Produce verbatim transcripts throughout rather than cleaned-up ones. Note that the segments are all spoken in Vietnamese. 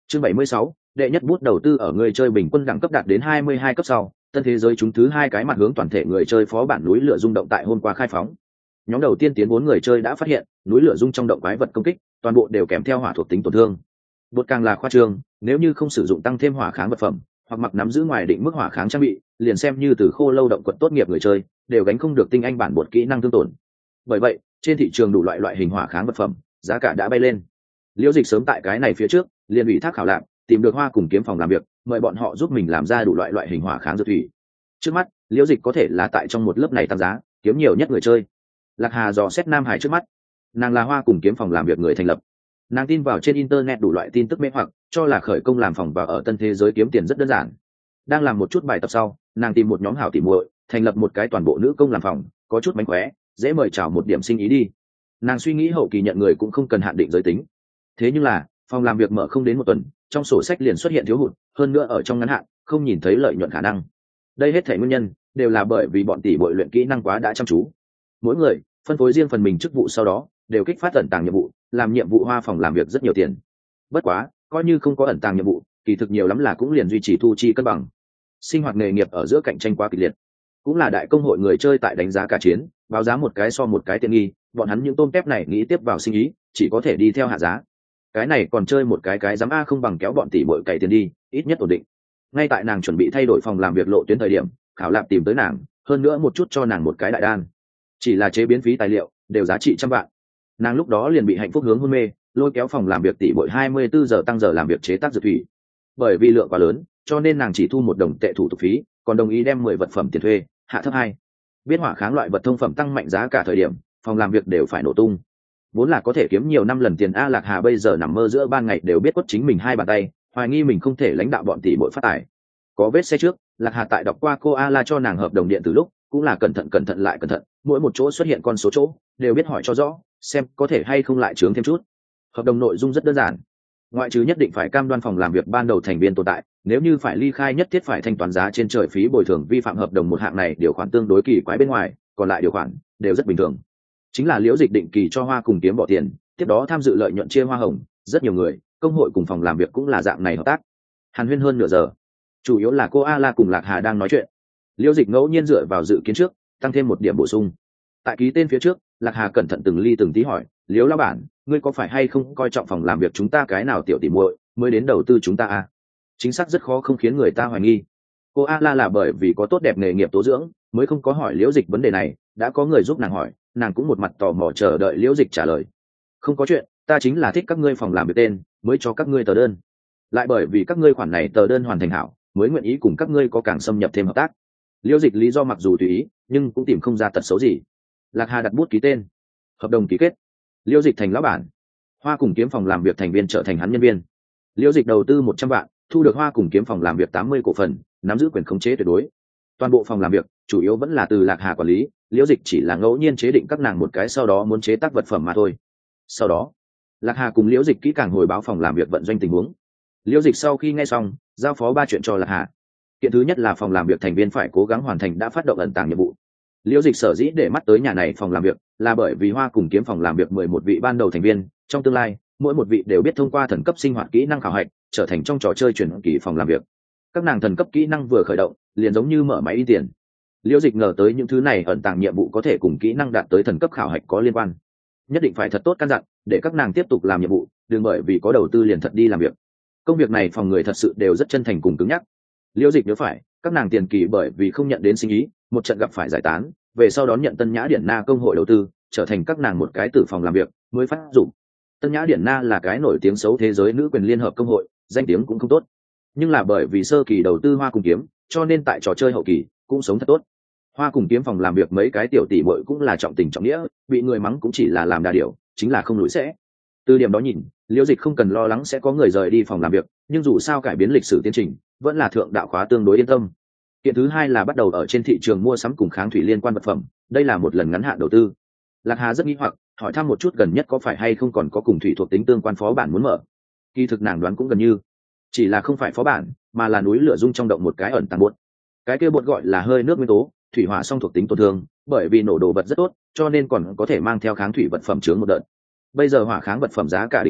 Chương bảy mươi sáu, đệ nhất bút đầu tư ở người chơi bình quân đẳng cấp đạt đến hai mươi hai cấp sau, tân thế giới chúng thứ hai cái mặt hướng toàn thể người chơi phó bản núi lửa rung động tại hôm qua khai phóng. Nhóm đầu tiên tiến bốn người chơi đã phát hiện, núi lửa rung trong động quái vật công kích, toàn bộ đều kèm theo hỏa thuộc tính tổn thương. Bột càng là khoa trương, nếu như không sử dụng tăng thêm hỏa kháng vật phẩm, hoặc mặc nắm giữ ngoài định mức hỏa kháng trang bị, liền xem như từ khô lâu động quật tốt nghiệp người chơi, đều gánh không được tinh anh bản bột kỹ năng thương tổn. Bởi vậy, trên thị trường đủ loại loại hình hỏa kháng vật phẩm, giá cả đã bay lên. Liễu Dịch sớm tại cái này phía trước, liền ủy thác khảo lạc, tìm được Hoa cùng kiếm phòng làm việc, mời bọn họ giúp mình làm ra đủ loại loại hình hỏa kháng dược thủy. Trước mắt, Liễu Dịch có thể là tại trong một lớp này tăng giá, kiếm nhiều nhất người chơi. Lạc Hà dò xét Nam Hải trước mắt, nàng là Hoa cùng kiếm phòng làm việc người thành lập. Nàng tin vào trên internet đủ loại tin tức mê hoặc, cho là khởi công làm phòng và ở tân thế giới kiếm tiền rất đơn giản. Đang làm một chút bài tập sau, nàng tìm một nhóm hảo tỉ muội, thành lập một cái toàn bộ nữ công làm phòng, có chút mánh khóe, dễ mời chào một điểm sinh ý đi. Nàng suy nghĩ hậu kỳ nhận người cũng không cần hạn định giới tính. Thế nhưng là, phòng làm việc mở không đến một tuần, trong sổ sách liền xuất hiện thiếu hụt, hơn nữa ở trong ngắn hạn, không nhìn thấy lợi nhuận khả năng. Đây hết thảy nguyên nhân đều là bởi vì bọn tỷ muội luyện kỹ năng quá đã chăm chú. Mỗi người phân phối riêng phần mình chức vụ, sau đó đều kích phát ẩn tàng nhiệm vụ, làm nhiệm vụ Hoa phòng làm việc rất nhiều tiền. Bất quá, coi như không có ẩn tàng nhiệm vụ, kỳ thực nhiều lắm là cũng liền duy trì thu chi cân bằng. Sinh hoạt nghề nghiệp ở giữa cạnh tranh quá kịch liệt, cũng là đại công hội người chơi tại đánh giá cả chiến, báo giá một cái so một cái tiện nghi, bọn hắn những tôm tép này nghĩ tiếp vào sinh ý, chỉ có thể đi theo hạ giá. Cái này còn chơi một cái cái dám a không bằng kéo bọn tỷ muội cày tiền đi, ít nhất ổn định. Ngay tại nàng chuẩn bị thay đổi phòng làm việc lộ tuyến thời điểm, khảo lạp tìm tới nàng, hơn nữa một chút cho nàng một cái đại đan. Chỉ là chế biến phí tài liệu đều giá trị trăm vạn. Nàng lúc đó liền bị hạnh phúc hướng hôn mê, lôi kéo phòng làm việc tỷ muội hai mươi bốn giờ tăng giờ làm việc chế tác dược thủy. Bởi vì lượng quá lớn, cho nên nàng chỉ thu một đồng tệ thủ tục phí, còn đồng ý đem mười vật phẩm tiền thuê hạ thấp hai. Biết hỏa kháng loại vật thông phẩm tăng mạnh giá cả thời điểm, phòng làm việc đều phải nổ tung. Vốn là có thể kiếm nhiều năm lần tiền a, Lạc Hà bây giờ nằm mơ giữa ban ngày đều biết quất chính mình hai bàn tay, hoài nghi mình không thể lãnh đạo bọn tỷ muội phát tài. Có vết xe trước, Lạc Hà tại đọc qua cô a la cho nàng hợp đồng điện từ lúc, cũng là cẩn thận cẩn thận lại cẩn thận, mỗi một chỗ xuất hiện con số chỗ, đều biết hỏi cho rõ, xem có thể hay không lại chướng thêm chút. Hợp đồng nội dung rất đơn giản, ngoại trừ nhất định phải cam đoan phòng làm việc ban đầu thành viên tồn tại, nếu như phải ly khai nhất thiết phải thanh toán giá trên trời phí bồi thường vi phạm hợp đồng một hạng này điều khoản tương đối kỳ quái bên ngoài, còn lại điều khoản đều rất bình thường. Chính là Liễu Dịch định kỳ cho Hoa cùng kiếm bỏ tiền, tiếp đó tham dự lợi nhuận chia hoa hồng, rất nhiều người, công hội cùng phòng làm việc cũng là dạng này hợp tác. Hàn huyên hơn nửa giờ, chủ yếu là cô A La cùng Lạc Hà đang nói chuyện. Liễu Dịch ngẫu nhiên dựa vào dự kiến trước, tăng thêm một điểm bổ sung. Tại ký tên phía trước, Lạc Hà cẩn thận từng ly từng tí hỏi, Liễu lão bản, ngươi có phải hay không coi trọng phòng làm việc chúng ta cái nào tiểu tỷ muội mới đến đầu tư chúng ta à? Chính xác rất khó không khiến người ta hoài nghi. Cô A La là bởi vì có tốt đẹp nghề nghiệp tố dưỡng, mới không có hỏi Liễu Dịch vấn đề này, đã có người giúp nàng hỏi, nàng cũng một mặt tò mò chờ đợi Liễu Dịch trả lời. Không có chuyện, ta chính là thích các ngươi phòng làm việc tên, mới cho các ngươi tờ đơn. Lại bởi vì các ngươi khoản này tờ đơn hoàn thành hảo, mới nguyện ý cùng các ngươi có càng xâm nhập thêm hợp tác. Liễu Dịch lý do mặc dù tùy ý, nhưng cũng tìm không ra tật xấu gì. Lạc Hà đặt bút ký tên, hợp đồng ký kết. Liễu Dịch thành lão bản, Hoa cùng kiếm phòng làm việc thành viên trở thành hắn nhân viên. Liễu Dịch đầu tư một trăm vạn, thu được Hoa cùng kiếm phòng làm việc tám mươi cổ phần, nắm giữ quyền khống chế tuyệt đối. Toàn bộ phòng làm việc chủ yếu vẫn là từ Lạc Hà quản lý, Liễu Dịch chỉ là ngẫu nhiên chế định các nàng một cái, sau đó muốn chế tác vật phẩm mà thôi. Sau đó, Lạc Hà cùng Liễu Dịch kỹ càng hồi báo phòng làm việc vận doanh tình huống. Liễu Dịch sau khi nghe xong, giao phó ba chuyện cho Lạc Hà. Kiện thứ nhất là phòng làm việc thành viên phải cố gắng hoàn thành đã phát động ẩn tàng nhiệm vụ. Liễu Dịch sở dĩ để mắt tới nhà này phòng làm việc, là bởi vì Hoa cùng kiếm phòng làm việc mười một vị ban đầu thành viên, trong tương lai, mỗi một vị đều biết thông qua thần cấp sinh hoạt kỹ năng khảo hạch, trở thành trong trò chơi chuyển kỳ phòng làm việc. Các nàng thần cấp kỹ năng vừa khởi động, liền giống như mở máy in tiền. Liễu Dịch ngờ tới những thứ này ẩn tàng nhiệm vụ có thể cùng kỹ năng đạt tới thần cấp khảo hạch có liên quan. Nhất định phải thật tốt căn dặn, để các nàng tiếp tục làm nhiệm vụ, đừng bởi vì có đầu tư liền thật đi làm việc. Công việc này phòng người thật sự đều rất chân thành cùng cứng nhắc. Liễu Dịch nhớ phải, các nàng tiền kỳ bởi vì không nhận đến sinh ý, một trận gặp phải giải tán, về sau đón nhận Tân Nhã Điển Na công hội đầu tư, trở thành các nàng một cái tử phòng làm việc, mới phát dụng. Tân Nhã Điển Na là cái nổi tiếng xấu thế giới nữ quyền liên hợp công hội, danh tiếng cũng không tốt. Nhưng là bởi vì sơ kỳ đầu tư Hoa cùng kiếm, cho nên tại trò chơi hậu kỳ cũng sống thật tốt. Hoa cùng kiếm phòng làm việc mấy cái tiểu tỷ muội cũng là trọng tình trọng nghĩa, bị người mắng cũng chỉ là làm đà điểu, chính là không lùi sẽ. Từ điểm đó nhìn, Liễu Dịch không cần lo lắng sẽ có người rời đi phòng làm việc, nhưng dù sao cải biến lịch sử tiến trình, vẫn là thượng đạo khóa tương đối yên tâm. Kiện thứ hai là bắt đầu ở trên thị trường mua sắm cùng kháng thủy liên quan vật phẩm, đây là một lần ngắn hạn đầu tư. Lạc Hà rất nghi hoặc, hỏi thăm một chút gần nhất có phải hay không còn có cùng thủy thuộc tính tương quan phó bản muốn mở. Kỳ thực nàng đoán cũng gần như, chỉ là không phải phó bản, mà là núi lửa dung trong động một cái ẩn tàng bột. Cái kia bột gọi là hơi nước nguyên tố, thủy hỏa song thuộc tính tổn thương, bởi vì nổ đồ vật rất tốt, cho nên còn có thể mang theo kháng thủy vật phẩm chướng một đợt. Bây giờ hỏa kháng vật phẩm giá cả đỉnh phong,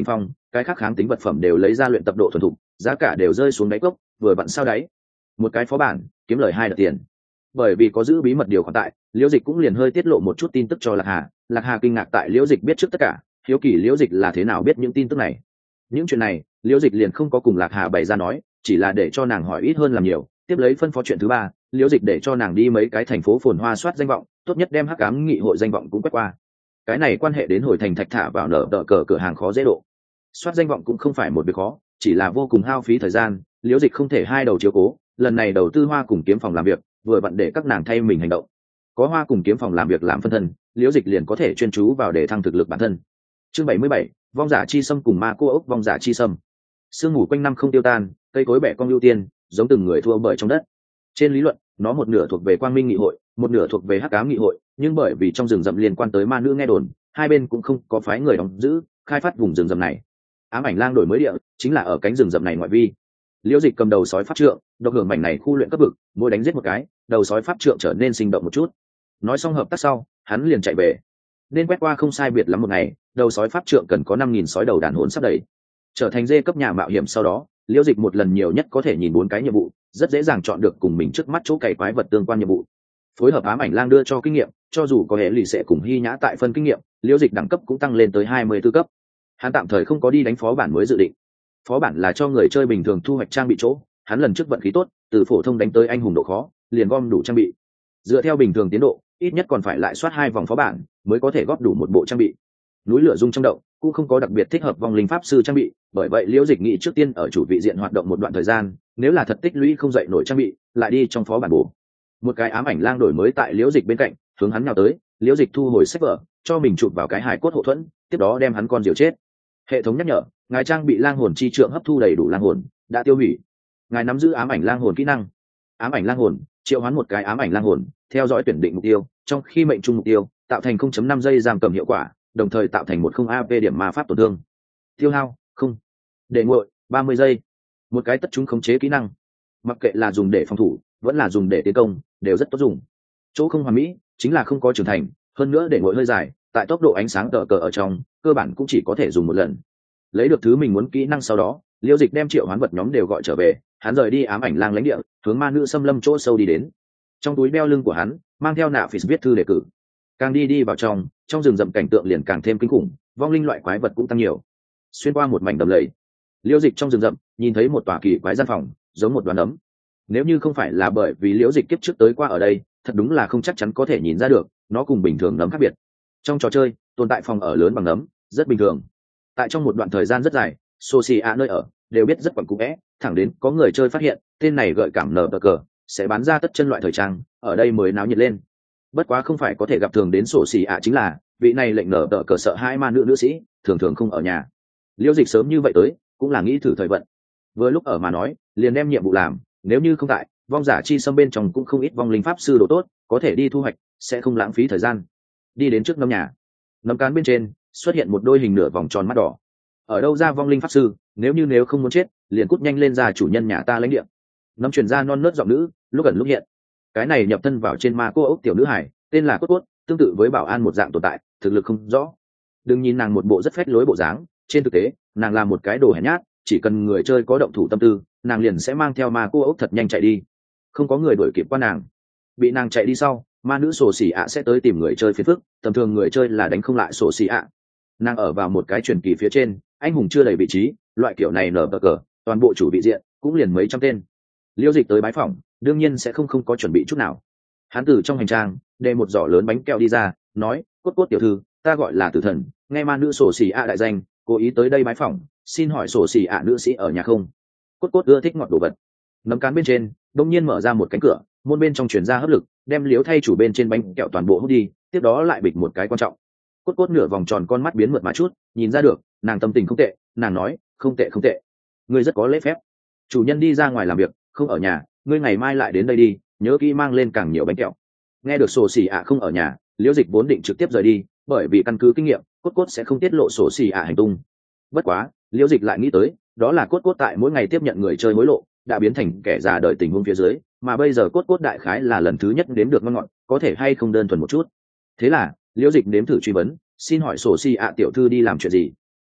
cái khác kháng tính vật phẩm đều lấy ra luyện tập độ thuần thục, giá cả đều rơi xuống đáy cốc, vừa vặn sao đáy. Một cái phó bản kiếm lời hai đợt tiền. Bởi vì có giữ bí mật điều khoản tại, Liễu Dịch cũng liền hơi tiết lộ một chút tin tức cho Lạc Hà. Lạc Hà kinh ngạc tại Liễu Dịch biết trước tất cả, hiếu kỳ Liễu Dịch là thế nào biết những tin tức này. Những chuyện này Liễu Dịch liền không có cùng Lạc Hà bày ra nói, chỉ là để cho nàng hỏi ít hơn làm nhiều. Tiếp lấy phân phó chuyện thứ ba, Liễu Dịch để cho nàng đi mấy cái thành phố phồn hoa soát danh vọng, tốt nhất đem Hắc Ám Nghị hội danh vọng cũng quét qua. Cái này quan hệ đến hồi thành thạch thả vào nở đỡ cờ cửa hàng khó dễ độ. Soát danh vọng cũng không phải một việc khó, chỉ là vô cùng hao phí thời gian. Liễu Dịch không thể hai đầu chiếu cố, lần này đầu tư Hoa cùng kiếm phòng làm việc, vừa vặn để các nàng thay mình hành động. Có Hoa cùng kiếm phòng làm việc làm phân thân, Liễu Dịch liền có thể chuyên chú vào để thăng thực lực bản thân. Chương bảy mươi bảy, vong giả chi sâm cùng ma cô ốc vong giả chi sâm. Sương mù quanh năm không tiêu tan, cây cối bẻ cong ưu tiên, giống từng người thua bởi trong đất. Trên lý luận, nó một nửa thuộc về Quang Minh Nghị hội, một nửa thuộc về Hắc Ám Nghị hội, nhưng bởi vì trong rừng rậm liên quan tới ma nữ nghe đồn, hai bên cũng không có phái người đóng giữ, khai phát vùng rừng rậm này. Ám ảnh lang đổi mới địa, chính là ở cánh rừng rậm này ngoại vi. Liễu Dịch cầm đầu sói pháp trượng, độc hưởng mảnh này khu luyện cấp vực, mỗi đánh giết một cái, đầu sói pháp trượng trở nên sinh động một chút. Nói xong hợp tác sau, hắn liền chạy về. Nên quét qua không sai biệt lắm một ngày, đầu sói pháp trượng cần có năm nghìn sói đầu đàn hỗn sắp đầy. Trở thành dê cấp nhà mạo hiểm sau đó, Liễu Dịch một lần nhiều nhất có thể nhìn bốn cái nhiệm vụ, rất dễ dàng chọn được cùng mình trước mắt chỗ cày quái vật tương quan nhiệm vụ. Phối hợp ám ảnh lang đưa cho kinh nghiệm, cho dù có hệ lì sẽ cùng Hy Nhã tại phân kinh nghiệm, Liễu Dịch đẳng cấp cũng tăng lên tới hai mươi tư cấp. Hắn tạm thời không có đi đánh phó bản mới dự định. Phó bản là cho người chơi bình thường thu hoạch trang bị chỗ, hắn lần trước vận khí tốt, từ phổ thông đánh tới anh hùng độ khó, liền gom đủ trang bị. Dựa theo bình thường tiến độ, ít nhất còn phải lại soát hai vòng phó bản mới có thể góp đủ một bộ trang bị. Núi lửa rung trong động cũng không có đặc biệt thích hợp vong linh pháp sư trang bị, bởi vậy Liễu Dịch nghĩ trước tiên ở chủ vị diện hoạt động một đoạn thời gian, nếu là thật tích lũy không dậy nổi trang bị, lại đi trong phó bản bổ. Một cái ám ảnh lang đổi mới tại Liễu Dịch bên cạnh, hướng hắn nhào tới, Liễu Dịch thu hồi sách vở, cho mình chụp vào cái hài cốt hộ thuẫn, tiếp đó đem hắn con diều chết. Hệ thống nhắc nhở, ngài trang bị lang hồn chi trượng hấp thu đầy đủ lang hồn, đã tiêu hủy. Ngài nắm giữ ám ảnh lang hồn kỹ năng. Ám ảnh lang hồn, triệu hoán một cái ám ảnh lang hồn, theo dõi tuyển định mục tiêu, trong khi mệnh trung mục tiêu, tạo thành không chấm năm giây giam cầm hiệu quả, đồng thời tạo thành một không a pê điểm ma pháp tổn thương. Tiêu hao, không. Để nguội, ba mươi giây. Một cái tất chúng khống chế kỹ năng. Mặc kệ là dùng để phòng thủ, vẫn là dùng để tiến công, đều rất tốt dùng. Chỗ không hoàn mỹ, chính là không có trưởng thành, hơn nữa để nguội hơi dài, tại tốc độ ánh sáng tờ cờ ở trong, cơ bản cũng chỉ có thể dùng một lần. Lấy được thứ mình muốn kỹ năng sau đó, Liễu Dịch đem triệu hoán vật nhóm đều gọi trở về, hắn rời đi ám ảnh lang lãnh địa, hướng ma nữ xâm lâm chỗ sâu đi đến. Trong túi đeo lưng của hắn mang theo nạ phỉ viết thư đề cử. Càng đi đi vào trong, trong rừng rậm cảnh tượng liền càng thêm kinh khủng, vong linh loại quái vật cũng tăng nhiều. Xuyên qua một mảnh đầm lầy, Liễu Dịch trong rừng rậm nhìn thấy một tòa kỳ quái gian phòng, giống một đoàn ấm. Nếu như không phải là bởi vì Liễu Dịch kiếp trước tới qua ở đây, thật đúng là không chắc chắn có thể nhìn ra được, nó cùng bình thường nấm khác biệt. Trong trò chơi, tồn tại phòng ở lớn bằng nấm, rất bình thường. Tại trong một đoạn thời gian rất dài, Sophia nơi ở đều biết rất quẩn cũ vẽ, thẳng đến có người chơi phát hiện tên này gợi cảm nở cờ sẽ bán ra tất chân loại thời trang, ở đây mới náo nhiệt lên. Bất quá không phải có thể gặp thường đến Sophia chính là vị này lệnh nở cờ sợ hai ma nữ nữ sĩ thường thường không ở nhà. Liễu Dịch sớm như vậy tới cũng là nghĩ thử thời vận, vừa lúc ở mà nói liền đem nhiệm vụ làm, nếu như không tại vong giả chi xâm bên trong cũng không ít vong linh pháp sư đồ tốt, có thể đi thu hoạch, sẽ không lãng phí thời gian. Đi đến trước nấm nhà, nấm cán bên trên xuất hiện một đôi hình nửa vòng tròn mắt đỏ. Ở đâu ra vong linh pháp sư, nếu như nếu không muốn chết liền cút nhanh lên ra chủ nhân nhà ta lãnh địa. Nấm truyền ra non nớt giọng nữ, lúc ẩn lúc hiện. Cái này nhập thân vào trên ma cô ốc tiểu nữ hải, tên là Cốt Cốt, tương tự với Bảo An một dạng tồn tại, thực lực không rõ. Đừng nhìn nàng một bộ rất phách lối bộ dáng, trên thực tế nàng là một cái đồ hèn nhát, chỉ cần người chơi có động thủ tâm tư, nàng liền sẽ mang theo ma cô ốc thật nhanh chạy đi, không có người đuổi kịp qua nàng. Bị nàng chạy đi sau, ma nữ sổ xỉ ạ sẽ tới tìm người chơi phiền phức, tầm thường người chơi là đánh không lại sổ xỉ ạ. Nàng ở vào một cái truyền kỳ phía trên, anh hùng chưa đầy vị trí, loại kiểu này nở bờ cờ, toàn bộ chủ vị diện cũng liền mấy trăm tên. Liễu Dịch tới bái phỏng, đương nhiên sẽ không không có chuẩn bị chút nào. Hắn từ trong hành trang đem một giỏ lớn bánh kẹo đi ra, nói: Cốt Cốt tiểu thư, ta gọi là Tử Thần, nghe ma nữ sổ xỉ ạ đại danh, cố ý tới đây bái phỏng, xin hỏi sổ xỉ ạ nữ sĩ ở nhà không? Cốt Cốt ưa thích ngọt đồ vật. Nấm cán bên trên đông nhiên mở ra một cánh cửa, môn bên trong truyền ra hấp lực, đem Liễu thay chủ bên trên bánh kẹo toàn bộ hút đi, tiếp đó lại bịch một cái quan trọng. Cốt Cốt nửa vòng tròn con mắt biến mượt mà chút, nhìn ra được nàng tâm tình không tệ, nàng nói: không tệ không tệ, ngươi rất có lễ phép. Chủ nhân đi ra ngoài làm việc, không ở nhà, ngươi ngày mai lại đến đây đi, nhớ kỹ mang lên càng nhiều bánh kẹo. Nghe được sổ xỉ ạ không ở nhà, Liễu Dịch vốn định trực tiếp rời đi, bởi vì căn cứ kinh nghiệm, Cốt Cốt sẽ không tiết lộ sổ xỉ ạ hành tung. Bất quá Liễu Dịch lại nghĩ tới, đó là Cốt Cốt tại mỗi ngày tiếp nhận người chơi hối lộ, đã biến thành kẻ già đời tình huống phía dưới, mà bây giờ Cốt Cốt đại khái là lần thứ nhất đếm được ngon ngọt, có thể hay không đơn thuần một chút. Thế là Liễu Dịch nếm thử truy vấn: xin hỏi sổ xỉ ạ tiểu thư đi làm chuyện gì?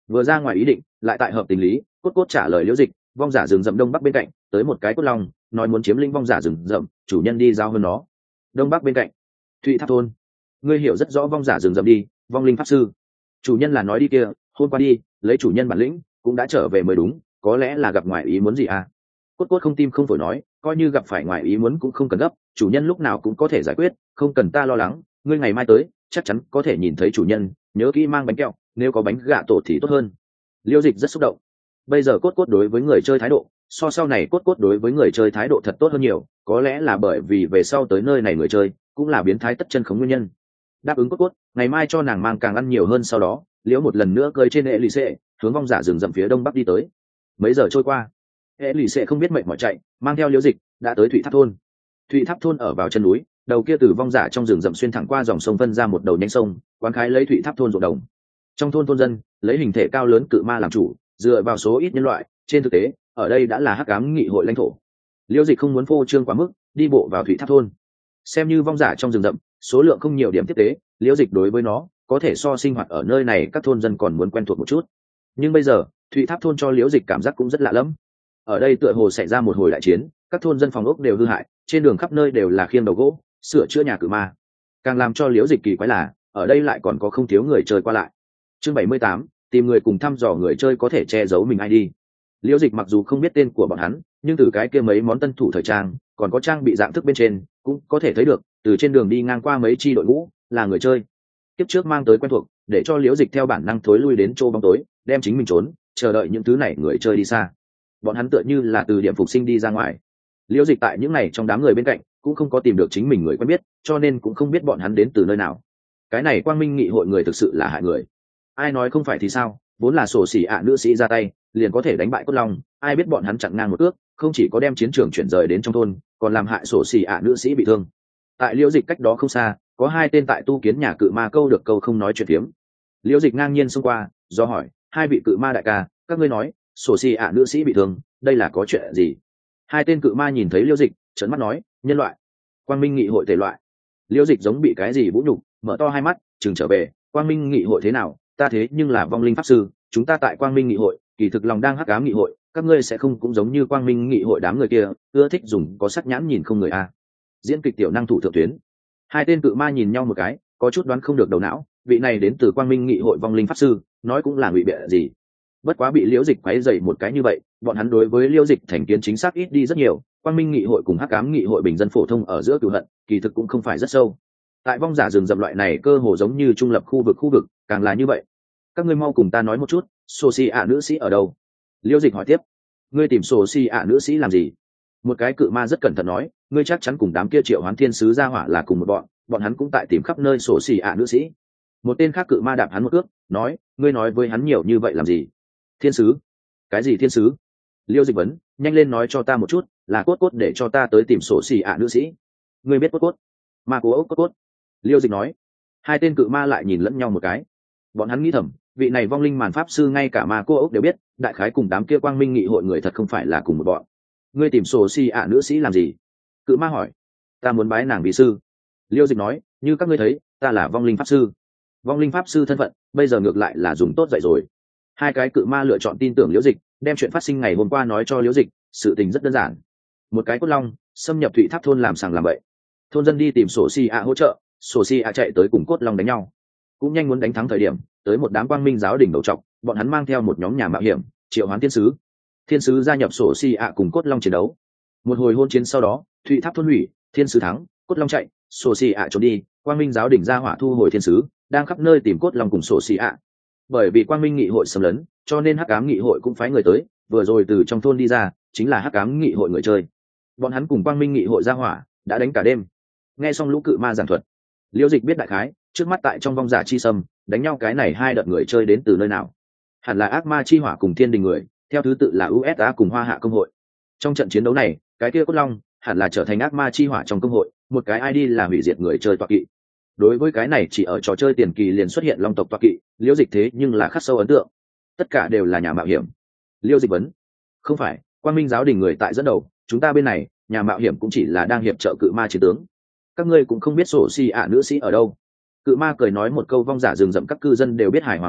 Vừa ra ngoài ý định, lại tại hợp tình lý, cốt cốt trả lời liễu dịch, vong giả rừng rậm đông bắc bên cạnh, tới một cái cốt long, nói muốn chiếm lĩnh vong giả rừng rậm, chủ nhân đi giao hơn nó. Đông bắc bên cạnh, Thụy Tháp thôn. Ngươi hiểu rất rõ vong giả rừng rậm đi, vong linh pháp sư. Chủ nhân là nói đi kia, hôm qua đi, lấy chủ nhân bản lĩnh, cũng đã trở về mới đúng, có lẽ là gặp ngoài ý muốn gì à? Cốt cốt không tim không phổi nói, coi như gặp phải ngoài ý muốn cũng không cần gấp, chủ nhân lúc nào cũng có thể giải quyết, không cần ta lo lắng, ngươi ngày mai tới, chắc chắn có thể nhìn thấy chủ nhân, nhớ kỹ mang bánh kẹo, nếu có bánh gà tổ thì tốt hơn. Liêu Dịch rất xúc động. Bây giờ cốt cốt đối với người chơi thái độ, so sau này cốt cốt đối với người chơi thái độ thật tốt hơn nhiều, có lẽ là bởi vì về sau tới nơi này người chơi, cũng là biến thái tất chân khống nguyên nhân. Đáp ứng cốt cốt, ngày mai cho nàng mang càng ăn nhiều hơn, sau đó, Liễu một lần nữa cơi trên hệ lì xệ, hướng vong giả rừng rậm phía đông bắc đi tới. Mấy giờ trôi qua, hệ lì xệ không biết mệt mỏi chạy, mang theo Liễu Dịch, đã tới Thụy Tháp thôn. Thụy Tháp thôn ở vào chân núi, đầu kia từ vong giả trong rừng rậm xuyên thẳng qua dòng sông phân ra một đầu nhánh sông, quán khái lấy Thụy Tháp thôn ruộng đồng. Trong thôn thôn dân lấy hình thể cao lớn cự ma làm chủ, dựa vào số ít nhân loại, trên thực tế ở đây đã là hắc ám nghị hội lãnh thổ. Liễu Dịch không muốn phô trương quá mức, đi bộ vào Thụy Tháp thôn. Xem như vong giả trong rừng rậm, số lượng không nhiều điểm tiếp tế, Liễu Dịch đối với nó có thể so sinh hoạt ở nơi này các thôn dân còn muốn quen thuộc một chút. Nhưng bây giờ Thụy Tháp thôn cho Liễu Dịch cảm giác cũng rất lạ lẫm. Ở đây tựa hồ xảy ra một hồi đại chiến, các thôn dân phòng ốc đều hư hại, trên đường khắp nơi đều là khiêng đầu gỗ, sửa chữa nhà cự ma. Càng làm cho Liễu Dịch kỳ quái là, ở đây lại còn có không thiếu người chơi qua lại. Chương bảy mươi tám, tìm người cùng thăm dò người chơi có thể che giấu mình ai đi. Liễu Dịch mặc dù không biết tên của bọn hắn, nhưng từ cái kia mấy món tân thủ thời trang, còn có trang bị dạng thức bên trên, cũng có thể thấy được, từ trên đường đi ngang qua mấy chi đội ngũ, là người chơi. Tiếp trước mang tới quen thuộc, để cho Liễu Dịch theo bản năng thối lui đến chỗ bóng tối, đem chính mình trốn, chờ đợi những thứ này người chơi đi xa. Bọn hắn tựa như là từ điểm phục sinh đi ra ngoài. Liễu Dịch tại những này trong đám người bên cạnh, cũng không có tìm được chính mình người quen biết, cho nên cũng không biết bọn hắn đến từ nơi nào. Cái này Quang Minh nghị hội người thực sự là hại người. Ai nói không phải thì sao, vốn là sổ xỉ ạ nữ sĩ ra tay, liền có thể đánh bại cốt long, ai biết bọn hắn chặn ngang một ước, không chỉ có đem chiến trường chuyển rời đến trong thôn, còn làm hại sổ xỉ ạ nữ sĩ bị thương. Tại Liễu Dịch cách đó không xa, có hai tên tại tu kiến nhà cự ma câu được câu không nói chuyện phiếm. Liễu Dịch ngang nhiên xông qua, do hỏi, hai vị cự ma đại ca, các ngươi nói, sổ xỉ ạ nữ sĩ bị thương, đây là có chuyện gì? Hai tên cự ma nhìn thấy Liễu Dịch, trợn mắt nói, nhân loại, Quang Minh nghị hội thể loại. Liễu Dịch giống bị cái gì vũ nhục, mở to hai mắt, chừng trở về, Quang Minh nghị hội thế nào, ta thế nhưng là vong linh pháp sư, chúng ta tại Quang Minh nghị hội, kỳ thực lòng đang hắc ám nghị hội, các ngươi sẽ không cũng giống như Quang Minh nghị hội đám người kia, ưa thích dùng có sắc nhãn nhìn không người a. Diễn kịch tiểu năng thủ thượng tuyến. Hai tên cự ma nhìn nhau một cái, có chút đoán không được đầu não, vị này đến từ Quang Minh nghị hội vong linh pháp sư, nói cũng là ngụy bịa gì. Bất quá bị Liễu Dịch quấy dày một cái như vậy, bọn hắn đối với Liễu Dịch thành kiến chính xác ít đi rất nhiều, Quang Minh nghị hội cùng hắc ám nghị hội bình dân phổ thông ở giữa cừu hận, kỳ thực cũng không phải rất sâu. Tại vong giả rừng rậm loại này cơ hồ giống như trung lập khu vực khu vực, càng là như vậy. Các ngươi mau cùng ta nói một chút, Sophie ạ nữ sĩ ở đâu? Liễu Dịch hỏi tiếp. Ngươi tìm Sophie ạ nữ sĩ làm gì? Một cái cự ma rất cẩn thận nói, ngươi chắc chắn cùng đám kia triệu hoán thiên sứ gia hỏa là cùng một bọn, bọn hắn cũng tại tìm khắp nơi Sophie ạ nữ sĩ. Một tên khác cự ma đạp hắn một cước, nói, ngươi nói với hắn nhiều như vậy làm gì? Thiên sứ? Cái gì thiên sứ? Liễu Dịch vấn, nhanh lên nói cho ta một chút, là cốt cốt để cho ta tới tìm Sophie ạ nữ sĩ. Ngươi biết cốt cốt? Ma cố ốc cốt cốt. Liễu Dịch nói. Hai tên cự ma lại nhìn lẫn nhau một cái. Bọn hắn nghĩ thầm, vị này vong linh màn pháp sư ngay cả ma cô ốc đều biết, đại khái cùng đám kia Quang Minh nghị hội người thật không phải là cùng một bọn. Ngươi tìm sổ si ạ nữ sĩ làm gì? Cự ma hỏi. Ta muốn bái nàng vị sư. Liễu Dịch nói, như các ngươi thấy, ta là vong linh pháp sư. Vong linh pháp sư thân phận, bây giờ ngược lại là dùng tốt dậy rồi. Hai cái cự ma lựa chọn tin tưởng Liễu Dịch, đem chuyện phát sinh ngày hôm qua nói cho Liễu Dịch, sự tình rất đơn giản. Một cái cốt long xâm nhập Thụy Tháp thôn làm sàng làm bậy. Thôn dân đi tìm sổ si ạ hỗ trợ, sổ si ạ chạy tới cùng cốt long đánh nhau. Cũng nhanh muốn đánh thắng thời điểm, tới một đám Quang Minh giáo đỉnh đầu trọc, bọn hắn mang theo một nhóm nhà mạo hiểm, triệu hoán thiên sứ. Thiên sứ gia nhập sổ si ạ cùng cốt long chiến đấu. Một hồi hôn chiến sau đó, Thụy Tháp thôn hủy, thiên sứ thắng, cốt long chạy, sổ si ạ trốn đi, Quang Minh giáo đỉnh ra hỏa thu hồi thiên sứ, đang khắp nơi tìm cốt long cùng sổ si ạ. Bởi vì Quang Minh nghị hội xâm lấn, cho nên hắc ám nghị hội cũng phái người tới, vừa rồi từ trong thôn đi ra, chính là hắc ám nghị hội người chơi. Bọn hắn cùng Quang Minh nghị hội ra hỏa, đã đánh cả đêm. Nghe xong lũ cự ma giảng thuật, Liễu Dịch biết đại khái, trước mắt tại trong vong giả chi sâm, đánh nhau cái này hai đợt người chơi đến từ nơi nào. Hẳn là ác ma chi hỏa cùng thiên đình người, theo thứ tự là u ét a cùng hoa hạ công hội. Trong trận chiến đấu này, cái kia cốt long hẳn là trở thành ác ma chi hỏa trong công hội, một cái i đê là hủy diệt người chơi tọa kỵ. Đối với cái này chỉ ở trò chơi tiền kỳ liền xuất hiện long tộc tọa kỵ, Liễu Dịch thế nhưng là khắc sâu ấn tượng. Tất cả đều là nhà mạo hiểm. Liễu Dịch vấn, không phải, Quang Minh giáo đình người tại dẫn đầu, chúng ta bên này, nhà mạo hiểm cũng chỉ là đang hiệp trợ cự ma chiến tướng. Các ngươi cũng không biết sổ si ạ nữ sĩ ở đâu. Cự ma cười nói một câu vong giả rừng rậm các cư dân đều biết hải hoàng ngữ,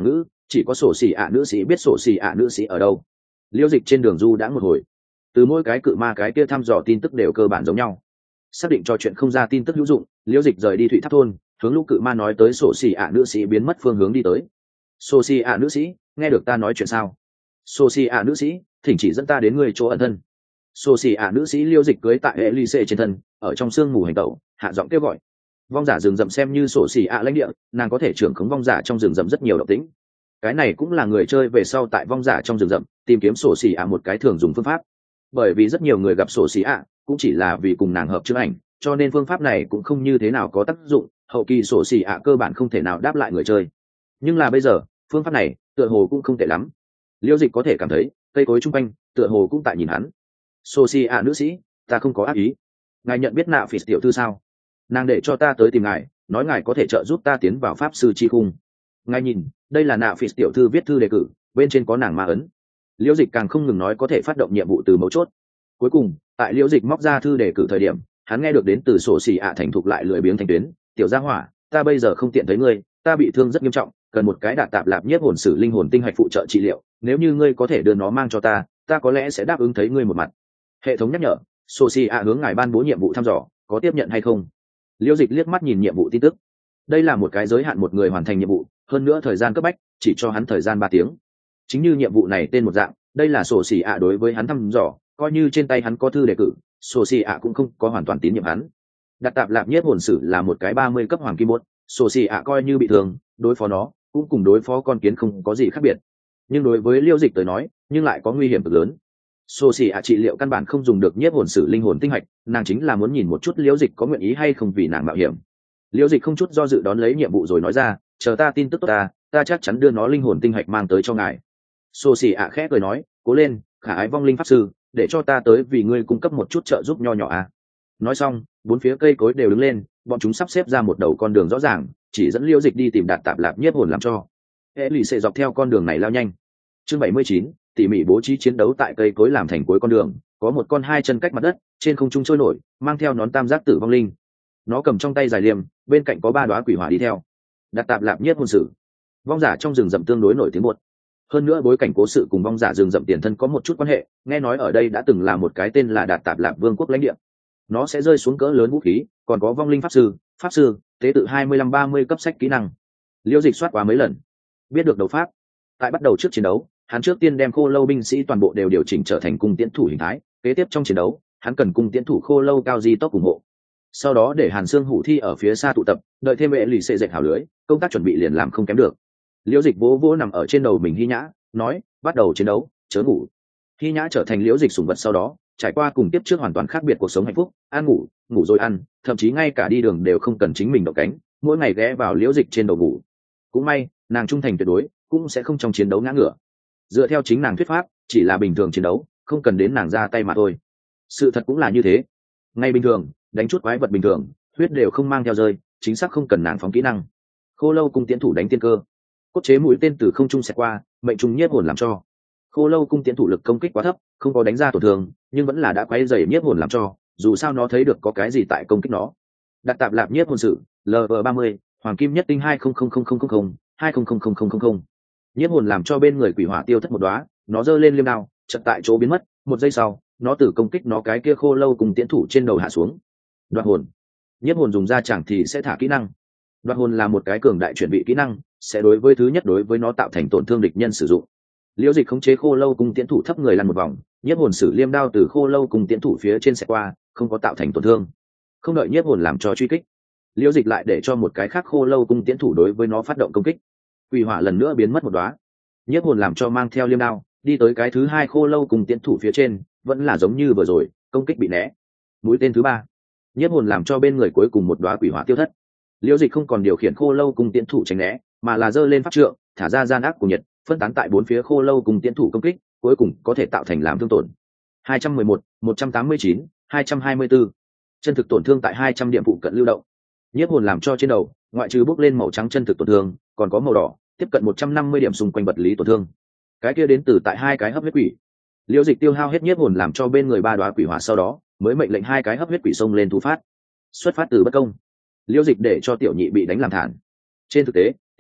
chỉ có sổ xì ạ nữ sĩ biết sổ xì ạ nữ sĩ ở đâu. Liễu Dịch trên đường du đã một hồi, từ mỗi cái cự ma cái kia thăm dò tin tức đều cơ bản giống nhau, xác định trò chuyện không ra tin tức hữu dụng, Liễu Dịch rời đi Thụy Tháp thôn, hướng lũ cự ma nói tới sổ xì ạ nữ sĩ biến mất phương hướng đi tới. Sổ xì ạ nữ sĩ, nghe được ta nói chuyện sao? Sổ xì ạ nữ sĩ, thỉnh chỉ dẫn ta đến người chỗ ẩn thân. Sổ xì ạ nữ sĩ Liễu Dịch cưới tại Elise trên thân, ở trong sương mù hành tẩu, hạ giọng kêu gọi. Vong giả rừng rậm xem như sổ xì ạ lãnh địa, nàng có thể trưởng khống vong giả trong rừng rậm rất nhiều động tĩnh. Cái này cũng là người chơi về sau tại vong giả trong rừng rậm tìm kiếm sổ xì ạ một cái thường dùng phương pháp, bởi vì rất nhiều người gặp sổ xì ạ cũng chỉ là vì cùng nàng hợp chữ ảnh, cho nên phương pháp này cũng không như thế nào có tác dụng, hậu kỳ sổ xì ạ cơ bản không thể nào đáp lại người chơi. Nhưng là bây giờ phương pháp này tựa hồ cũng không tệ lắm. Liễu Dịch có thể cảm thấy cây cối chung quanh tựa hồ cũng tại nhìn hắn. Sổ xì ạ nữ sĩ, ta không có ác ý, ngài nhận biết nạ phỉ tiểu thư sao? Nàng để cho ta tới tìm ngài, nói ngài có thể trợ giúp ta tiến vào pháp sư chi khung. Ngài nhìn, đây là nạ phỉ tiểu thư viết thư đề cử, bên trên có nàng ma ấn. Liễu Dịch càng không ngừng nói có thể phát động nhiệm vụ từ mấu chốt. Cuối cùng tại Liễu Dịch móc ra thư đề cử thời điểm, hắn nghe được đến từ sổ xì ạ thành thục lại lười biếng thành tuyến. Tiểu gia hỏa, ta bây giờ không tiện thấy ngươi, ta bị thương rất nghiêm trọng, cần một cái đạn tạp lạp nhiếp hồn sử linh hồn tinh hạch phụ trợ trị liệu, nếu như ngươi có thể đưa nó mang cho ta, ta có lẽ sẽ đáp ứng thấy ngươi một mặt. Hệ thống nhắc nhở, sổ xì ạ hướng ngài ban bố nhiệm vụ thăm dò, có tiếp nhận hay không? Liễu Dịch liếc mắt nhìn nhiệm vụ tin tức. Đây là một cái giới hạn một người hoàn thành nhiệm vụ, hơn nữa thời gian cấp bách, chỉ cho hắn thời gian ba tiếng. Chính như nhiệm vụ này tên một dạng, đây là sổ xì ạ đối với hắn thăm dò, coi như trên tay hắn có thư đề cử, sổ xì ạ cũng không có hoàn toàn tín nhiệm hắn. Đặt tạp lạp nhiếp hồn sử là một cái ba mươi cấp hoàng kim bốt, sổ xì ạ coi như bị thương, đối phó nó cũng cùng đối phó con kiến không có gì khác biệt. Nhưng đối với Liễu Dịch tới nói, nhưng lại có nguy hiểm cực lớn. Sổ xì ạ trị liệu căn bản không dùng được nhiếp hồn sử linh hồn tinh hạch, nàng chính là muốn nhìn một chút Liễu Dịch có nguyện ý hay không vì nàng mạo hiểm. Liễu Dịch không chút do dự đón lấy nhiệm vụ rồi nói ra, chờ ta tin tức tốt ta, ta chắc chắn đưa nó linh hồn tinh hạch mang tới cho ngài. Sô xì ạ khẽ cười nói, cố lên, khả ái vong linh pháp sư, để cho ta tới vì ngươi cung cấp một chút trợ giúp nho nhỏ à. Nói xong, bốn phía cây cối đều đứng lên, bọn chúng sắp xếp ra một đầu con đường rõ ràng, chỉ dẫn Liễu Dịch đi tìm đạt tạp lạp nhiếp hồn làm cho. Hệ lì sẽ dọc theo con đường này lao nhanh. Chương bảy mươi chín, tỉ mỉ bố trí chiến đấu tại cây cối làm thành cuối con đường, có một con hai chân cách mặt đất, trên không trung trôi nổi, mang theo nón tam giác tử vong linh. Nó cầm trong tay dài liềm, bên cạnh có ba đóa quỷ hỏa đi theo. Đạt tạp lạp nhiếp hồn sử. Vong giả trong rừng rậm tương đối nổi tiếng một. Hơn nữa bối cảnh cố sự cùng vong giả rừng rậm tiền thân có một chút quan hệ, nghe nói ở đây đã từng là một cái tên là Đạt tạp lạp vương quốc lãnh địa. Nó sẽ rơi xuống cỡ lớn vũ khí, còn có vong linh pháp sư, pháp sư, tế tự hai mươi lăm ba mươi cấp sách kỹ năng. Liễu Dịch soát qua mấy lần, biết được đấu pháp. Tại bắt đầu trước chiến đấu, hắn trước tiên đem khô lâu binh sĩ toàn bộ đều điều chỉnh trở thành cung tiễn thủ hình thái, kế tiếp trong chiến đấu, hắn cần cung tiễn thủ khô lâu cao di tốc ủng hộ. Sau đó để Hàn Xương Hủ Thi ở phía xa tụ tập, đợi thêm vệ lì xệ dệt hảo lưới, công tác chuẩn bị liền làm không kém được. Liễu Dịch vỗ vỗ nằm ở trên đầu mình Hy Nhã, nói, bắt đầu chiến đấu, chớ ngủ. Hy Nhã trở thành Liễu Dịch sủng vật sau đó, trải qua cùng tiếp trước hoàn toàn khác biệt cuộc sống hạnh phúc, ăn ngủ, ngủ rồi ăn, thậm chí ngay cả đi đường đều không cần chính mình động cánh, mỗi ngày ghé vào Liễu Dịch trên đầu ngủ. Cũng may, nàng trung thành tuyệt đối, cũng sẽ không trong chiến đấu ngã ngửa. Dựa theo chính nàng thuyết pháp, chỉ là bình thường chiến đấu, không cần đến nàng ra tay mà thôi. Sự thật cũng là như thế. Ngay bình thường, đánh chút quái vật bình thường, huyết đều không mang theo rơi, chính xác không cần nàng phóng kỹ năng. Khô lâu cung tiễn thủ đánh tiên cơ, cốt chế mũi tên từ không trung xẹt qua, mệnh trùng nhiếp hồn làm cho. Khô lâu cung tiễn thủ lực công kích quá thấp, không có đánh ra tổn thương, nhưng vẫn là đã quay dày nhiếp hồn làm cho, dù sao nó thấy được có cái gì tại công kích nó. Đặt tạp lạp nhiếp hồn sự, lv ba mươi, hoàng kim nhất tinh hai không không không không không không, hai không không không không không không. Nhiếp hồn làm cho bên người quỷ hỏa tiêu thất một đóa, nó giơ lên liêm đao, chợt tại chỗ biến mất, một giây sau, nó từ công kích nó cái kia khô lâu cùng tiễn thủ trên đầu hạ xuống. Đoạt hồn. Nhiếp hồn dùng ra chẳng thì sẽ thả kỹ năng. Đoạt hồn là một cái cường đại chuẩn bị kỹ năng, sẽ đối với thứ nhất đối với nó tạo thành tổn thương địch nhân sử dụng. Liễu Dịch khống chế khô lâu cùng tiễn thủ thấp người lăn một vòng, nhiếp hồn sử liêm đao từ khô lâu cùng tiễn thủ phía trên xẹt qua, không có tạo thành tổn thương. Không đợi nhiếp hồn làm cho truy kích, Liễu Dịch lại để cho một cái khác khô lâu cùng tiễn thủ đối với nó phát động công kích. Quỷ hỏa lần nữa biến mất một đóa. Nhiếp hồn làm cho mang theo liêm đao, đi tới cái thứ hai khô lâu cùng tiễn thủ phía trên, vẫn là giống như vừa rồi, công kích bị né. Mũi tên thứ ba, nhiếp hồn làm cho bên người cuối cùng một đóa quỷ hỏa tiêu thất. Liễu Dịch không còn điều khiển khô lâu cùng tiễn thủ tránh né, mà là giơ lên pháp trượng, thả ra gian ác của nhiệt, phân tán tại bốn phía khô lâu cùng tiễn thủ công kích, cuối cùng có thể tạo thành làm thương tổn. hai trăm mười một, một trăm tám mươi chín, hai trăm hai mươi tư. Chân thực tổn thương tại hai trăm điểm phụ cận lưu động. Nhiếp hồn làm cho trên đầu, ngoại trừ bốc lên màu trắng chân thực tổn thương, còn có màu đỏ, tiếp cận một trăm năm mươi điểm xung quanh vật lý tổn thương. Cái kia đến từ tại hai cái hấp huyết quỷ. Liễu Dịch tiêu hao hết nhiếp hồn làm cho bên người ba đóa quỷ hỏa sau đó, mới mệnh lệnh hai cái hấp huyết quỷ xông lên thu phát. Xuất phát từ bất công, Liễu Dịch để cho tiểu nhị bị đánh làm thản. Trên thực tế, tiểu nhất,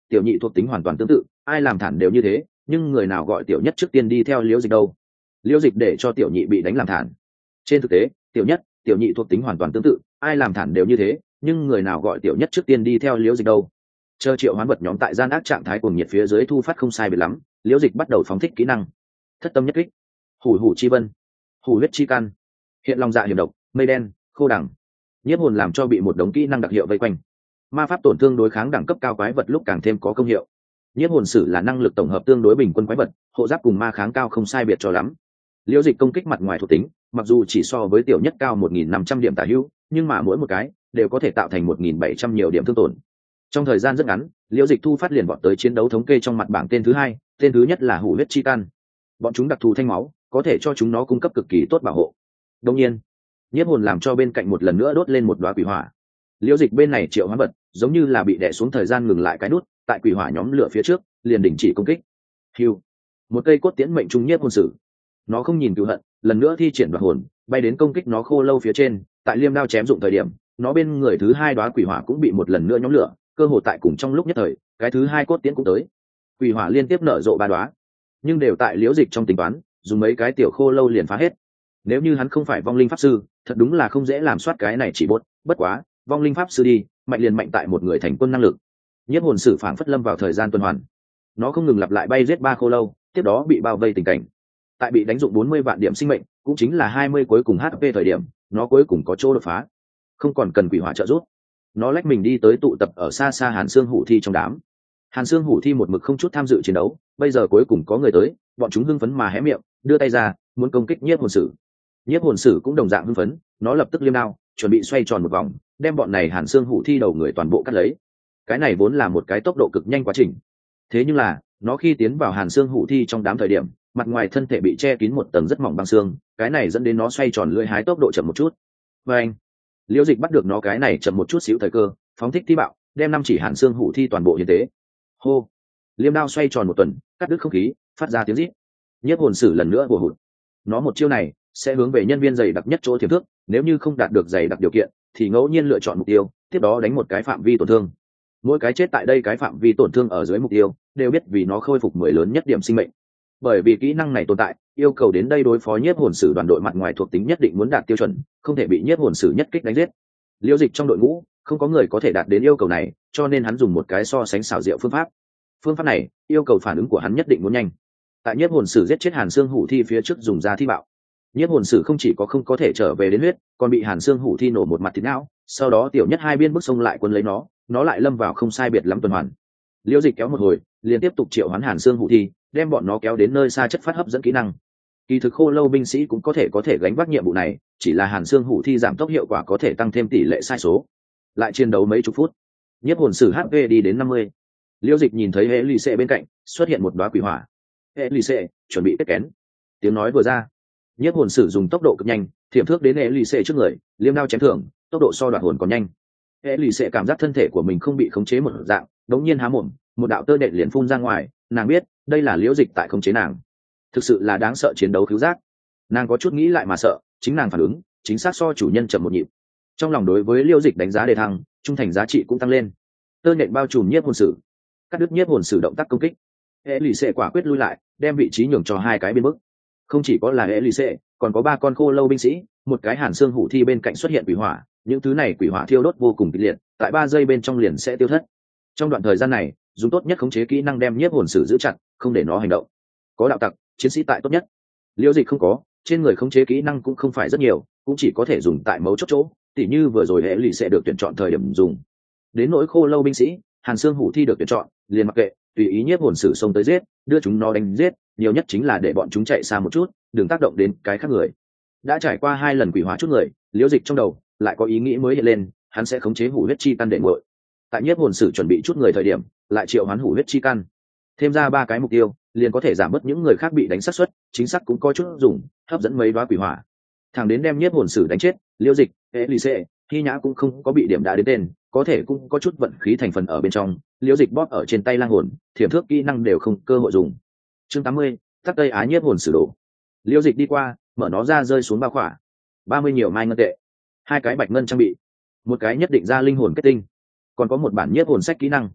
tiểu nhị thuộc tính hoàn toàn tương tự, ai làm thản đều như thế, nhưng người nào gọi tiểu nhất trước tiên đi theo liễu dịch đâu? Liễu dịch để cho tiểu nhị bị đánh làm thản. Trên thực tế, tiểu nhất, tiểu nhị thuộc tính hoàn toàn tương tự, ai làm thản đều như thế, nhưng người nào gọi tiểu nhất trước tiên đi theo liễu dịch đâu? Chờ triệu hoán vật nhóm tại gian ác trạng thái cuồng nhiệt phía dưới thu phát không sai biệt lắm, liễu dịch bắt đầu phóng thích kỹ năng. Thất tâm nhất kích, hủ hủ chi vân, hủ huyết chi căn, hiện long dạ hiểm độc, mây đen, khô đẳng, nhiếp hồn làm cho bị một đống kỹ năng đặc hiệu vây quanh. Ma pháp tổn thương đối kháng đẳng cấp cao quái vật lúc càng thêm có công hiệu. Nhiếp hồn sử là năng lực tổng hợp tương đối bình quân quái vật, hộ giáp cùng ma kháng cao không sai biệt cho lắm. Liễu dịch công kích mặt ngoài thuộc tính, mặc dù chỉ so với tiểu nhất cao một nghìn năm trăm điểm tả hữu, nhưng mà mỗi một cái đều có thể tạo thành một nghìn bảy trăm nhiều điểm thương tổn. Trong thời gian rất ngắn, liễu dịch thu phát liền vọt tới chiến đấu thống kê trong mặt bảng tên thứ hai, tên thứ nhất là hủ huyết chi căn. Bọn chúng đặc thù thanh máu, có thể cho chúng nó cung cấp cực kỳ tốt bảo hộ. Đương nhiên, nhiếp hồn làm cho bên cạnh một lần nữa đốt lên một đóa quỷ hỏa. Liễu dịch bên này triệu hoán vật, giống như là bị đè xuống thời gian ngừng lại cái nút, tại quỷ hỏa nhóm lửa phía trước, liền đình chỉ công kích. Hưu, một cây cốt tiễn mệnh trung nhiếp hồn sử. Nó không nhìn cừu hận, lần nữa thi triển đoạt hồn, bay đến công kích nó khô lâu phía trên, tại liêm đao chém dụng thời điểm, nó bên người thứ hai đóa quỷ hỏa cũng bị một lần nữa nhóm lửa, cơ hội tại cùng trong lúc nhất thời, cái thứ hai cốt tiễn cũng tới. Quỷ hỏa liên tiếp nở rộ ba đóa, nhưng đều tại liễu dịch trong tính toán, dùng mấy cái tiểu khô lâu liền phá hết. Nếu như hắn không phải vong linh pháp sư, thật đúng là không dễ làm soát cái này chỉ bốt, bất quá, vong linh pháp sư đi, mạnh liền mạnh tại một người thành quân năng lực. Nhiếp hồn sử phảng phất lâm vào thời gian tuần hoàn. Nó không ngừng lặp lại bay giết ba khô lâu, tiếp đó bị bao vây tình cảnh. Tại bị đánh dụng bốn mươi vạn điểm sinh mệnh, cũng chính là hai mươi cuối cùng hát pê thời điểm, nó cuối cùng có chỗ đột phá. Không còn cần quỷ hỏa trợ giúp. Nó lách mình đi tới tụ tập ở xa xa Hàn Xương Hủ Thi trong đám. Hàn Xương Hủ Thi một mực không chút tham dự chiến đấu, bây giờ cuối cùng có người tới, bọn chúng hưng phấn mà hé miệng, đưa tay ra, muốn công kích nhiếp hồn sử. Nhiếp hồn sử cũng đồng dạng hưng phấn, nó lập tức liêm đao, chuẩn bị xoay tròn một vòng, đem bọn này Hàn Xương Hủ Thi đầu người toàn bộ cắt lấy. Cái này vốn là một cái tốc độ cực nhanh quá trình. Thế nhưng là, nó khi tiến vào Hàn Xương Hủ Thi trong đám thời điểm, mặt ngoài thân thể bị che kín một tầng rất mỏng băng xương, cái này dẫn đến nó xoay tròn lưỡi hái tốc độ chậm một chút. Và anh, Liễu Dịch bắt được nó cái này chậm một chút xíu thời cơ, phóng thích thi bạo, đem năm chỉ Hàn Xương Hủ Thi toàn bộ như thế. Hô, liêm đao xoay tròn một tuần, cắt đứt không khí, phát ra tiếng rít. Nhiếp hồn sử lần nữa bổ hụt. Nó một chiêu này sẽ hướng về nhân viên dày đặc nhất chỗ thiểm thước, nếu như không đạt được dày đặc điều kiện, thì ngẫu nhiên lựa chọn mục tiêu, tiếp đó đánh một cái phạm vi tổn thương. Mỗi cái chết tại đây cái phạm vi tổn thương ở dưới mục tiêu, đều biết vì nó khôi phục mười lớn nhất điểm sinh mệnh. Bởi vì kỹ năng này tồn tại, yêu cầu đến đây đối phó nhiếp hồn sử đoàn đội mặt ngoài thuộc tính nhất định muốn đạt tiêu chuẩn, không thể bị nhiếp hồn sử nhất kích đánh giết. Liễu Dịch trong đội ngũ không có người có thể đạt đến yêu cầu này, cho nên hắn dùng một cái so sánh xảo diệu phương pháp. Phương pháp này yêu cầu phản ứng của hắn nhất định muốn nhanh. Tại nhiếp hồn sử giết chết Hàn Xương Hủ Thi phía trước dùng ra thi bạo, nhiếp hồn sử không chỉ có không có thể trở về đến huyết, còn bị Hàn Xương Hủ Thi nổ một mặt thịt não, sau đó tiểu nhất hai biên bức sông lại quân lấy nó, nó lại lâm vào không sai biệt lắm tuần hoàn. Liễu Dịch kéo một hồi, liền tiếp tục triệu hoán Hàn Xương Hủ Thi, đem bọn nó kéo đến nơi xa chất phát hấp dẫn kỹ năng. Kỳ thực khô lâu binh sĩ cũng có thể có thể gánh vác nhiệm vụ này, chỉ là Hàn Xương Hủ Thi giảm tốc hiệu quả có thể tăng thêm tỷ lệ sai số. Lại chiến đấu mấy chục phút, nhiếp hồn sử hát pê đi đến năm mươi. Liễu Dịch nhìn thấy hệ lì xệ bên cạnh xuất hiện một đóa quỷ hỏa. Hệ lì xệ chuẩn bị kết kén. Tiếng nói vừa ra, nhiếp hồn sử dùng tốc độ cực nhanh, thiểm thước đến hệ lì xệ trước người, liêm đao chém thưởng, tốc độ so đoạt hồn còn nhanh. Hệ lì xệ cảm giác thân thể của mình không bị khống chế một dạng, đống nhiên há mồm, một đạo tơ đệm liền phun ra ngoài, nàng biết đây là Liễu Dịch tại khống chế nàng. Thực sự là đáng sợ chiến đấu cứu giác. Nàng có chút nghĩ lại mà sợ, chính nàng phản ứng chính xác so chủ nhân chậm một nhịp. Trong lòng đối với Liễu Dịch đánh giá đề thăng, trung thành giá trị cũng tăng lên. Tơ nện bao trùm nhiếp hồn sử, cắt đứt nhiếp hồn sử động tác công kích. Hệ lì xệ quả quyết lui lại, đem vị trí nhường cho hai cái bên bức. Không chỉ có là hệ lì xệ, còn có ba con khô lâu binh sĩ, một cái Hàn Xương Hủ Thi bên cạnh xuất hiện quỷ hỏa, những thứ này quỷ hỏa thiêu đốt vô cùng kịch liệt, tại ba giây bên trong liền sẽ tiêu thất. Trong đoạn thời gian này, dùng tốt nhất khống chế kỹ năng đem nhiếp hồn sử giữ chặt, không để nó hành động. Có đạo tặc, chiến sĩ tại tốt nhất. Liễu Dịch không có, trên người khống chế kỹ năng cũng không phải rất nhiều, cũng chỉ có thể dùng tại mấu chốt chỗ, tỉ như vừa rồi hệ lì sẽ được tuyển chọn thời điểm dùng. Đến nỗi khô lâu binh sĩ, Hàn Xương Hủ Thi được tuyển chọn, liền mặc kệ, tùy ý nhiếp hồn sử xông tới giết, đưa chúng nó đánh giết, nhiều nhất chính là để bọn chúng chạy xa một chút, đừng tác động đến cái khác người. Đã trải qua hai lần quỷ hóa chút người, Liễu Dịch trong đầu lại có ý nghĩ mới hiện lên, hắn sẽ khống chế hủ huyết chi căn để nguội. Tại nhiếp hồn sử chuẩn bị chút người thời điểm, lại triệu hoán hủ huyết chi căn, thêm ra ba cái mục tiêu, liền có thể giảm bớt những người khác bị đánh sát suất, chính xác cũng có chút dùng, hấp dẫn mấy đóa quỷ hỏa. Thằng đến đem nhiếp hồn sử đánh chết, Liễu Dịch, Elise, Hy Nhã cũng không có bị điểm đã đến tên, có thể cũng có chút vận khí thành phần ở bên trong. Liễu Dịch bóp ở trên tay lang hồn, thiểm thước kỹ năng đều không cơ hội dùng. Chương tám mươi, tắc tây á nhiếp hồn sử đổ. Liễu Dịch đi qua, mở nó ra rơi xuống bao khỏa. ba mươi nhiều mai ngân tệ, hai cái bạch ngân trang bị, một cái nhất định ra linh hồn kết tinh, còn có một bản nhiếp hồn sách kỹ năng.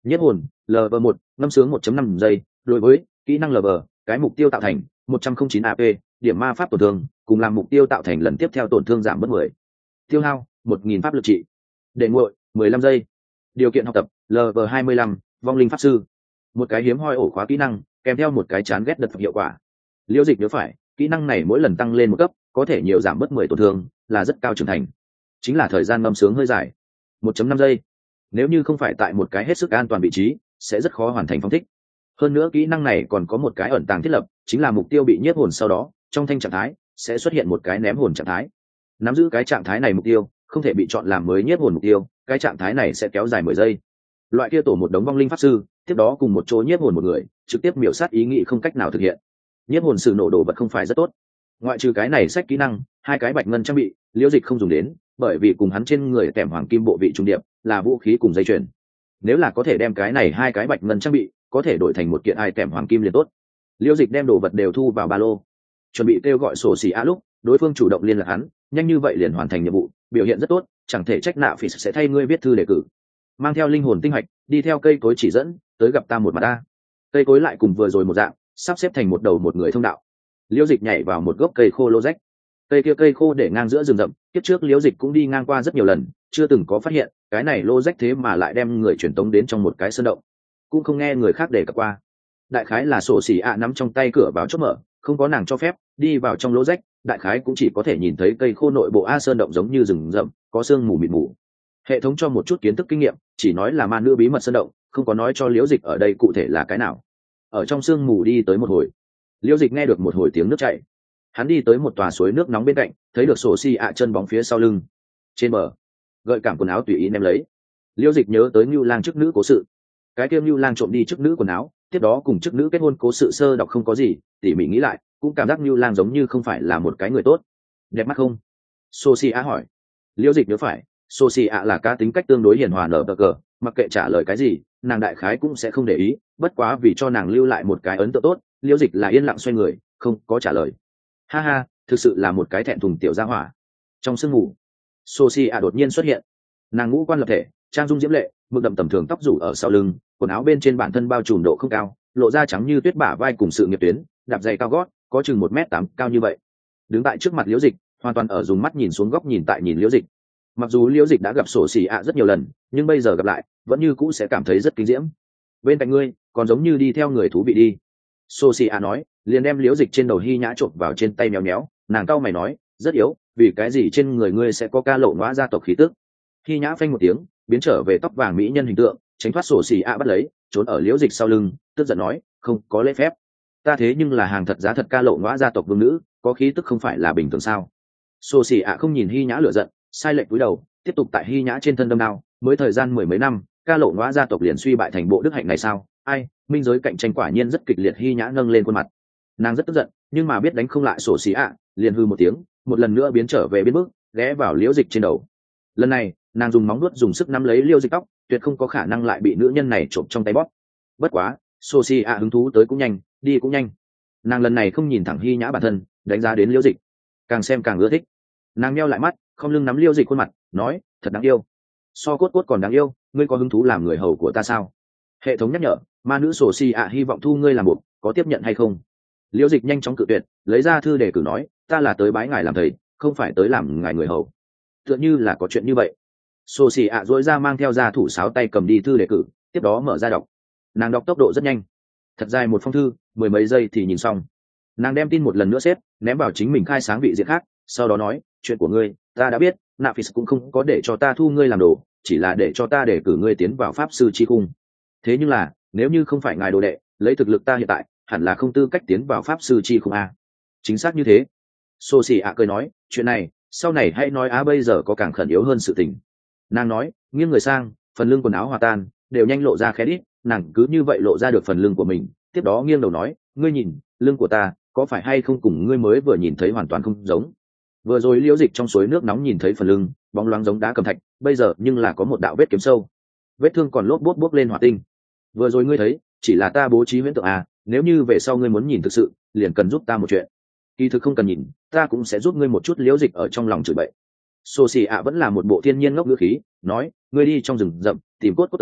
Nhiếp hồn lv một ngâm sướng một chấm năm giây. Đối với kỹ năng lv cái mục tiêu tạo thành một trăm linh chín a p, điểm ma pháp tổn thương cùng làm mục tiêu tạo thành lần tiếp theo tổn thương giảm bớt mười. Tiêu hao một nghìn pháp lực trị. Để nguội mười lăm giây. Điều kiện học tập lv hai mươi lăm vong linh pháp sư. Một cái hiếm hoi ổ khóa kỹ năng kèm theo một cái chán ghét đật hiệu quả. Liễu Dịch nhớ phải, kỹ năng này mỗi lần tăng lên một cấp có thể nhiều giảm bớt mười tổn thương, là rất cao trưởng thành. Chính là thời gian ngâm sướng hơi dài, một chấm năm giây. Nếu như không phải tại một cái hết sức an toàn vị trí, sẽ rất khó hoàn thành phong thích. Hơn nữa kỹ năng này còn có một cái ẩn tàng thiết lập, chính là mục tiêu bị nhiếp hồn sau đó, trong thanh trạng thái sẽ xuất hiện một cái ném hồn trạng thái. Nắm giữ cái trạng thái này mục tiêu không thể bị chọn làm mới nhiếp hồn mục tiêu, cái trạng thái này sẽ kéo dài mười giây. Loại kia tổ một đống vong linh pháp sư, tiếp đó cùng một chỗ nhiếp hồn một người, trực tiếp miểu sát ý nghĩ không cách nào thực hiện. Nhiếp hồn sự nổ đồ vật không phải rất tốt. Ngoại trừ cái này sách kỹ năng, hai cái bạch ngân trang bị, Liễu Dịch không dùng đến, bởi vì cùng hắn trên người kèm hoàng kim bộ vị trung điệp, là vũ khí cùng dây chuyền. Nếu là có thể đem cái này hai cái bạch ngân trang bị, có thể đổi thành một kiện ai kèm hoàng kim liền tốt. Liễu Dịch đem đồ vật đều thu vào ba lô, chuẩn bị kêu gọi sổ xì a lúc, đối phương chủ động liên lạc hắn, nhanh như vậy liền hoàn thành nhiệm vụ, biểu hiện rất tốt, chẳng thể trách nạ phỉ sẽ thay ngươi viết thư đề cử. Mang theo linh hồn tinh hạch, đi theo cây cối chỉ dẫn, tới gặp ta một mặt ta. Cây cối lại cùng vừa rồi một dạng, sắp xếp thành một đầu một người thông đạo. Liễu Dịch nhảy vào một gốc cây khô lô rách. Cây kia cây khô để ngang giữa rừng rậm, kiếp trước Liễu Dịch cũng đi ngang qua rất nhiều lần, chưa từng có phát hiện, cái này lô rách thế mà lại đem người truyền tống đến trong một cái sơn động. Cũng không nghe người khác đề cập qua. Đại khái là sổ xỉ ạ nắm trong tay cửa vào chốt mở, không có nàng cho phép, đi vào trong lô rách, đại khái cũng chỉ có thể nhìn thấy cây khô nội bộ a sơn động giống như rừng rậm, có sương mù mịt mù. Hệ thống cho một chút kiến thức kinh nghiệm, chỉ nói là ma nữ bí mật sơn động, không có nói cho Liễu Dịch ở đây cụ thể là cái nào. Ở trong sương mù đi tới một hồi, Liễu Dịch nghe được một hồi tiếng nước chảy. Hắn đi tới một tòa suối nước nóng bên cạnh, thấy được sổ xì ạ chân bóng phía sau lưng. Trên bờ, gợi cảm quần áo tùy ý ném lấy. Liễu Dịch nhớ tới Nưu Lang chức nữ cố sự. Cái kia Nưu Lang trộm đi chức nữ quần áo, tiếp đó cùng chức nữ kết hôn cố sự sơ đọc không có gì, tỉ mỉ nghĩ lại, cũng cảm giác Nưu Lang giống như không phải là một cái người tốt. Đẹp mắt không? Sô xì ạ hỏi. Liễu Dịch nhớ phải, Sô xì ạ là cá tính cách tương đối hiền hòa nở bờ cờ, mặc kệ trả lời cái gì, nàng đại khái cũng sẽ không để ý, bất quá vì cho nàng lưu lại một cái ấn tượng tốt, Liễu Dịch là yên lặng xoay người, không có trả lời. Ha ha, thực sự là một cái thẹn thùng tiểu gia hỏa. Trong sương mù, Sophia đột nhiên xuất hiện. Nàng ngũ quan lập thể, trang dung diễm lệ, mực đậm tầm thường tóc rủ ở sau lưng, quần áo bên trên bản thân bao trùm độ không cao, lộ ra trắng như tuyết bả vai cùng sự nghiệp tuyến, đạp giày cao gót, có chừng một mét tám cao như vậy. Đứng tại trước mặt Liễu Dịch, hoàn toàn ở dùng mắt nhìn xuống góc nhìn tại nhìn Liễu Dịch. Mặc dù Liễu Dịch đã gặp Sophia rất nhiều lần, nhưng bây giờ gặp lại, vẫn như cũ sẽ cảm thấy rất kinh diễm. Bên cạnh ngươi, còn giống như đi theo người thú vị đi. Sophia nói, liền đem Liễu Dịch trên đầu hy nhã trộn vào trên tay méo méo, nàng cau mày nói, rất yếu, vì cái gì trên người ngươi sẽ có ca lộ nóa gia tộc khí tức. Hy nhã phanh một tiếng, biến trở về tóc vàng mỹ nhân hình tượng, tránh thoát sổ xì ạ bắt lấy, trốn ở Liễu Dịch sau lưng, tức giận nói, không có lễ phép. Ta thế nhưng là hàng thật giá thật ca lộ nóa gia tộc vương nữ, có khí tức không phải là bình thường sao? Sổ xì ạ không nhìn hy nhã lửa giận, sai lệch cúi đầu, tiếp tục tại hy nhã trên thân đâm đao, mới thời gian mười mấy năm, ca lộ nóa gia tộc liền suy bại thành bộ đức hạnh này sao? Ai, minh giới cạnh tranh quả nhiên rất kịch liệt. Hy nhã nâng lên khuôn mặt, nàng rất tức giận, nhưng mà biết đánh không lại sổ xì ạ, liền hư một tiếng, một lần nữa biến trở về biến bước, ghé vào Liễu Dịch trên đầu. Lần này nàng dùng móng vuốt dùng sức nắm lấy Liễu Dịch tóc, tuyệt không có khả năng lại bị nữ nhân này trộm trong tay bóp. Bất quá sổ xì ạ hứng thú tới cũng nhanh, đi cũng nhanh. Nàng lần này không nhìn thẳng hy nhã bản thân, đánh giá đến Liễu Dịch, càng xem càng ưa thích. Nàng nheo lại mắt, không lưng nắm Liễu Dịch khuôn mặt, nói, thật đáng yêu, so cốt cốt còn đáng yêu, ngươi có hứng thú làm người hầu của ta sao? Hệ thống nhắc nhở, ma nữ sổ xì ạ hy vọng thu ngươi làm một, có tiếp nhận hay không? Liễu Dịch nhanh chóng cự tuyệt, lấy ra thư đề cử nói, ta là tới bái ngài làm thầy, không phải tới làm ngài người hầu. Tựa như là có chuyện như vậy. Sô xì ạ dỗi ra mang theo ra thủ sáo tay cầm đi thư đề cử, tiếp đó mở ra đọc. Nàng đọc tốc độ rất nhanh, thật dài một phong thư, mười mấy giây thì nhìn xong. Nàng đem tin một lần nữa xếp, ném vào chính mình khai sáng vị diện khác, sau đó nói, chuyện của ngươi ta đã biết, Nafis cũng không có để cho ta thu ngươi làm đồ, chỉ là để cho ta đề cử ngươi tiến vào pháp sư chi cung. Thế nhưng là nếu như không phải ngài đồ đệ, lấy thực lực ta hiện tại hẳn là không tư cách tiến vào pháp sư chi cung a. Chính xác như thế. Sô xì ạ cười nói, chuyện này sau này hãy nói á, bây giờ có càng khẩn yếu hơn sự tình. Nàng nói, nghiêng người sang, phần lưng quần áo hòa tan đều nhanh lộ ra khé đít, nàng cứ như vậy lộ ra được phần lưng của mình, tiếp đó nghiêng đầu nói, ngươi nhìn lưng của ta có phải hay không cùng ngươi mới vừa nhìn thấy hoàn toàn không giống. Vừa rồi Liễu Dịch trong suối nước nóng nhìn thấy phần lưng bóng loáng giống đá cầm thạch, bây giờ nhưng là có một đạo vết kiếm sâu, vết thương còn lốp bốt bốt lên hỏa tinh. Vừa rồi ngươi thấy chỉ là ta bố trí huyễn tượng à, nếu như về sau ngươi muốn nhìn thực sự, liền cần giúp ta một chuyện. Kỳ thực không cần nhìn, ta cũng sẽ giúp ngươi một chút. Liễu Dịch ở trong lòng chửi bậy. Sô xì ạ vẫn là một bộ thiên nhiên ngốc ngữ khí, nói, ngươi đi trong rừng rậm tìm cốt cốt tới,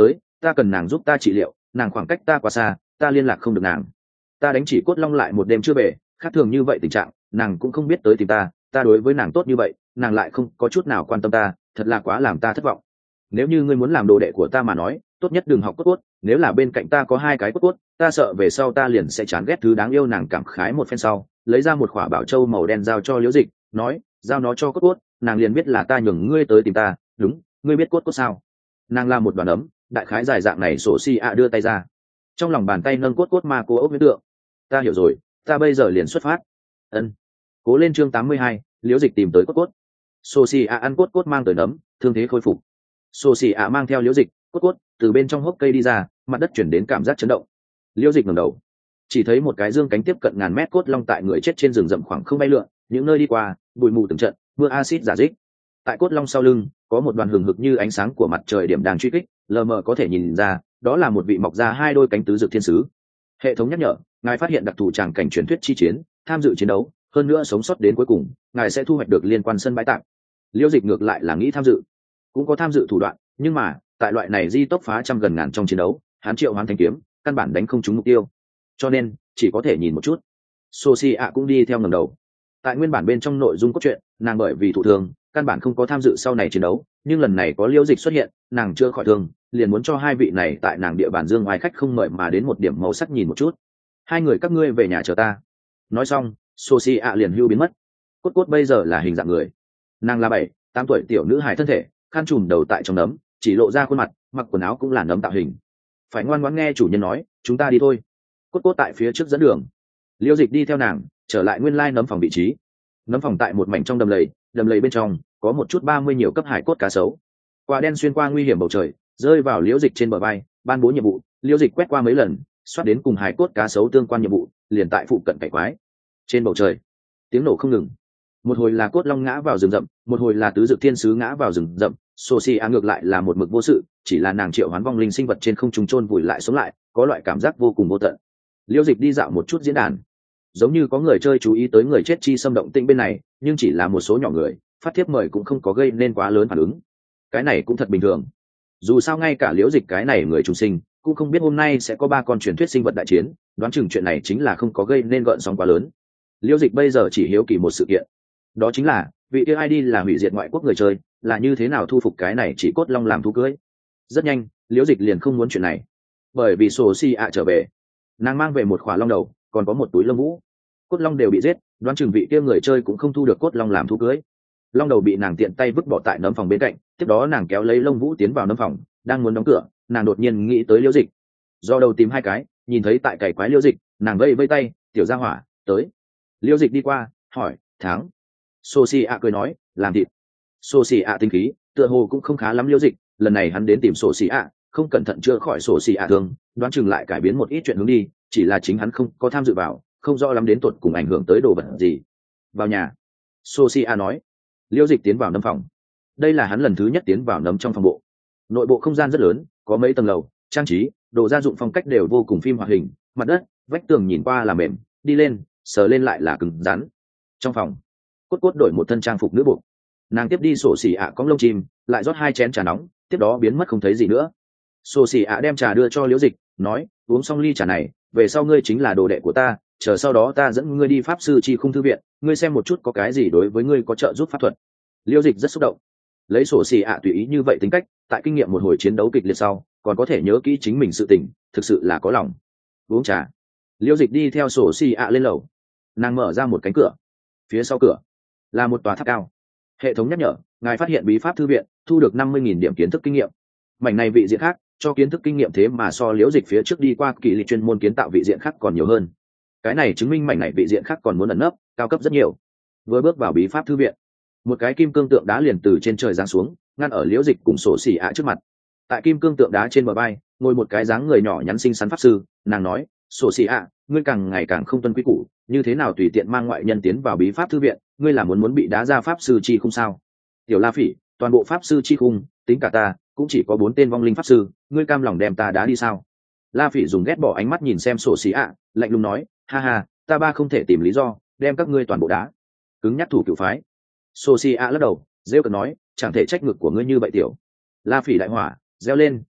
ta cần nàng giúp ta trị liệu, nàng khoảng cách ta quá xa, ta liên lạc không được nàng. Ta đánh chỉ cốt long lại một đêm chưa về, khác thường như vậy tình trạng, nàng cũng không biết tới tìm ta, ta đối với nàng tốt như vậy, nàng lại không có chút nào quan tâm ta, thật là quá làm ta thất vọng. Nếu như ngươi muốn làm đồ đệ của ta mà nói, tốt nhất đừng học cốt cốt, nếu là bên cạnh ta có hai cái cốt cốt, ta sợ về sau ta liền sẽ chán ghét thứ đáng yêu. Nàng cảm khái một phen sau, lấy ra một khỏa bảo châu màu đen giao cho Liễu Dịch, nói, giao nó cho cốt cốt, nàng liền biết là ta nhường ngươi tới tìm ta. Đúng, ngươi biết cốt cốt sao? Nàng làm một đoàn ấm, đại khái dài dạng này. Sổ xì ạ đưa tay ra, trong lòng bàn tay nâng cốt cốt ma cô ốc huyết tượng. Ta hiểu rồi, ta bây giờ liền xuất phát. Ân. Cố lên. Chương tám mươi hai, Liễu Dịch tìm tới cốt cốt. Sổ xì ạ ăn cốt cốt mang tới nấm, thương thế khôi phục. Sổ xì ạ mang theo Liễu Dịch, cốt cốt từ bên trong hốc cây đi ra, mặt đất chuyển đến cảm giác chấn động. Liễu Dịch ngẩng đầu, chỉ thấy một cái dương cánh tiếp cận ngàn mét cốt long tại người chết trên rừng rậm khoảng không bay lượn, những nơi đi qua bụi mù từng trận, mưa axit giả dích. Tại cốt long sau lưng có một đoàn hừng hực như ánh sáng của mặt trời điểm đang truy kích, lờ mờ có thể nhìn ra đó là một vị mọc ra hai đôi cánh tứ dược thiên sứ. Hệ thống nhắc nhở, ngài phát hiện đặc thù tràng cảnh truyền thuyết chi chiến, tham dự chiến đấu, hơn nữa sống sót đến cuối cùng, ngài sẽ thu hoạch được liên quan sân bãi tạm. Liễu Dịch ngược lại là nghĩ tham dự, cũng có tham dự thủ đoạn, nhưng mà tại loại này di tốc phá trăm gần ngàn trong chiến đấu, hắn triệu hoán thanh kiếm căn bản đánh không trúng mục tiêu, cho nên chỉ có thể nhìn một chút. Sophie ạ cũng đi theo ngẩng đầu. Tại nguyên bản bên trong nội dung cốt truyện, nàng bởi vì thụ thương căn bản không có tham dự sau này chiến đấu, nhưng lần này có Liễu Dịch xuất hiện, nàng chưa khỏi thương, liền muốn cho hai vị này tại nàng địa bàn dương ngoài khách không mời mà đến một điểm màu sắc nhìn một chút. Hai người các ngươi về nhà chờ ta. Nói xong, Sophie ạ liền hưu biến mất. Cốt cốt bây giờ là hình dạng người, nàng là bảy tám tuổi tiểu nữ hài thân thể, khăn trùm đầu tại trong nấm, chỉ lộ ra khuôn mặt, mặc quần áo cũng là nấm tạo hình. Phải ngoan ngoãn nghe chủ nhân nói, chúng ta đi thôi. Cốt cốt tại phía trước dẫn đường, Liễu Dịch đi theo nàng trở lại nguyên lai nấm phòng vị trí. Nấm phòng tại một mảnh trong đầm lầy, đầm lầy bên trong có một chút ba mươi nhiều cấp hải cốt cá sấu. Quả đen xuyên qua nguy hiểm bầu trời, rơi vào Liễu Dịch trên bờ vai, ban bố nhiệm vụ. Liễu Dịch quét qua mấy lần, xoát đến cùng hải cốt cá sấu tương quan nhiệm vụ, liền tại phụ cận cải quái. Trên bầu trời tiếng nổ không ngừng, một hồi là cốt long ngã vào rừng rậm, một hồi là tứ dược thiên sứ ngã vào rừng rậm. Sophie á ngược lại là một mực vô sự, chỉ là nàng triệu hoán vong linh sinh vật trên không trung chôn vùi lại sống lại, có loại cảm giác vô cùng vô tận. Liễu Dịch đi dạo một chút diễn đàn, giống như có người chơi chú ý tới người chết chi xâm động tĩnh bên này, nhưng chỉ là một số nhỏ người, phát thiếp mời cũng không có gây nên quá lớn phản ứng. Cái này cũng thật bình thường, dù sao ngay cả Liễu Dịch cái này người trùng sinh cũng không biết hôm nay sẽ có ba con truyền thuyết sinh vật đại chiến, đoán chừng chuyện này chính là không có gây nên gợn sóng quá lớn. Liễu Dịch bây giờ chỉ hiếu kỳ một sự kiện, đó chính là vị kia i đê là hủy diệt ngoại quốc người chơi, là như thế nào thu phục cái này chỉ cốt long làm thú cưới. Rất nhanh Liễu Dịch liền không muốn chuyện này, bởi vì Sophie ạ trở về, nàng mang về một khỏa long đầu, còn có một túi lông vũ. Cốt long đều bị giết, đoán chừng vị kia người chơi cũng không thu được cốt long làm thú cưới. Long đầu bị nàng tiện tay vứt bỏ tại nấm phòng bên cạnh, tiếp đó nàng kéo lấy lông vũ tiến vào nấm phòng, đang muốn đóng cửa, nàng đột nhiên nghĩ tới Liễu Dịch. Do đầu tìm hai cái, nhìn thấy tại cày quái Liễu Dịch, nàng vây vây tay, tiểu gia hỏa tới. Liễu Dịch đi qua hỏi, thắng. Sophie ạ cười nói, làm thịt. Sophie ạ tinh khí tựa hồ cũng không khá lắm. Liễu Dịch lần này hắn đến tìm Sophie ạ, không cẩn thận chữa khỏi Sophie ạ thương, đoán chừng lại cải biến một ít chuyện hướng đi, chỉ là chính hắn không có tham dự vào, không rõ lắm đến tột cùng ảnh hưởng tới đồ vật gì. Vào nhà, Sophie ạ nói. Liễu Dịch tiến vào nấm phòng, đây là hắn lần thứ nhất tiến vào nấm trong phòng bộ. Nội bộ không gian rất lớn, có mấy tầng lầu, trang trí đồ gia dụng phong cách đều vô cùng phim hoạt hình, mặt đất vách tường nhìn qua là mềm, đi lên sờ lên lại là cứng rắn. Trong phòng, Cốt Cốt đổi một thân trang phục nữ bộ, nàng tiếp đi sổ xỉ ạ cong lông chim, lại rót hai chén trà nóng, tiếp đó biến mất không thấy gì nữa. Sổ xỉ ạ đem trà đưa cho Liễu Dịch, nói, uống xong ly trà này, về sau ngươi chính là đồ đệ của ta, chờ sau đó ta dẫn ngươi đi pháp sư chi khung thư viện, ngươi xem một chút có cái gì đối với ngươi có trợ giúp pháp thuật. Liễu Dịch rất xúc động, lấy sổ xỉ ạ tùy ý như vậy tính cách, tại kinh nghiệm một hồi chiến đấu kịch liệt sau, còn có thể nhớ kỹ chính mình sự tình, thực sự là có lòng. Uống trà, Liễu Dịch đi theo sổ xỉ ạ lên lầu, nàng mở ra một cánh cửa, phía sau cửa là một tòa tháp cao. Hệ thống nhắc nhở, ngài phát hiện bí pháp thư viện, thu được năm mươi nghìn điểm kiến thức kinh nghiệm. Mảnh này vị diện khác cho kiến thức kinh nghiệm thế mà so Liễu Dịch phía trước đi qua kỳ lịch chuyên môn kiến tạo vị diện khác còn nhiều hơn. Cái này chứng minh mảnh này vị diện khác còn muốn ẩn nấp, cao cấp rất nhiều. Vừa bước vào bí pháp thư viện, một cái kim cương tượng đá liền từ trên trời giáng xuống, ngăn ở Liễu Dịch cùng sổ xỉ ạ trước mặt. Tại kim cương tượng đá trên bờ vai ngồi một cái dáng người nhỏ nhắn xinh xắn pháp sư, nàng nói, sổ xỉ ạ, ngươi càng ngày càng không tuân quy củ, như thế nào tùy tiện mang ngoại nhân tiến vào bí pháp thư viện, ngươi là muốn muốn bị đá ra pháp sư chi khung sao? Tiểu La Phỉ, toàn bộ pháp sư chi khung, tính cả ta cũng chỉ có bốn tên vong linh pháp sư, ngươi cam lòng đem ta đá đi sao? La Phỉ dùng ghét bỏ ánh mắt nhìn xem sổ xỉ ạ, lạnh lùng nói, ha ha, ta ba không thể tìm lý do đem các ngươi toàn bộ đá. Cứng nhắc thủ cửu phái. Sổ xỉ ạ lắc đầu, rêu cợt nói, chẳng thể trách ngực của ngươi như vậy tiểu. La Phỉ đại hỏa reo lên,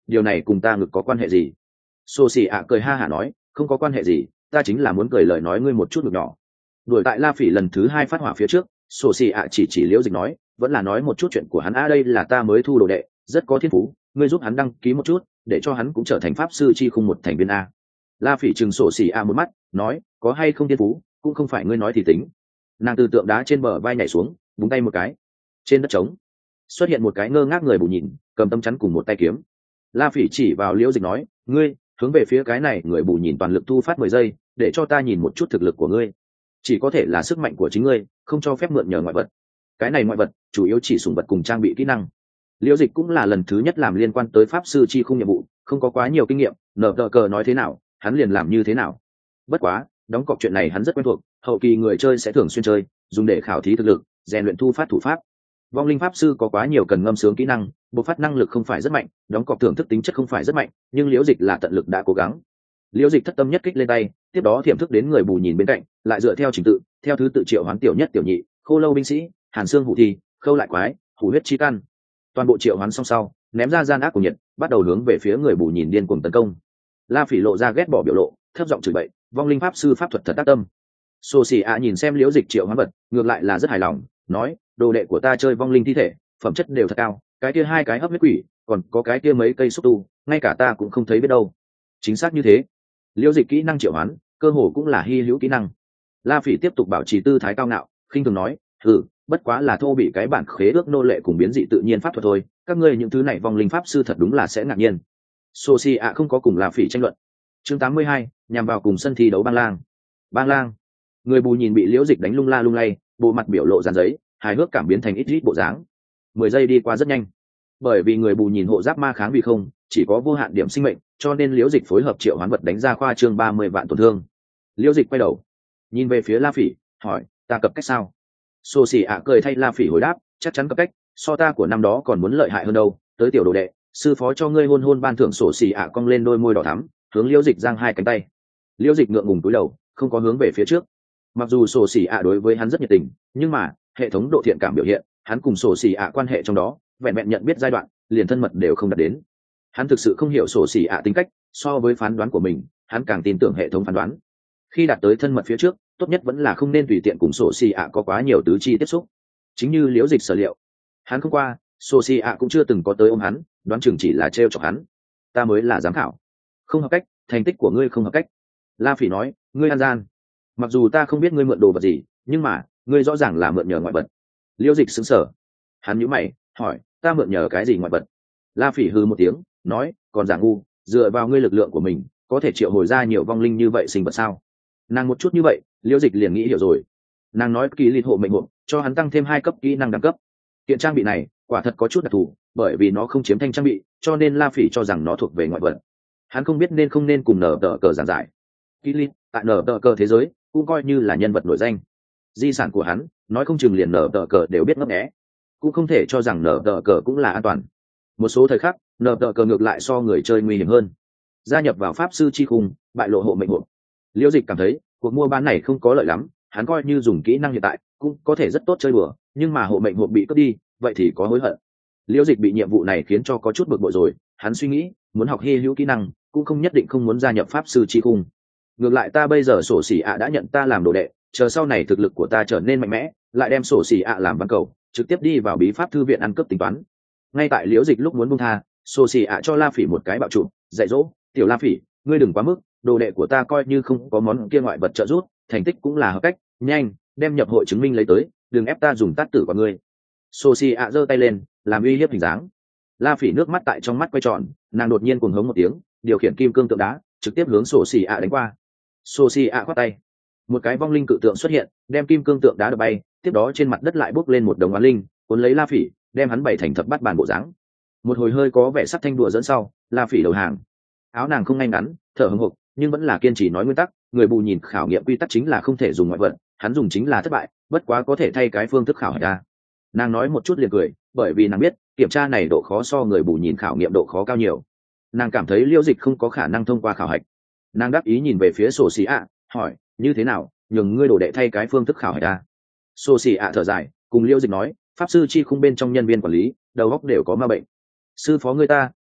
điều này cùng ta ngực có quan hệ gì? Sô xì ạ cười ha hả nói, không có quan hệ gì, ta chính là muốn cười lời nói ngươi một chút ngực nhỏ. Đuổi tại La Phỉ lần thứ hai phát hỏa phía trước, Sô xì ạ chỉ chỉ Liễu Dịch nói, vẫn là nói một chút chuyện của hắn. À, đây là ta mới thu đồ đệ, rất có thiên phú, ngươi giúp hắn đăng ký một chút, để cho hắn cũng trở thành pháp sư chi khung một thành viên a. La Phỉ trừng Sô xì ạ một mắt, nói, có hay không thiên phú, cũng không phải ngươi nói thì tính. Nàng từ tượng đá trên bờ vai nhảy xuống, búng tay một cái, trên đất trống xuất hiện một cái ngơ ngác người bù nhìn, cầm tâm chắn cùng một tay kiếm. La Phỉ chỉ vào Liễu Dịch nói, ngươi hướng về phía cái này người bù nhìn toàn lực thu phát mười giây, để cho ta nhìn một chút thực lực của ngươi. Chỉ có thể là sức mạnh của chính ngươi, không cho phép mượn nhờ ngoại vật. Cái này ngoại vật chủ yếu chỉ sủng vật cùng trang bị kỹ năng. Liễu Dịch cũng là lần thứ nhất làm liên quan tới pháp sư chi khung nhiệm vụ, không có quá nhiều kinh nghiệm, nở tờ cờ nói thế nào hắn liền làm như thế nào. Bất quá đóng cọc chuyện này hắn rất quen thuộc, hậu kỳ người chơi sẽ thường xuyên chơi, dùng để khảo thí thực lực, rèn luyện thu phát thủ pháp. Vong linh pháp sư có quá nhiều cần ngâm sướng kỹ năng, bộc phát năng lực không phải rất mạnh, đóng cọc thưởng thức tính chất không phải rất mạnh, nhưng Liễu Dịch là tận lực đã cố gắng. Liễu Dịch thất tâm nhất kích lên tay, tiếp đó thiểm thức đến người bù nhìn bên cạnh, lại dựa theo trình tự, theo thứ tự triệu hoán tiểu nhất tiểu nhị, khô lâu binh sĩ, hàn xương hủ thi, khâu lại quái, hủ huyết chi căn. Toàn bộ triệu hoán xong sau, ném ra gian ác của nhiệt, bắt đầu hướng về phía người bù nhìn điên cuồng tấn công. La Phỉ lộ ra ghét bỏ biểu lộ, thấp giọng chửi bậy, vong linh pháp sư pháp thuật thật tác tâm. Sô xì ạ nhìn xem Liễu Dịch triệu hoán vật, ngược lại là rất hài lòng, nói, đồ đệ của ta chơi vong linh thi thể, phẩm chất đều thật cao, cái kia hai cái hấp huyết quỷ, còn có cái kia mấy cây xúc tu, ngay cả ta cũng không thấy biết đâu. Chính xác như thế. Liễu Dịch kỹ năng triệu hoán, cơ hồ cũng là hi hữu kỹ năng. La Phỉ tiếp tục bảo trì tư thái cao ngạo, khinh thường nói, "Ừ, bất quá là thô bị cái bản khế ước nô lệ cùng biến dị tự nhiên pháp thuật thôi, các ngươi những thứ này vong linh pháp sư thật đúng là sẽ ngạc nhiên." Sophie ạ không có cùng La Phỉ tranh luận. Chương tám mươi hai, nhằm vào cùng sân thi đấu bang lang. Bang lang. Người bù nhìn bị Liễu Dịch đánh lung la lung lay, bộ mặt biểu lộ dàn giấy, hài hước cảm biến thành ít ít bộ dáng. Mười giây đi qua rất nhanh. Bởi vì người bù nhìn hộ giáp ma kháng vì không, chỉ có vô hạn điểm sinh mệnh, cho nên Liễu Dịch phối hợp triệu hoán vật đánh ra khoa trương ba mươi vạn tổn thương. Liễu Dịch quay đầu, nhìn về phía La Phỉ, hỏi, ta cập cách sao? Sô xì ạ cười thay La Phỉ hồi đáp, chắc chắn cập cách, so ta của năm đó còn muốn lợi hại hơn đâu. Tới tiểu đồ đệ, sư phó cho ngươi hôn hôn ban thưởng. Sô xì ạ cong lên đôi môi đỏ thắm, hướng Liễu Dịch giang hai cánh tay. Liễu Dịch ngượng ngùng cúi đầu, không có hướng về phía trước. Mặc dù Sô xì ạ đối với hắn rất nhiệt tình, nhưng mà hệ thống độ thiện cảm biểu hiện, hắn cùng Sô xì ạ quan hệ trong đó, vẹn vẹn nhận biết giai đoạn, liền thân mật đều không đạt đến. Hắn thực sự không hiểu Sô xì ạ tính cách, so với phán đoán của mình, hắn càng tin tưởng hệ thống phán đoán. Khi đạt tới thân mật phía trước, tốt nhất vẫn là không nên tùy tiện cùng Sô xì ạ có quá nhiều tứ chi tiếp xúc. Chính như Liễu Dịch sở liệu, hắn không qua, Sô xì ạ cũng chưa từng có tới ôm hắn, đoán chừng chỉ là trêu chọc hắn. Ta mới là giám khảo, không hợp cách, thành tích của ngươi không hợp cách. La Phỉ nói, ngươi ăn gian. Mặc dù ta không biết ngươi mượn đồ vật gì, nhưng mà ngươi rõ ràng là mượn nhờ ngoại vật. Liễu Dịch sững sờ, hắn nhíu mày, hỏi, ta mượn nhờ cái gì ngoại vật? La Phỉ hừ một tiếng, nói, còn giả ngu, dựa vào ngươi lực lượng của mình, có thể triệu hồi ra nhiều vong linh như vậy sinh vật sao? Nàng một chút như vậy, Liễu Dịch liền nghĩ hiểu rồi. Nàng nói kỳ lịt hộ mệnh hộ, cho hắn tăng thêm hai cấp kỹ năng đẳng cấp. Kiện trang bị này, quả thật có chút đặc thù, bởi vì nó không chiếm thanh trang bị, cho nên La Phỉ cho rằng nó thuộc về ngoại vật. Hắn không biết nên không nên cùng nở tờ cờ giảng giải. Kỳ lịt, tại nở tờ cờ thế giới, cũng coi như là nhân vật nổi danh. Di sản của hắn, nói không chừng liền nở tờ cờ đều biết ngấp nghé, cũng không thể cho rằng nở tờ cờ cũng là an toàn. Một số thời khắc, nở tờ cờ ngược lại so người chơi nguy hiểm hơn. Gia nhập vào pháp sư chi khung, bại lộ hộ mệnh hộ. Liễu Dịch cảm thấy cuộc mua bán này không có lợi lắm, hắn coi như dùng kỹ năng hiện tại cũng có thể rất tốt chơi bừa, nhưng mà hộ mệnh hộ bị cướp đi, vậy thì có hối hận. Liễu Dịch bị nhiệm vụ này khiến cho có chút bực bội rồi, hắn suy nghĩ, muốn học hi hữu kỹ năng, cũng không nhất định không muốn gia nhập pháp sư chi khung. Ngược lại ta bây giờ sổ xỉ ạ đã nhận ta làm đồ đệ, chờ sau này thực lực của ta trở nên mạnh mẽ, lại đem sổ xỉ ạ làm văn cầu, trực tiếp đi vào bí pháp thư viện ăn cướp tính toán. Ngay tại Liễu Dịch lúc muốn buông tha, sổ xỉ ạ cho La Phỉ một cái bạo trụ, dạy dỗ, tiểu La Phỉ, ngươi đừng quá mức, đồ đệ của ta coi như không có món kia ngoại vật trợ giúp, thành tích cũng là hợp cách, nhanh, đem nhập hội chứng minh lấy tới, đừng ép ta dùng tát tử của ngươi. Sô xì ạ giơ tay lên, làm uy hiếp hình dáng. La Phỉ nước mắt tại trong mắt quay tròn, nàng đột nhiên cuồng hống một tiếng, điều khiển kim cương tượng đá, trực tiếp hướng Sô xì ạ đánh qua. Sô xì ạ khoát tay, một cái vong linh cự tượng xuất hiện, đem kim cương tượng đá đập bay, tiếp đó trên mặt đất lại bốc lên một đống oán linh, cuốn lấy La Phỉ, đem hắn bày thành thập bát bàn bộ dáng. Một hồi hơi có vẻ sắc thanh đùa dẫn sau, La Phỉ đầu hàng. Áo nàng không ngay ngắn, thở hổn hộc, nhưng vẫn là kiên trì nói nguyên tắc, người bù nhìn khảo nghiệm quy tắc chính là không thể dùng ngoại vật, hắn dùng chính là thất bại, bất quá có thể thay cái phương thức khảo hạch ra. Nàng nói một chút liền cười, bởi vì nàng biết kiểm tra này độ khó so người bù nhìn khảo nghiệm độ khó cao nhiều. Nàng cảm thấy Liễu Dịch không có khả năng thông qua khảo hạch. Nàng đáp ý nhìn về phía Sô xì ạ, hỏi, như thế nào, nhường ngươi đồ đệ thay cái phương thức khảo hạch ra? Sô xì ạ thở dài, cùng Liễu Dịch nói, pháp sư chi khung bên trong nhân viên quản lý, đầu óc đều có ma bệnh. Sư phó ngươi ta,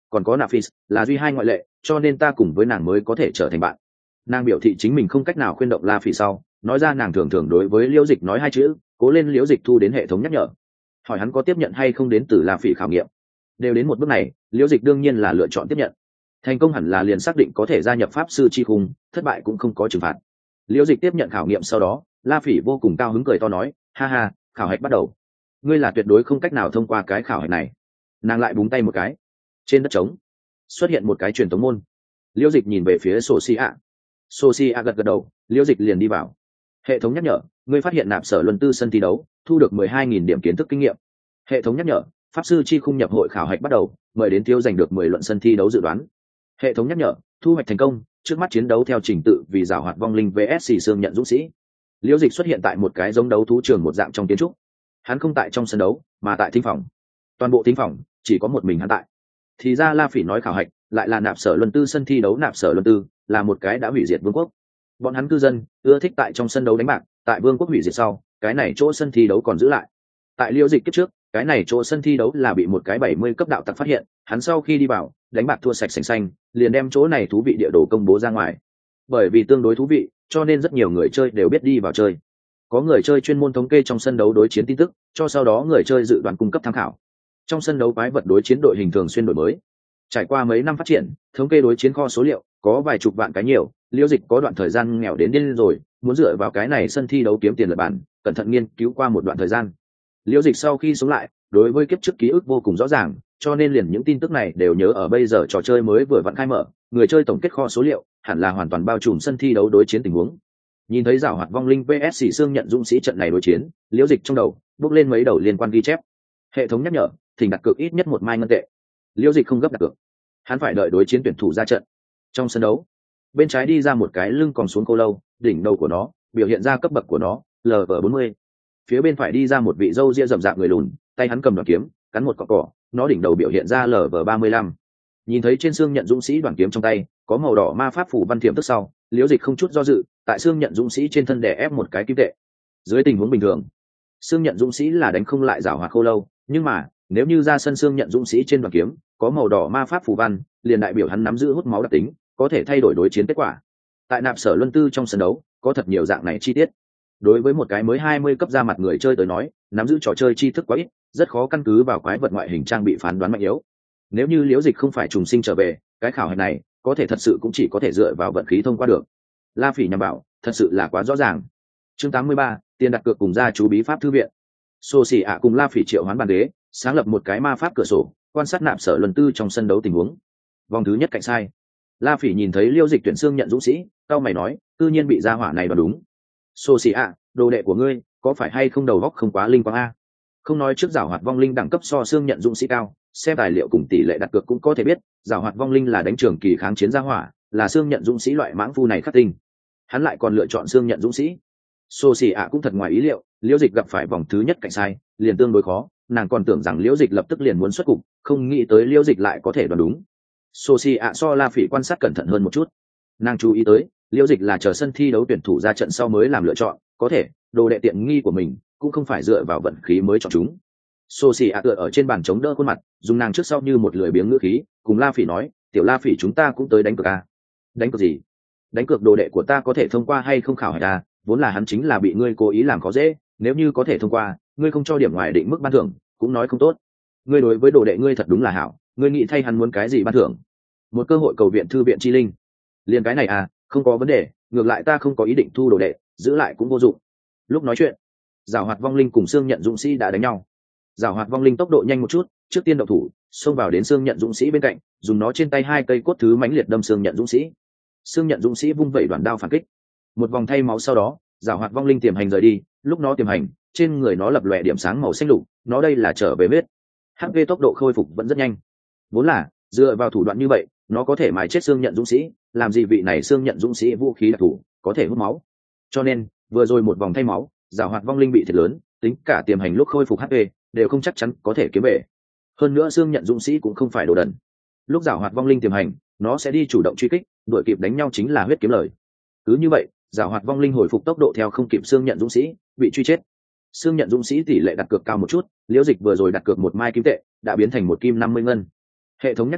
còn có Nafis là duy hai ngoại lệ, cho nên ta cùng với nàng mới có thể trở thành bạn. Nàng biểu thị chính mình không cách nào khuyên động La Phỉ sau, nói ra nàng thường thường đối với Liễu Dịch nói hai chữ, cố lên Liễu Dịch thu đến hệ thống nhắc nhở, hỏi hắn có tiếp nhận hay không đến từ La Phỉ khảo nghiệm. Đều đến một bước này, Liễu Dịch đương nhiên là lựa chọn tiếp nhận. Thành công hẳn là liền xác định có thể gia nhập pháp sư chi khung, thất bại cũng không có trừng phạt. Liễu Dịch tiếp nhận khảo nghiệm sau đó, La Phỉ vô cùng cao hứng cười to nói, ha ha, khảo hạch bắt đầu. Ngươi là tuyệt đối không cách nào thông qua cái khảo hạch này. Nàng lại búng tay một cái, trên đất trống xuất hiện một cái truyền tống môn. Liễu Dịch nhìn về phía Sophia. Sophia gật gật đầu, Liễu Dịch liền đi vào. Hệ thống nhắc nhở, ngươi phát hiện nạp sở luân tư sân thi đấu, thu được mười hai nghìn điểm kiến thức kinh nghiệm. Hệ thống nhắc nhở, pháp sư chi khung nhập hội khảo hạch bắt đầu, mời đến thiếu giành được mười luận sân thi đấu dự đoán. Hệ thống nhắc nhở, thu hoạch thành công, trước mắt chiến đấu theo trình tự vì giảo hoạt vong linh vs xương nhận dũng sĩ. Liễu Dịch xuất hiện tại một cái giống đấu thú trường một dạng trong kiến trúc. Hắn không tại trong sân đấu, mà tại thính phòng. Toàn bộ thính phòng chỉ có một mình hắn tại. Thì ra La Phỉ nói khảo hạch lại là nạp sở luân tư sân thi đấu. Nạp sở luân tư là một cái đã hủy diệt vương quốc. Bọn hắn cư dân ưa thích tại trong sân đấu đánh bạc, tại vương quốc hủy diệt sau, cái này chỗ sân thi đấu còn giữ lại. Tại Liễu Dịch kiếp trước, cái này chỗ sân thi đấu là bị một cái bảy mươi cấp đạo tặc phát hiện, hắn sau khi đi vào, đánh bạc thua sạch sành xanh, liền đem chỗ này thú vị địa đồ công bố ra ngoài. Bởi vì tương đối thú vị, cho nên rất nhiều người chơi đều biết đi vào chơi. Có người chơi chuyên môn thống kê trong sân đấu đối chiến tin tức, cho sau đó người chơi dự đoán cung cấp tham khảo. Trong sân đấu quái vật đối chiến đội hình thường xuyên đổi mới. Trải qua mấy năm phát triển, thống kê đối chiến kho số liệu có vài chục vạn cái nhiều. Liễu Dịch có đoạn thời gian nghèo đến điên rồi, muốn dựa vào cái này sân thi đấu kiếm tiền lật bản, cẩn thận nghiên cứu qua một đoạn thời gian. Liễu Dịch sau khi sống lại, đối với kiếp trước ký ức vô cùng rõ ràng, cho nên liền những tin tức này đều nhớ ở bây giờ trò chơi mới vừa vặn khai mở, người chơi tổng kết kho số liệu hẳn là hoàn toàn bao trùm sân thi đấu đối chiến tình huống. Nhìn thấy giảo hoạt vong linh vs xương nhận dũng sĩ trận này đối chiến, Liễu Dịch trong đầu bước lên mấy đầu liên quan ghi chép. Hệ thống nhắc nhở, thỉnh đặt cược ít nhất một mai ngân tệ. Liễu Dịch không gấp đặt cược, hắn phải đợi đối chiến tuyển thủ ra trận. Trong sân đấu, bên trái đi ra một cái lưng còn xuống khô lâu, đỉnh đầu của nó biểu hiện ra cấp bậc của nó L V bốn mươi. Phía bên phải đi ra một vị râu ria rậm rạp người lùn, tay hắn cầm đoàn kiếm cắn một cọng cỏ, nó đỉnh đầu biểu hiện ra L V ba mươi lăm. Nhìn thấy trên xương nhận dũng sĩ đoàn kiếm trong tay có màu đỏ ma pháp phủ văn thiểm tức sau, Liễu Dịch không chút do dự, tại xương nhận dũng sĩ trên thân đè ép một cái kim tệ. Dưới tình huống bình thường, xương nhận dũng sĩ là đánh không lại giảo hoạt khô lâu, nhưng mà nếu như ra sân xương nhận dũng sĩ trên đoàn kiếm có màu đỏ ma pháp phủ văn, liền đại biểu hắn nắm giữ hút máu đặc tính, có thể thay đổi đối chiến kết quả. Tại nạp sở luân tư trong sân đấu có thật nhiều dạng này chi tiết. Đối với một cái mới hai mươi cấp ra mặt người chơi tới nói, nắm giữ trò chơi tri thức quá ít, rất khó căn cứ vào quái vật ngoại hình trang bị phán đoán mạnh yếu. Nếu như Liễu Dịch không phải trùng sinh trở về, cái khảo hạch này có thể thật sự cũng chỉ có thể dựa vào vận khí thông qua được. La Phỉ nhằm bảo, thật sự là quá rõ ràng. Chương tám mươi ba, tiền đặt cược cùng gia chú bí pháp thư viện. Sô Xỉ ạ cùng La Phỉ triệu hoán bàn đế, sáng lập một cái ma pháp cửa sổ, quan sát nạp sở luân tư trong sân đấu tình huống. Vòng thứ nhất cạnh sai. La Phỉ nhìn thấy Liễu Dịch tuyển xương nhận dũng sĩ, cao mày nói, tự nhiên bị gia hỏa này đoán đúng. Sô Xỉ ạ, đồ đệ của ngươi có phải hay không đầu óc không quá linh quang a? Không nói trước giảo hoạt vong linh đẳng cấp so xương nhận dũng sĩ cao, xem tài liệu cùng tỷ lệ đặt cược cũng có thể biết, giảo hoạt vong linh là đánh trường kỳ kháng chiến gia hỏa, là xương nhận dũng sĩ loại mãng phu này khắc tinh. Hắn lại còn lựa chọn xương nhận dũng sĩ. Sô Xỉ ạ cũng thật ngoài ý liệu, Liễu Dịch gặp phải vòng thứ nhất cạnh sai, liền tương đối khó, nàng còn tưởng rằng Liễu Dịch lập tức liền muốn xuất cục, không nghĩ tới Liễu Dịch lại có thể đoán đúng. Sô Xỉ ạ so La Phỉ quan sát cẩn thận hơn một chút, nàng chú ý tới Liễu Dịch là chờ sân thi đấu tuyển thủ ra trận sau mới làm lựa chọn, có thể đồ đệ tiện nghi của mình cũng không phải dựa vào vận khí mới chọn chúng. Sô Xỉ ạ tựa ở trên bàn chống đỡ khuôn mặt, dùng nàng trước sau như một lười biếng ngữ khí cùng La Phỉ nói, tiểu La Phỉ chúng ta cũng tới đánh cược à? Đánh cược gì? Đánh cược đồ đệ của ta có thể thông qua hay không khảo hạch à? Vốn là hắn chính là bị ngươi cố ý làm khó dễ, nếu như có thể thông qua, ngươi không cho điểm ngoài định mức ban thưởng cũng nói không tốt. Ngươi đối với đồ đệ ngươi thật đúng là hảo, ngươi nghĩ thay hắn muốn cái gì ban thưởng? Một cơ hội cầu viện thư viện chi linh. Liền cái này à? Không có vấn đề, ngược lại ta không có ý định thu đồ đệ, giữ lại cũng vô dụng. Lúc nói chuyện, giảo hoạt vong linh cùng xương nhận dũng sĩ đã đánh nhau. Giảo hoạt vong linh tốc độ nhanh một chút, trước tiên động thủ, xông vào đến xương nhận dũng sĩ bên cạnh, dùng nó trên tay hai cây cốt thứ mãnh liệt đâm xương nhận dũng sĩ. Xương nhận dũng sĩ vung vẩy đoạn đao phản kích. Một vòng thay máu sau đó, giảo hoạt vong linh tiềm hành rời đi, lúc nó tiềm hành, trên người nó lập lòe điểm sáng màu xanh lục, nó đây là trở về huyết. hát pê tốc độ khôi phục vẫn rất nhanh. Vốn là dựa vào thủ đoạn như vậy, nó có thể mài chết xương nhận dũng sĩ, làm gì vị này xương nhận dũng sĩ vũ khí đặc thù, có thể hút máu. Cho nên, vừa rồi một vòng thay máu, giảo hoạt vong linh bị thiệt lớn, tính cả tiềm hành lúc khôi phục hát pê đều không chắc chắn có thể kiếm về. Hơn nữa xương nhận dũng sĩ cũng không phải đồ đần. Lúc giảo hoạt vong linh tiềm hành, nó sẽ đi chủ động truy kích, đuổi kịp đánh nhau chính là huyết kiếm lời. Cứ như vậy, giảo hoạt vong linh hồi phục tốc độ theo không kịp xương nhận dũng sĩ, bị truy chết. Xương nhận dũng sĩ tỷ lệ đặt cược cao một chút, Liễu Dịch vừa rồi đặt cược một mai kim tệ, đã biến thành một kim năm mươi ngân. Hệ thống nhắc nhở,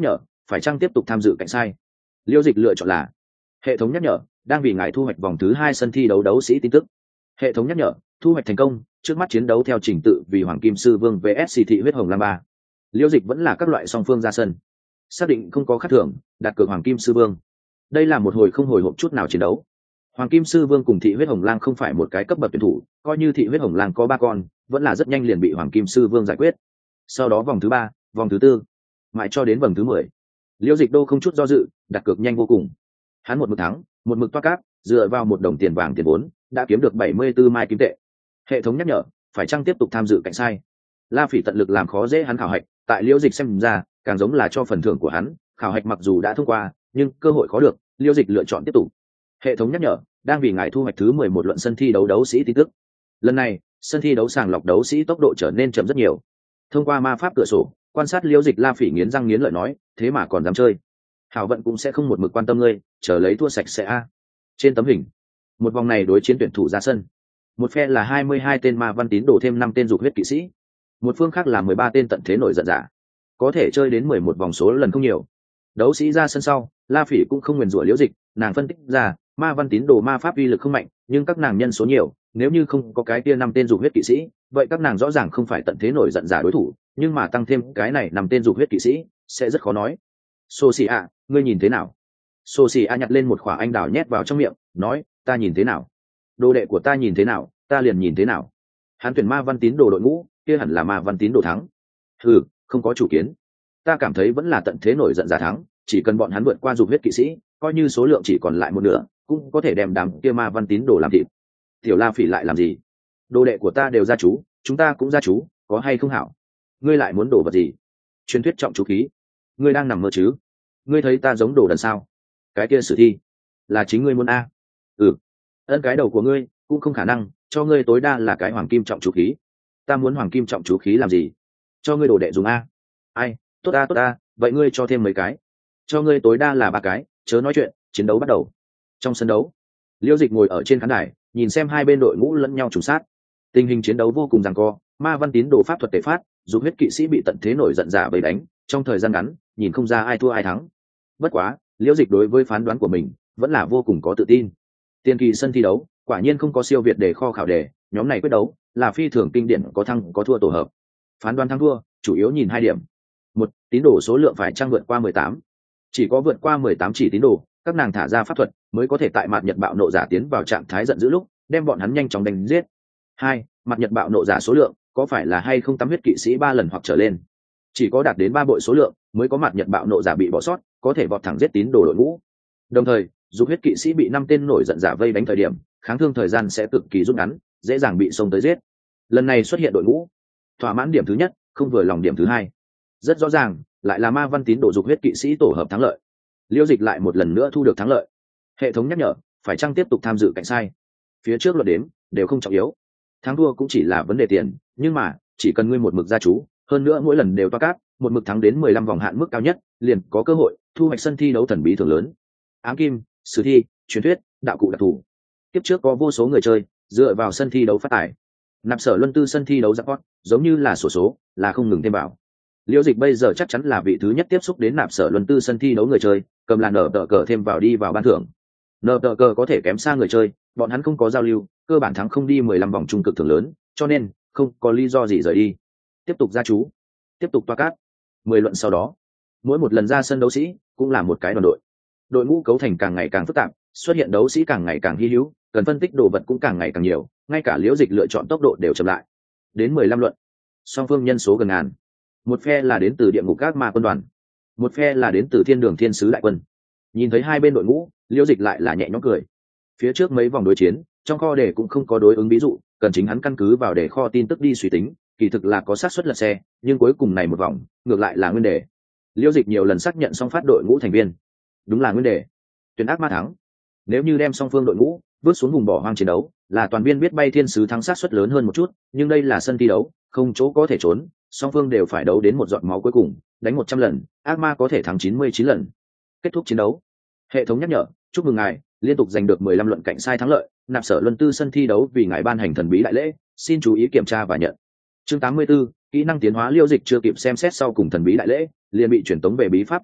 phải chăng tiếp tục tham dự cạnh sai. Liễu Dịch lựa chọn là hệ thống nhắc nhở, đang vì ngài thu hoạch vòng thứ hai sân thi đấu đấu sĩ tin tức. Hệ thống nhắc nhở, thu hoạch thành công, trước mắt chiến đấu theo trình tự vì Hoàng Kim Sư Vương vs Thị Huyết Hồng Lam ba. Liễu Dịch vẫn là các loại song phương ra sân, xác định không có khác thường, đặt cược Hoàng Kim Sư Vương. Đây là một hồi không hồi hộp chút nào chiến đấu. Hoàng Kim Sư Vương cùng Thị Huyết Hồng Lang không phải một cái cấp bậc tuyển thủ, coi như Thị Huyết Hồng Lang có ba con, vẫn là rất nhanh liền bị Hoàng Kim Sư Vương giải quyết. Sau đó vòng thứ ba, vòng thứ tư, mãi cho đến vòng thứ mười, Liễu Dịch đô không chút do dự, đặt cược nhanh vô cùng. Hắn một mực thắng, một mực toa cáp, dựa vào một đồng tiền vàng tiền vốn, đã kiếm được bảy mươi tư mai kim tệ. Hệ thống nhắc nhở, phải chăng tiếp tục tham dự cạnh sai. La Phỉ tận lực làm khó dễ hắn khảo hạch, tại Liễu Dịch xem ra, càng giống là cho phần thưởng của hắn, khảo hạch mặc dù đã thông qua, nhưng cơ hội khó được, Liễu Dịch lựa chọn tiếp tục. Hệ thống nhắc nhở, đang vì ngài thu hoạch thứ mười một luận sân thi đấu đấu sĩ tin tức. Lần này, sân thi đấu sàng lọc đấu sĩ tốc độ trở nên chậm rất nhiều. Thông qua ma pháp cửa sổ, quan sát Liễu Dịch, La Phỉ nghiến răng nghiến lợi nói, thế mà còn dám chơi. Hảo vận cũng sẽ không một mực quan tâm ngươi, chờ lấy thua sạch sẽ a. Trên tấm hình, một vòng này đối chiến tuyển thủ ra sân. Một phe là hai mươi hai tên ma văn tín đồ thêm năm tên dục huyết kỵ sĩ. Một phương khác là mười ba tên tận thế nổi giận giả. Có thể chơi đến mười một vòng số lần không nhiều. Đấu sĩ ra sân sau, La Phỉ cũng không nguyền rủa Liễu Dịch, nàng phân tích ra, ma văn tín đồ ma pháp uy lực không mạnh, nhưng các nàng nhân số nhiều, nếu như không có cái kia năm tên dục huyết kỵ sĩ, vậy các nàng rõ ràng không phải tận thế nổi giận giả đối thủ, nhưng mà tăng thêm cái này năm tên dục huyết kỵ sĩ, sẽ rất khó nói. Sophia, ngươi nhìn thế nào? Sophia nhặt lên một quả anh đào nhét vào trong miệng, nói, ta nhìn thế nào? Đồ đệ của ta nhìn thế nào, ta liền nhìn thế nào. Hắn tuyển ma văn tín đồ đội ngũ, kia hẳn là ma văn tín đồ thắng. Ừ, không có chủ kiến. Ta cảm thấy vẫn là tận thế nổi giận giả thắng, chỉ cần bọn hắn vượt qua dục huyết kỵ sĩ, coi như số lượng chỉ còn lại một nửa, cũng có thể đem đám kia ma văn tín đồ làm thịt. Tiểu La Phỉ lại làm gì? Đồ đệ của ta đều gia chú, chúng ta cũng gia chú, có hay không hảo? Ngươi lại muốn đổ vật gì? Truyền thuyết trọng chú khí. Ngươi đang nằm mơ chứ? Ngươi thấy ta giống đồ đần sao? Cái kia sử thi là chính ngươi muốn a? Ừ, ân cái đầu của ngươi cũng không khả năng, cho ngươi tối đa là cái hoàng kim trọng chú khí. Ta muốn hoàng kim trọng chú khí làm gì? Cho ngươi đồ đệ dùng a? Ai, tốt a tốt a, vậy ngươi cho thêm mấy cái. Cho ngươi tối đa là ba cái, chớ nói chuyện, chiến đấu bắt đầu. Trong sân đấu, Liễu Dịch ngồi ở trên khán đài, nhìn xem hai bên đội ngũ lẫn nhau trùng sát. Tình hình chiến đấu vô cùng giằng co, ma văn tín đồ pháp thuật tề phát, dù huyết kỵ sĩ bị tận thế nổi giận giả bầy đánh, trong thời gian ngắn, nhìn không ra ai thua ai thắng. Bất quá, Liễu Dịch đối với phán đoán của mình vẫn là vô cùng có tự tin. Tiên kỳ sân thi đấu, quả nhiên không có siêu việt đề kho khảo đề, nhóm này quyết đấu là phi thường kinh điển, có thắng có thua tổ hợp. Phán đoán thắng thua, chủ yếu nhìn hai điểm. Một, tín đồ số lượng phải chăng vượt qua mười tám. Chỉ có vượt qua mười tám chỉ tín đồ, các nàng thả ra pháp thuật mới có thể tại mặt nhật bạo nộ giả tiến vào trạng thái giận dữ lúc, đem bọn hắn nhanh chóng đánh giết. Hai, mặt nhật bạo nộ giả số lượng có phải là hay không tắm huyết kỵ sĩ ba lần hoặc trở lên. Chỉ có đạt đến ba bội số lượng mới có mặt nhật bạo nộ giả bị bỏ sót, có thể vọt thẳng giết tín đồ đội ngũ. Đồng thời, dù huyết kỵ sĩ bị năm tên nổi giận giả vây đánh thời điểm, kháng thương thời gian sẽ cực kỳ rút ngắn, dễ dàng bị xông tới giết. Lần này xuất hiện đội ngũ thỏa mãn điểm thứ nhất, không vừa lòng điểm thứ hai. Rất rõ ràng, lại là ma văn tín đồ dục huyết kỵ sĩ tổ hợp thắng lợi. Liễu Dịch lại một lần nữa thu được thắng lợi. Hệ thống nhắc nhở, phải chăng tiếp tục tham dự cạnh sai. Phía trước luật đếm đều không trọng yếu, thắng thua cũng chỉ là vấn đề tiền, nhưng mà chỉ cần ngươi một mực gia chú, hơn nữa mỗi lần đều toa cát, một mực thắng đến mười lăm vòng hạn mức cao nhất, liền có cơ hội thu hoạch sân thi đấu thần bí thưởng lớn. Ám kim, sử thi, truyền thuyết, đạo cụ đặc thù. Tiếp trước có vô số người chơi dựa vào sân thi đấu phát tài. Nạp Sở Luân Tư sân thi đấu jackpot, giống như là sổ số, là không ngừng thêm vào. Liễu Dịch bây giờ chắc chắn là vị thứ nhất tiếp xúc đến Nạp Sở Luân Tư sân thi đấu người chơi, cầm là nở tờ cờ thêm vào đi vào ban thưởng. Nở tờ cờ có thể kém xa người chơi, bọn hắn không có giao lưu, cơ bản thắng không đi mười lăm vòng trung cực thưởng lớn, cho nên không có lý do gì rời đi. Tiếp tục gia chú, tiếp tục toa cát. Mười luận sau đó, mỗi một lần ra sân đấu sĩ cũng là một cái đoàn đội. Đội ngũ cấu thành càng ngày càng phức tạp, xuất hiện đấu sĩ càng ngày càng hy hữu, cần phân tích đồ vật cũng càng ngày càng nhiều, ngay cả Liễu Dịch lựa chọn tốc độ đều chậm lại. Đến mười lăm luận, song phương nhân số gần ngàn. Một phe là đến từ địa ngục các ma quân đoàn, một phe là đến từ thiên đường thiên sứ đại quân. Nhìn thấy hai bên đội ngũ, Liễu Dịch lại là nhẹ nhõm cười. Phía trước mấy vòng đối chiến, trong kho đề cũng không có đối ứng ví dụ, cần chính hắn căn cứ vào đề kho tin tức đi suy tính, kỳ thực là có xác suất lật xe, nhưng cuối cùng này một vòng ngược lại là nguyên đề. Liễu Dịch nhiều lần xác nhận song phát đội ngũ thành viên, đúng là nguyên đề, tuyển ác ma thắng. Nếu như đem song phương đội ngũ bước xuống vùng bỏ hoang chiến đấu, là toàn viên biết bay thiên sứ thắng xác suất lớn hơn một chút, nhưng đây là sân thi đấu, không chỗ có thể trốn, song phương đều phải đấu đến một giọt máu cuối cùng, đánh một trăm lần, ác ma có thể thắng chín mươi chín lần. Kết thúc chiến đấu, hệ thống nhắc nhở, chúc mừng ngài liên tục giành được mười lăm luận cạnh sai thắng lợi, Nạp Sở Luân Tư sân thi đấu vì ngài ban hành thần bí đại lễ, xin chú ý kiểm tra và nhận. Chương tám mươi 84, kỹ năng tiến hóa. Liễu Dịch chưa kịp xem xét sau cùng thần bí đại lễ, liền bị chuyển tống về bí pháp thư viện,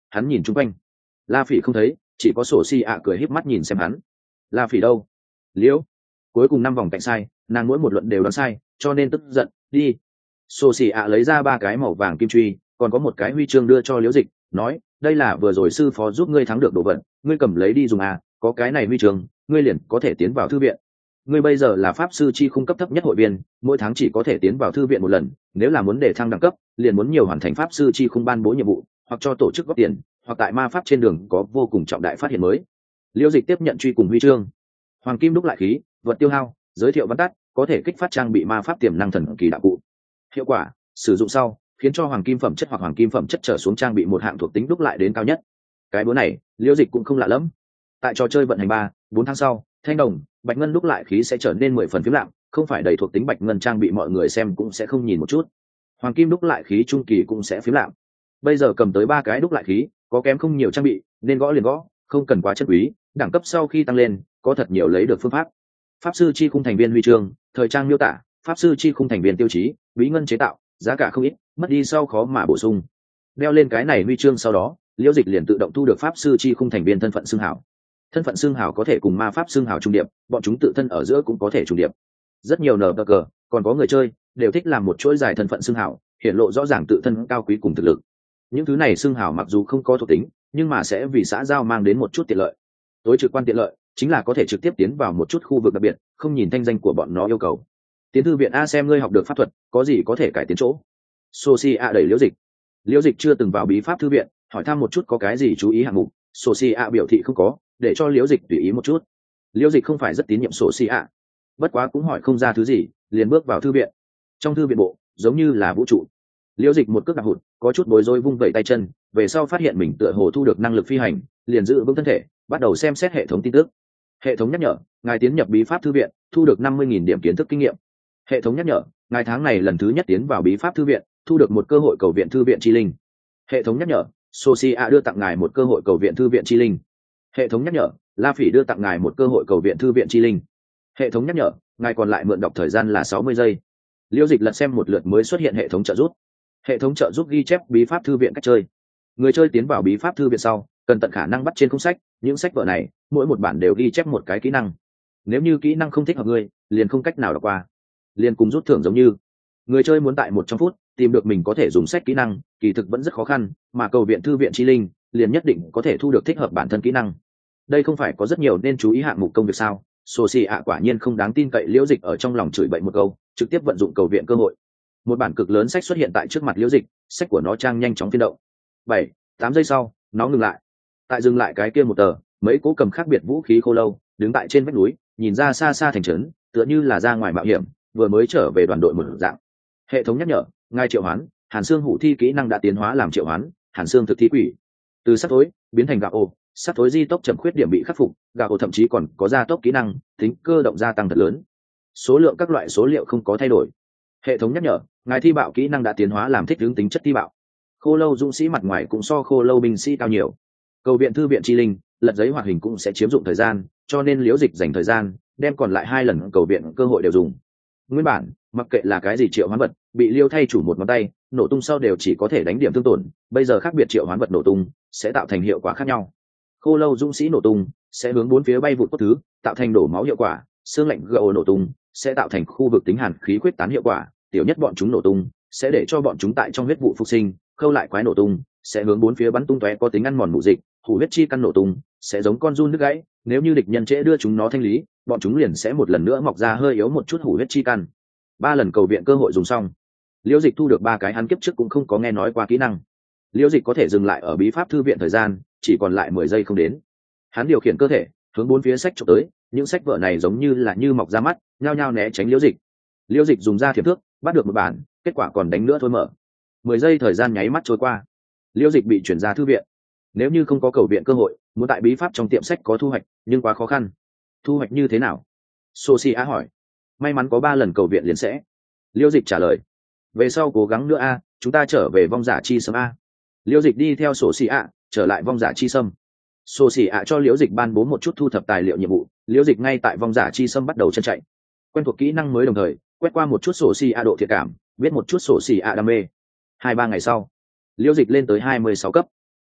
hắn nhìn chung quanh. La Phỉ không thấy, chỉ có sổ xì ạ cười híp mắt nhìn xem hắn. La Phỉ đâu? Liễu. Cuối cùng năm vòng cạnh sai, nàng mỗi một luận đều đoán sai, cho nên tức giận, đi. Sổ xì ạ lấy ra ba cái màu vàng kim truy, còn có một cái huy chương đưa cho Liễu Dịch, nói, đây là vừa rồi sư phó giúp ngươi thắng được đồ vật, ngươi cầm lấy đi dùng à, có cái này huy chương, ngươi liền có thể tiến vào thư viện. Ngươi bây giờ là pháp sư chi khung cấp thấp nhất hội viên, mỗi tháng chỉ có thể tiến vào thư viện một lần, nếu là muốn để thăng đẳng cấp, liền muốn nhiều hoàn thành pháp sư chi khung ban bố nhiệm vụ, hoặc cho tổ chức góp tiền, hoặc tại ma pháp trên đường có vô cùng trọng đại phát hiện mới. Liễu Dịch tiếp nhận truy cùng huy chương. Hoàng kim đúc lại khí, vật tiêu hao, giới thiệu văn tắt, có thể kích phát trang bị ma pháp tiềm năng thần kỳ đạo cụ. Hiệu quả, sử dụng sau, khiến cho hoàng kim phẩm chất hoặc hoàng kim phẩm chất trở xuống trang bị một hạng thuộc tính đúc lại đến cao nhất. Cái búa này, Liễu Dịch cũng không lạ lắm. Tại trò chơi vận hành ba, bốn tháng sau, thanh đồng, bạch ngân đúc lại khí sẽ trở nên mười phần phiếm lạm, không phải đầy thuộc tính bạch ngân trang bị mọi người xem cũng sẽ không nhìn một chút. Hoàng kim đúc lại khí trung kỳ cũng sẽ phiếm lạm. Bây giờ cầm tới ba cái đúc lại khí, có kém không nhiều trang bị, nên gõ liền gõ, không cần quá chất quý, đẳng cấp sau khi tăng lên, có thật nhiều lấy được phương pháp. Pháp sư chi khung thành viên huy chương, thời trang miêu tả, pháp sư chi khung thành viên tiêu chí, bí ngân chế tạo, giá cả không ít, mất đi sau khó mà bổ sung. Đeo lên cái này huy chương sau đó, Liễu Dịch liền tự động thu được pháp sư chi khung thành viên thân phận xưng hảo. Thân phận xưng hảo có thể cùng ma pháp xưng hảo trùng điệp, bọn chúng tự thân ở giữa cũng có thể trùng điệp. Rất nhiều nở cờ, còn có người chơi đều thích làm một chuỗi dài thân phận xưng hảo, hiện lộ rõ ràng tự thân cao quý cùng thực lực. Những thứ này xưng hảo mặc dù không có thuộc tính, nhưng mà sẽ vì xã giao mang đến một chút tiện lợi. Tối trực quan tiện lợi chính là có thể trực tiếp tiến vào một chút khu vực đặc biệt, không nhìn thanh danh của bọn nó yêu cầu. Tiến thư viện a xem ngươi học được pháp thuật, có gì có thể cải tiến chỗ. Sophia đẩy Liễu Dịch. Liễu Dịch chưa từng vào bí pháp thư viện, hỏi thăm một chút có cái gì chú ý hạng mục, Sophia biểu thị không có, để cho Liễu Dịch tùy ý một chút. Liễu Dịch không phải rất tín nhiệm Sophia, bất quá cũng hỏi không ra thứ gì, liền bước vào thư viện. Trong thư viện bộ, giống như là vũ trụ. Liễu Dịch một cước đạp hụt, có chút bối rối vung vẩy tay chân, về sau phát hiện mình tựa hồ thu được năng lực phi hành, liền giữ vững thân thể, bắt đầu xem xét hệ thống tin tức. Hệ thống nhắc nhở, ngài tiến nhập bí pháp thư viện, thu được năm mươi nghìn điểm kiến thức kinh nghiệm. Hệ thống nhắc nhở, ngài tháng này lần thứ nhất tiến vào bí pháp thư viện, thu được một cơ hội cầu viện thư viện chi linh. Hệ thống nhắc nhở, Sophia đưa tặng ngài một cơ hội cầu viện thư viện chi linh. Hệ thống nhắc nhở, La Phỉ đưa tặng ngài một cơ hội cầu viện thư viện chi linh. Hệ thống nhắc nhở, ngài còn lại mượn đọc thời gian là sáu mươi giây. Liễu Dịch lật xem một lượt mới xuất hiện hệ thống trợ giúp. Hệ thống trợ giúp ghi chép bí pháp thư viện cách chơi. Người chơi tiến vào bí pháp thư viện sau, cần tận khả năng bắt trên khung sách, những sách vở này, mỗi một bản đều ghi chép một cái kỹ năng. Nếu như kỹ năng không thích hợp ngươi, liền không cách nào đọc qua. Liền cùng rút thưởng giống như, người chơi muốn tại một trăm phút tìm được mình có thể dùng sách kỹ năng, kỳ thực vẫn rất khó khăn, mà cầu viện thư viện chi linh, liền nhất định có thể thu được thích hợp bản thân kỹ năng. Đây không phải có rất nhiều nên chú ý hạng mục công việc sao? Sophia quả nhiên không đáng tin cậy. Liễu Dịch ở trong lòng chửi bậy một câu, trực tiếp vận dụng cầu viện cơ hội. Một bản cực lớn sách xuất hiện tại trước mặt Liễu Dịch, sách của nó trang nhanh chóng phiên động. Bảy, tám giây sau, nó ngừng lại. Tại dừng lại cái kia một tờ, mấy cố cầm khác biệt vũ khí khô lâu, đứng tại trên vách núi, nhìn ra xa xa thành trấn, tựa như là ra ngoài mạo hiểm, vừa mới trở về đoàn đội một dạng. Hệ thống nhắc nhở, ngài triệu hoán, Hàn Xương hủ thi kỹ năng đã tiến hóa làm triệu hoán, Hàn Xương thực thi quỷ. Từ sắc tối biến thành gạo ô, sắc tối di tốc chậm khuyết điểm bị khắc phục, gạo ô thậm chí còn có gia tốc kỹ năng, tính cơ động gia tăng thật lớn. Số lượng các loại số liệu không có thay đổi. Hệ thống nhắc nhở, ngài thi bạo kỹ năng đã tiến hóa làm thích ứng tính chất thi bạo. Khô lâu dũng sĩ mặt ngoài cũng so khô lâu binh sĩ cao nhiều. Cầu viện thư viện chi linh, lật giấy hoạt hình cũng sẽ chiếm dụng thời gian, cho nên Liễu Dịch dành thời gian, đem còn lại hai lần cầu viện cơ hội đều dùng. Nguyên bản, mặc kệ là cái gì triệu hoán vật, bị Liêu thay chủ một ngón tay, nổ tung sau đều chỉ có thể đánh điểm thương tổn, bây giờ khác biệt triệu hoán vật nổ tung, sẽ tạo thành hiệu quả khác nhau. Khô lâu dũng sĩ nổ tung, sẽ hướng bốn phía bay vụt cốt thứ, tạo thành đổ máu hiệu quả, xương lạnh gậu nổ tung, sẽ tạo thành khu vực tính hàn khí quyết tán hiệu quả, tiểu nhất bọn chúng nổ tung, sẽ để cho bọn chúng tại trong huyết vụ phục sinh, khâu lại quái nổ tung, sẽ hướng bốn phía bắn tung tóe có tính ăn mòn mù dịch, hủ huyết chi căn nổ tung, sẽ giống con giun đứt gãy, nếu như địch nhân trễ đưa chúng nó thanh lý, bọn chúng liền sẽ một lần nữa mọc ra hơi yếu một chút hủ huyết chi căn. Ba lần cầu viện cơ hội dùng xong, Liễu Dịch thu được ba cái hắn kiếp trước cũng không có nghe nói qua kỹ năng. Liễu Dịch có thể dừng lại ở bí pháp thư viện thời gian chỉ còn lại mười giây không đến. Hắn điều khiển cơ thể hướng bốn phía sách trộm tới, những sách vở này giống như là như mọc ra mắt, nhao nhao né tránh Liễu Dịch. Liễu Dịch dùng ra thiểm thước bắt được một bản, kết quả còn đánh nữa thôi mở. Mười giây thời gian nháy mắt trôi qua, Liễu Dịch bị chuyển ra thư viện. Nếu như không có cầu viện cơ hội, muốn tại bí pháp trong tiệm sách có thu hoạch, nhưng quá khó khăn. Thu hoạch như thế nào? Sophia hỏi. May mắn có ba lần cầu viện liền sẽ. Liễu Dịch trả lời. Về sau cố gắng nữa a, chúng ta trở về vong giả chi sâm a. Liễu Dịch đi theo Sophia trở lại vong giả chi sâm. Sophia cho Liễu Dịch ban bố một chút thu thập tài liệu nhiệm vụ. Liễu Dịch ngay tại vong giả chi sâm bắt đầu chân chạy. Quen thuộc kỹ năng mới đồng thời, quét qua một chút Sophia độ thiện cảm, biết một chút Sophia đam mê. Hai ba ngày sau, Liễu Dịch lên tới hai mươi sáu cấp.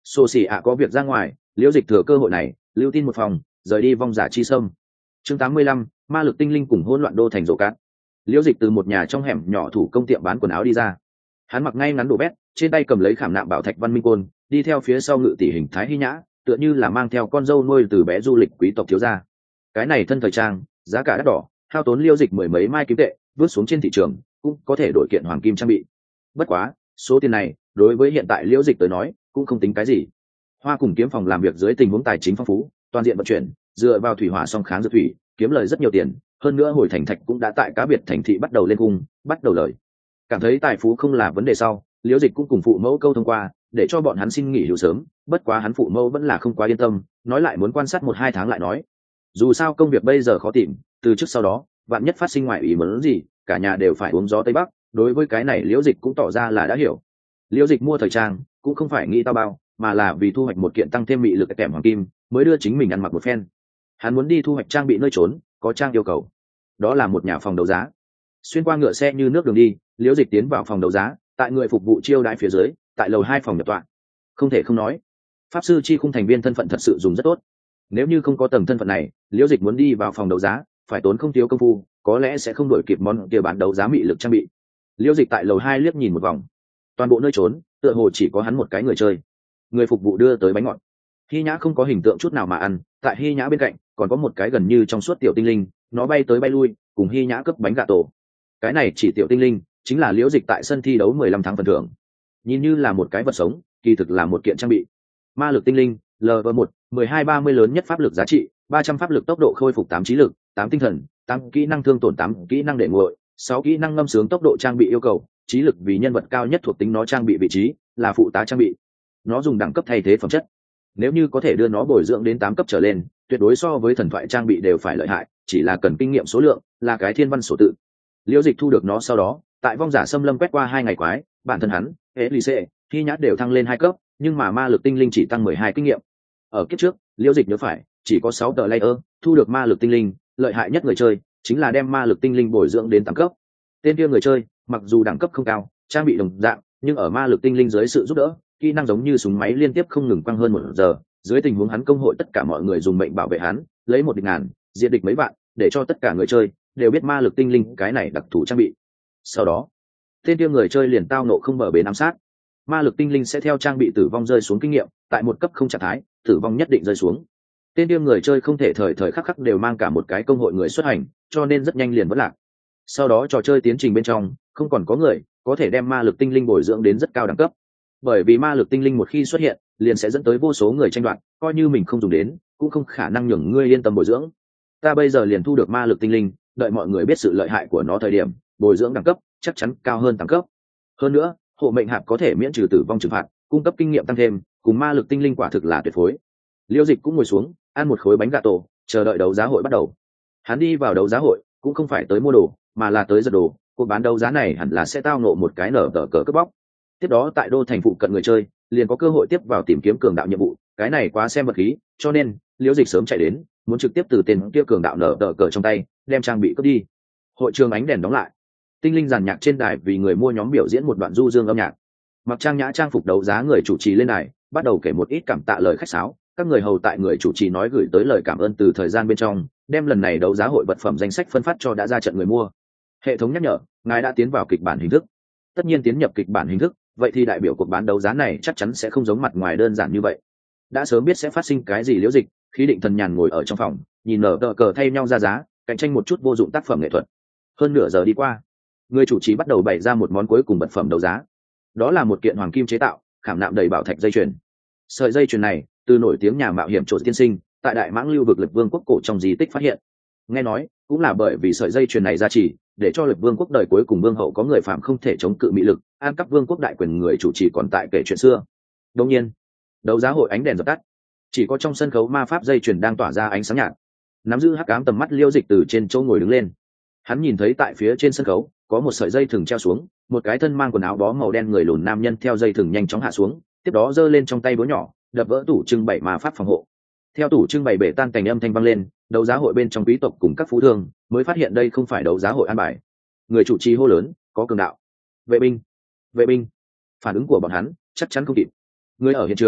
Xô xì ạ có việc ra ngoài, liễu dịch thừa cơ hội này lưu tin một phòng rời đi vong giả chi sâm. Chương tám mươi lăm, ma lực tinh linh cùng hỗn loạn đô thành rổ cát. Liễu dịch từ một nhà trong hẻm nhỏ thủ công tiệm bán quần áo đi ra. Hắn mặc ngay ngắn đồ bét, trên tay cầm lấy khảm nạm bảo thạch văn minh côn, đi theo phía sau ngự tỷ hình thái hy nhã, tựa như là mang theo con dâu nuôi từ bé du lịch quý tộc thiếu gia. Cái này thân thời trang, giá cả đắt đỏ, hao tốn liễu dịch mười mấy mai kim tệ, vứt xuống trên thị trường cũng có thể đổi kiện hoàng kim trang bị. Bất quá, số tiền này đối với hiện tại liễu dịch tới nói cũng không tính cái gì. Hoa cùng kiếm phòng làm việc dưới tình huống tài chính phong phú, toàn diện vận chuyển, dựa vào thủy hỏa song kháng dược thủy, kiếm lời rất nhiều tiền, hơn nữa hồi thành thạch cũng đã tại cá biệt thành thị bắt đầu lên cung, bắt đầu lời. Cảm thấy tài phú không là vấn đề sau, liễu dịch cũng cùng phụ mẫu câu thông qua, để cho bọn hắn xin nghỉ hưu sớm, bất quá hắn phụ mẫu vẫn là không quá yên tâm, nói lại muốn quan sát một hai tháng lại nói. Dù sao công việc bây giờ khó tìm, từ trước sau đó, vạn nhất phát sinh ngoại ý muốn gì, cả nhà đều phải uống gió tây bắc, đối với cái này liễu dịch cũng tỏ ra là đã hiểu. Liễu dịch mua thời trang cũng không phải nghĩ tao bao, mà là vì thu hoạch một kiện tăng thêm mị lực kèm hoàng kim, mới đưa chính mình ăn mặc một phen. Hắn muốn đi thu hoạch trang bị nơi trốn, có trang yêu cầu. Đó là một nhà phòng đấu giá. Xuyên qua ngựa xe như nước đường đi, liễu dịch tiến vào phòng đấu giá, tại người phục vụ chiêu đãi phía dưới, tại lầu hai phòng nhập tọa. Không thể không nói, pháp sư chi khung thành viên thân phận thật sự dùng rất tốt. Nếu như không có tầng thân phận này, liễu dịch muốn đi vào phòng đấu giá, phải tốn không thiếu công phu, có lẽ sẽ không đổi kịp món kia bán đấu giá mị lực trang bị. Liễu dịch tại lầu hai liếc nhìn một vòng, toàn bộ nơi trốn tựa hồ chỉ có hắn một cái người chơi. Người phục vụ đưa tới bánh ngọt, hy nhã không có hình tượng chút nào mà ăn. Tại hy nhã bên cạnh còn có một cái gần như trong suốt tiểu tinh linh, nó bay tới bay lui cùng hy nhã cấp bánh gà tổ. Cái này chỉ tiểu tinh linh chính là liễu dịch tại sân thi đấu mười lăm tháng phần thưởng. Nhìn như là một cái vật sống, kỳ thực là một kiện trang bị. Ma lực tinh linh lv một, mười hai ba mươi lớn nhất pháp lực giá trị, ba trăm pháp lực, tốc độ khôi phục tám trí lực, tám tinh thần, tám kỹ năng thương tổn, tám kỹ năng để nguội, sáu kỹ năng ngâm sướng. Tốc độ trang bị yêu cầu trí lực vì nhân vật cao nhất thuộc tính, nó trang bị vị trí là phụ tá trang bị. Nó dùng đẳng cấp thay thế phẩm chất, nếu như có thể đưa nó bồi dưỡng đến tám cấp trở lên, tuyệt đối so với thần thoại trang bị đều phải lợi hại, chỉ là cần kinh nghiệm số lượng, là cái thiên văn sổ tự. Liễu dịch thu được nó sau đó, tại vong giả xâm lâm quét qua hai ngày quái, bản thân hắn, Elise, khi nhát đều thăng lên hai cấp, nhưng mà ma lực tinh linh chỉ tăng mười hai kinh nghiệm. Ở kiếp trước, liễu dịch nhớ phải, chỉ có sáu tờ layer thu được ma lực tinh linh, lợi hại nhất người chơi chính là đem ma lực tinh linh bồi dưỡng đến tám cấp. Tên kia người chơi, mặc dù đẳng cấp không cao, trang bị đồng dạng, nhưng ở ma lực tinh linh dưới sự giúp đỡ, kỹ năng giống như súng máy liên tiếp không ngừng quăng hơn một giờ, dưới tình huống hắn công hội tất cả mọi người dùng mệnh bảo vệ hắn, lấy một địch ngàn, diệt địch mấy vạn, để cho tất cả người chơi đều biết ma lực tinh linh cái này đặc thù trang bị. Sau đó, tên kia người chơi liền tao nộ không bờ bến ám sát. Ma lực tinh linh sẽ theo trang bị tử vong rơi xuống kinh nghiệm, tại một cấp không trạng thái, tử vong nhất định rơi xuống. Tên kia người chơi không thể thời thời khắc khắc đều mang cả một cái công hội người xuất hành, cho nên rất nhanh liền vỡ lạc. Sau đó trò chơi tiến trình bên trong, không còn có người có thể đem ma lực tinh linh bồi dưỡng đến rất cao đẳng cấp. Bởi vì ma lực tinh linh một khi xuất hiện, liền sẽ dẫn tới vô số người tranh đoạt, coi như mình không dùng đến, cũng không khả năng nhường ngươi yên tâm bồi dưỡng. Ta bây giờ liền thu được ma lực tinh linh, đợi mọi người biết sự lợi hại của nó thời điểm, bồi dưỡng đẳng cấp chắc chắn cao hơn đẳng cấp. Hơn nữa, hộ mệnh hạp có thể miễn trừ tử vong trừng phạt, cung cấp kinh nghiệm tăng thêm, cùng ma lực tinh linh quả thực là tuyệt phối. Liễu dịch cũng ngồi xuống, ăn một khối bánh gà tổ, chờ đợi đấu giá hội bắt đầu. Hắn đi vào đấu giá hội, cũng không phải tới mua đồ, mà là tới giật đồ. Cuộc bán đấu giá này hẳn là sẽ tao nộ một cái nở tờ cờ cướp bóc. Tiếp đó tại đô thành phụ cận người chơi liền có cơ hội tiếp vào tìm kiếm cường đạo nhiệm vụ, cái này quá xem vật khí, cho nên liễu dịch sớm chạy đến, muốn trực tiếp từ tên kia cường đạo nở tờ cờ trong tay đem trang bị cướp đi. Hội trường ánh đèn đóng lại, tinh linh giàn nhạc trên đài vì người mua nhóm biểu diễn một đoạn du dương âm nhạc. Mặc trang nhã trang phục đấu giá người chủ trì lên đài, bắt đầu kể một ít cảm tạ lời khách sáo. Các người hầu tại người chủ trì nói gửi tới lời cảm ơn từ thời gian bên trong, đem lần này đấu giá hội vật phẩm danh sách phân phát cho đã ra trận người mua. Hệ thống nhắc nhở, ngài đã tiến vào kịch bản hình thức. Tất nhiên tiến nhập kịch bản hình thức, vậy thì đại biểu cuộc bán đấu giá này chắc chắn sẽ không giống mặt ngoài đơn giản như vậy. Đã sớm biết sẽ phát sinh cái gì liễu dịch, khí định thần nhàn ngồi ở trong phòng, nhìn nở tờ cờ thay nhau ra giá, cạnh tranh một chút vô dụng tác phẩm nghệ thuật. Hơn nửa giờ đi qua, người chủ trì bắt đầu bày ra một món cuối cùng vật phẩm đấu giá. Đó là một kiện hoàng kim chế tạo, khảm nạm đầy bảo thạch dây chuyền. Sợi dây chuyền này từ nổi tiếng nhà mạo hiểm trộn tiên sinh tại đại mãng lưu vực Lực Vương quốc cổ trong di tích phát hiện. Nghe nói cũng là bởi vì sợi dây chuyền này ra chỉ, để cho Lực Vương quốc đời cuối cùng vương hậu có người phạm không thể chống cự mị lực, an cắp vương quốc đại quyền người chủ trì còn tại kể chuyện xưa. Đương nhiên, đấu giá hội ánh đèn dập tắt, chỉ có trong sân khấu ma pháp dây chuyền đang tỏa ra ánh sáng nhạt. Nắm giữ hắc ám tầm mắt liêu dịch từ trên chỗ ngồi đứng lên. Hắn nhìn thấy tại phía trên sân khấu có một sợi dây thừng treo xuống, một cái thân mang quần áo bó màu đen người lùn nam nhân theo dây thừng nhanh chóng hạ xuống, tiếp đó giơ lên trong tay búa nhỏ, đập vỡ tủ trưng bày ma pháp phòng hộ. Theo tủ trưng bày bể tan cảnh âm thanh vang lên, đấu giá hội bên trong quý tộc cùng các phú thương mới phát hiện đây không phải đấu giá hội an bài. Người chủ trì hô lớn, có cường đạo, vệ binh, vệ binh. Phản ứng của bọn hắn chắc chắn không kịp. Người ở hiện trường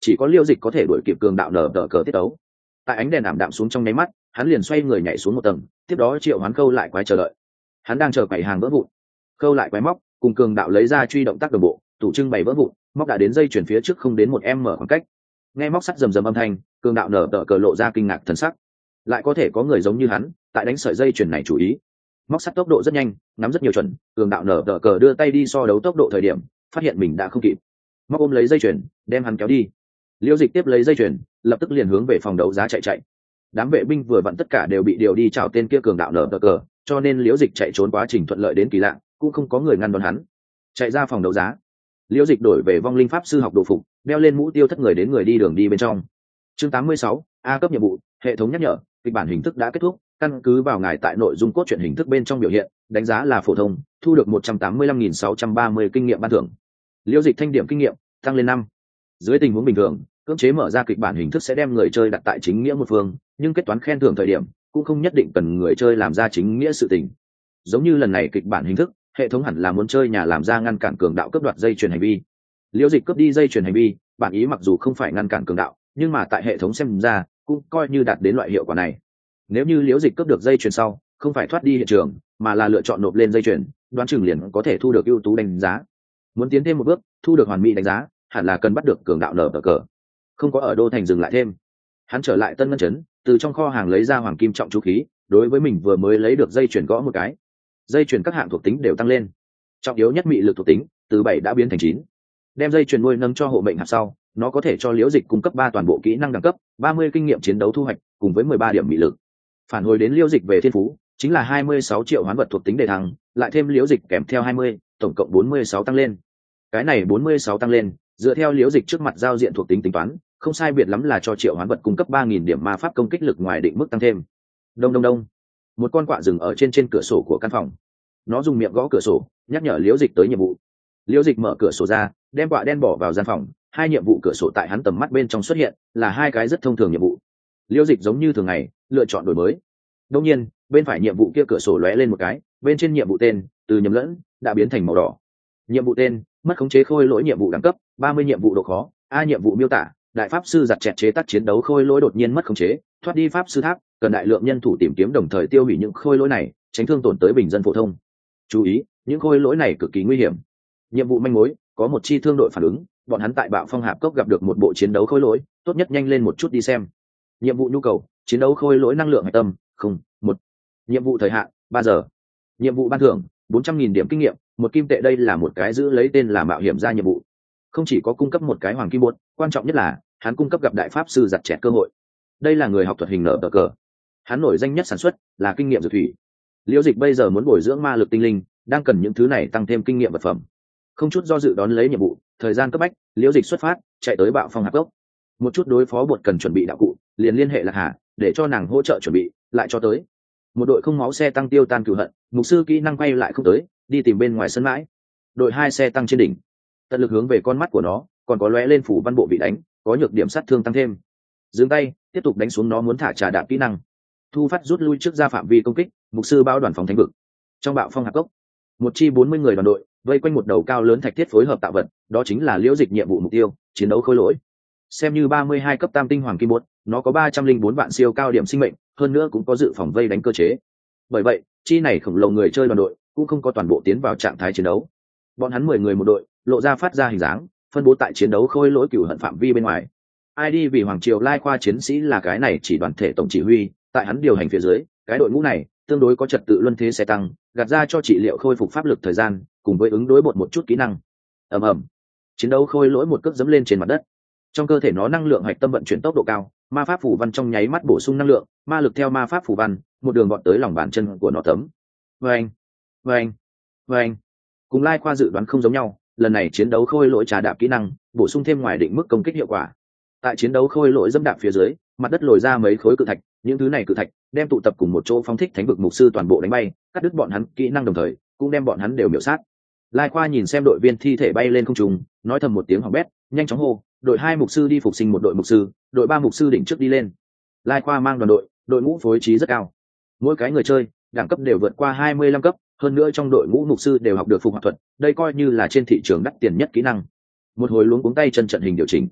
chỉ có Liễu Dịch có thể đuổi kịp cường đạo nở tờ cờ tiết ấu. Tại ánh đèn ảm đạm xuống trong nháy mắt, hắn liền xoay người nhảy xuống một tầng, tiếp đó triệu hoán Khâu Lại Quái chờ đợi. Hắn đang chờ quầy hàng vỡ vụn. Khâu Lại Quái móc cùng cường đạo lấy ra truy động tác đồng bộ, tủ trưng bày vỡ vụn, móc đã đến dây chuyển phía trước không đến một em mở khoảng cách. Nghe móc sắt rầm rầm âm thanh, cường đạo nở tờ cờ lộ ra kinh ngạc thần sắc. Lại có thể có người giống như hắn tại đánh sợi dây chuyển này chủ ý. Móc sắt tốc độ rất nhanh, nắm rất nhiều chuẩn, cường đạo nở tờ cờ đưa tay đi so đấu tốc độ thời điểm, phát hiện mình đã không kịp. Móc ôm lấy dây chuyển, đem hắn kéo đi. Liễu Dịch tiếp lấy dây chuyển, lập tức liền hướng về phòng đấu giá chạy chạy. Đám vệ binh vừa vặn tất cả đều bị điều đi chào tên kia cường đạo nở tờ cờ, cho nên Liễu Dịch chạy trốn quá trình thuận lợi đến kỳ lạ, cũng không có người ngăn đón hắn. Chạy ra phòng đấu giá, Liễu Dịch đổi về vong linh pháp sư học đồ phục, đeo lên mũ tiêu thất người đến người đi đường đi bên trong. Chương tám mươi sáu, A cấp nhiệm vụ, hệ thống nhắc nhở, kịch bản hình thức đã kết thúc, căn cứ vào ngài tại nội dung cốt truyện hình thức bên trong biểu hiện, đánh giá là phổ thông, thu được một trăm tám mươi lăm nghìn sáu trăm ba mươi kinh nghiệm ban thưởng. Liễu Dịch thanh điểm kinh nghiệm tăng lên năm. Dưới tình huống bình thường, cưỡng chế mở ra kịch bản hình thức sẽ đem người chơi đặt tại chính nghĩa một phương, nhưng kết toán khen thưởng thời điểm cũng không nhất định cần người chơi làm ra chính nghĩa sự tình. Giống như lần này kịch bản hình thức, hệ thống hẳn là muốn chơi nhà làm ra ngăn cản cường đạo cướp đoạt dây chuyền hành vi. Liễu Dịch cướp đi dây chuyền hành vi, bản ý mặc dù không phải ngăn cản cường đạo, nhưng mà tại hệ thống xem ra cũng coi như đạt đến loại hiệu quả này. Nếu như Liễu Dịch cướp được dây chuyền sau không phải thoát đi hiện trường mà là lựa chọn nộp lên dây chuyền, đoán chừng liền có thể thu được ưu tú đánh giá. Muốn tiến thêm một bước thu được hoàn mỹ đánh giá, hẳn là cần bắt được cường đạo nở tờ cờ. Không có ở đô thành dừng lại thêm, hắn trở lại Tân Ngân Trấn, từ trong kho hàng lấy ra hoàng kim trọng chú khí, đối với mình vừa mới lấy được dây chuyền gõ một cái. Dây chuyền các hạng thuộc tính đều tăng lên, trọng yếu nhất mị lực thuộc tính từ bảy đã biến thành chín. Đem dây chuyền nuôi nâng cho hộ mệnh hạt sau, nó có thể cho Liễu Dịch cung cấp ba toàn bộ kỹ năng đẳng cấp, ba mươi kinh nghiệm chiến đấu thu hoạch, cùng với mười ba điểm mị lực. Phản hồi đến Liễu Dịch về thiên phú, chính là hai mươi sáu triệu hoán vật thuộc tính đề thăng, lại thêm Liễu Dịch kèm theo hai mươi, tổng cộng bốn mươi sáu tăng lên. Cái này bốn mươi sáu tăng lên, dựa theo Liễu Dịch trước mặt giao diện thuộc tính tính toán, không sai biệt lắm là cho triệu hoán vật cung cấp ba nghìn điểm ma pháp công kích lực ngoài định mức tăng thêm. Đông đông đông, một con quạ dừng ở trên trên cửa sổ của căn phòng, nó dùng miệng gõ cửa sổ nhắc nhở Liễu Dịch tới nhiệm vụ. Liễu Dịch mở cửa sổ ra, đem quạ đen bỏ vào gian phòng. Hai nhiệm vụ cửa sổ tại hắn tầm mắt bên trong xuất hiện, là hai cái rất thông thường nhiệm vụ. Liễu Dịch giống như thường ngày lựa chọn đổi mới. Đương nhiên, bên phải nhiệm vụ kia cửa sổ lóe lên một cái, bên trên nhiệm vụ tên từ nhầm lẫn đã biến thành màu đỏ. Nhiệm vụ tên mất khống chế khôi lỗi nhiệm vụ đẳng cấp ba mươi, nhiệm vụ độ khó A. Nhiệm vụ miêu tả: đại pháp sư giặt chẹt chế tác chiến đấu khôi lỗi đột nhiên mất khống chế, thoát đi pháp sư tháp, cần đại lượng nhân thủ tìm kiếm đồng thời tiêu hủy những khôi lỗi này, tránh thương tổn tới bình dân phổ thông. Chú ý, những khôi lỗi này cực kỳ nguy hiểm. Nhiệm vụ manh mối: có một chi thương đội phản ứng, bọn hắn tại Bạo Phong Hạp Cốc gặp được một bộ chiến đấu khôi lỗi, tốt nhất nhanh lên một chút đi xem. Nhiệm vụ nhu cầu: chiến đấu khôi lỗi năng lượng hạch tâm không một. Nhiệm vụ thời hạn ba giờ. Nhiệm vụ ban thưởng bốn trăm nghìn điểm kinh nghiệm, một kim tệ. Đây là một cái giữ lấy tên là mạo hiểm ra nhiệm vụ. Không chỉ có cung cấp một cái hoàng kim bột, quan trọng nhất là hắn cung cấp gặp đại pháp sư giặt chẹt cơ hội. Đây là người học thuật hình nở tờ cờ, hắn nổi danh nhất sản xuất là kinh nghiệm dược thủy. Liễu Dịch bây giờ muốn bồi dưỡng ma lực tinh linh, đang cần những thứ này tăng thêm kinh nghiệm vật phẩm. Không chút do dự đón lấy nhiệm vụ, thời gian cấp bách, Liễu Dịch xuất phát chạy tới Bạo Phong Hạp Cốc. Một chút đối phó bột cần chuẩn bị đạo cụ, liền liên hệ Lạc Hà để cho nàng hỗ trợ chuẩn bị, lại cho tới một đội không máu xe tăng tiêu tan cửu hận. Mục sư kỹ năng quay lại không tới, đi tìm bên ngoài sân mãi. Đội hai xe tăng trên đỉnh, tận lực hướng về con mắt của nó, còn có lóe lên phủ văn bộ vị đánh, có nhược điểm sát thương tăng thêm. Dừng tay, tiếp tục đánh xuống nó muốn thả trà đạp kỹ năng. Thu phát rút lui trước ra phạm vi công kích. Mục sư bao đoàn phòng thánh vực. Trong Bạo Phong Hạp Cốc, một chi bốn mươi người đoàn đội vây quanh một đầu cao lớn thạch thiết phối hợp tạo vật, đó chính là Liễu Dịch nhiệm vụ mục tiêu, chiến đấu khôi lỗi. Xem như ba mươi hai cấp tam tinh hoàng kim bột, nó có ba trăm linh bốn vạn siêu cao điểm sinh mệnh, hơn nữa cũng có dự phòng vây đánh cơ chế. Bởi vậy, chi này khổng lồ người chơi đoàn đội cũng không có toàn bộ tiến vào trạng thái chiến đấu. Bọn hắn mười người một đội, lộ ra phát ra hình dáng, phân bố tại chiến đấu khôi lỗi cửu hận phạm vi bên ngoài. ai đi vì Hoàng Triều Lai Khoa chiến sĩ là cái này chỉ đoàn thể tổng chỉ huy, tại hắn điều hành phía dưới, cái đội ngũ này tương đối có trật tự luân thế xe tăng, gạt ra cho trị liệu khôi phục pháp lực thời gian, cùng với ứng đối bột một chút kỹ năng. Ầm ầm, chiến đấu khôi lỗi một cước dẫm lên trên mặt đất. Trong cơ thể nó năng lượng hạch tâm vận chuyển tốc độ cao, ma pháp phù văn trong nháy mắt bổ sung năng lượng, ma lực theo ma pháp phù văn, một đường gọn tới lòng bàn chân của nó tấm. Vâng, vâng, vâng. Cùng Lai Khoa dự đoán không giống nhau, lần này chiến đấu khôi lỗi trà đạp kỹ năng, bổ sung thêm ngoài định mức công kích hiệu quả. Tại chiến đấu khôi lỗi dẫm đạp phía dưới, mặt đất lồi ra mấy khối cự thạch, những thứ này cự thạch đem tụ tập cùng một chỗ phóng thích thánh vực mục sư toàn bộ đánh bay, cắt đứt bọn hắn kỹ năng đồng thời, cũng đem bọn hắn đều miểu sát. Lai Khoa nhìn xem đội viên thi thể bay lên không trung, nói thầm một tiếng hỏng bét, nhanh chóng hô, đội hai mục sư đi phục sinh một đội mục sư, đội ba mục sư đỉnh trước đi lên. Lai Khoa mang đoàn đội, đội ngũ phối trí rất cao. Mỗi cái người chơi, đẳng cấp đều vượt qua hai mươi lăm cấp, hơn nữa trong đội ngũ mục sư đều học được phục hoạt thuật, đây coi như là trên thị trường đắt tiền nhất kỹ năng. Một hồi luống cuống tay chân trận hình điều chỉnh.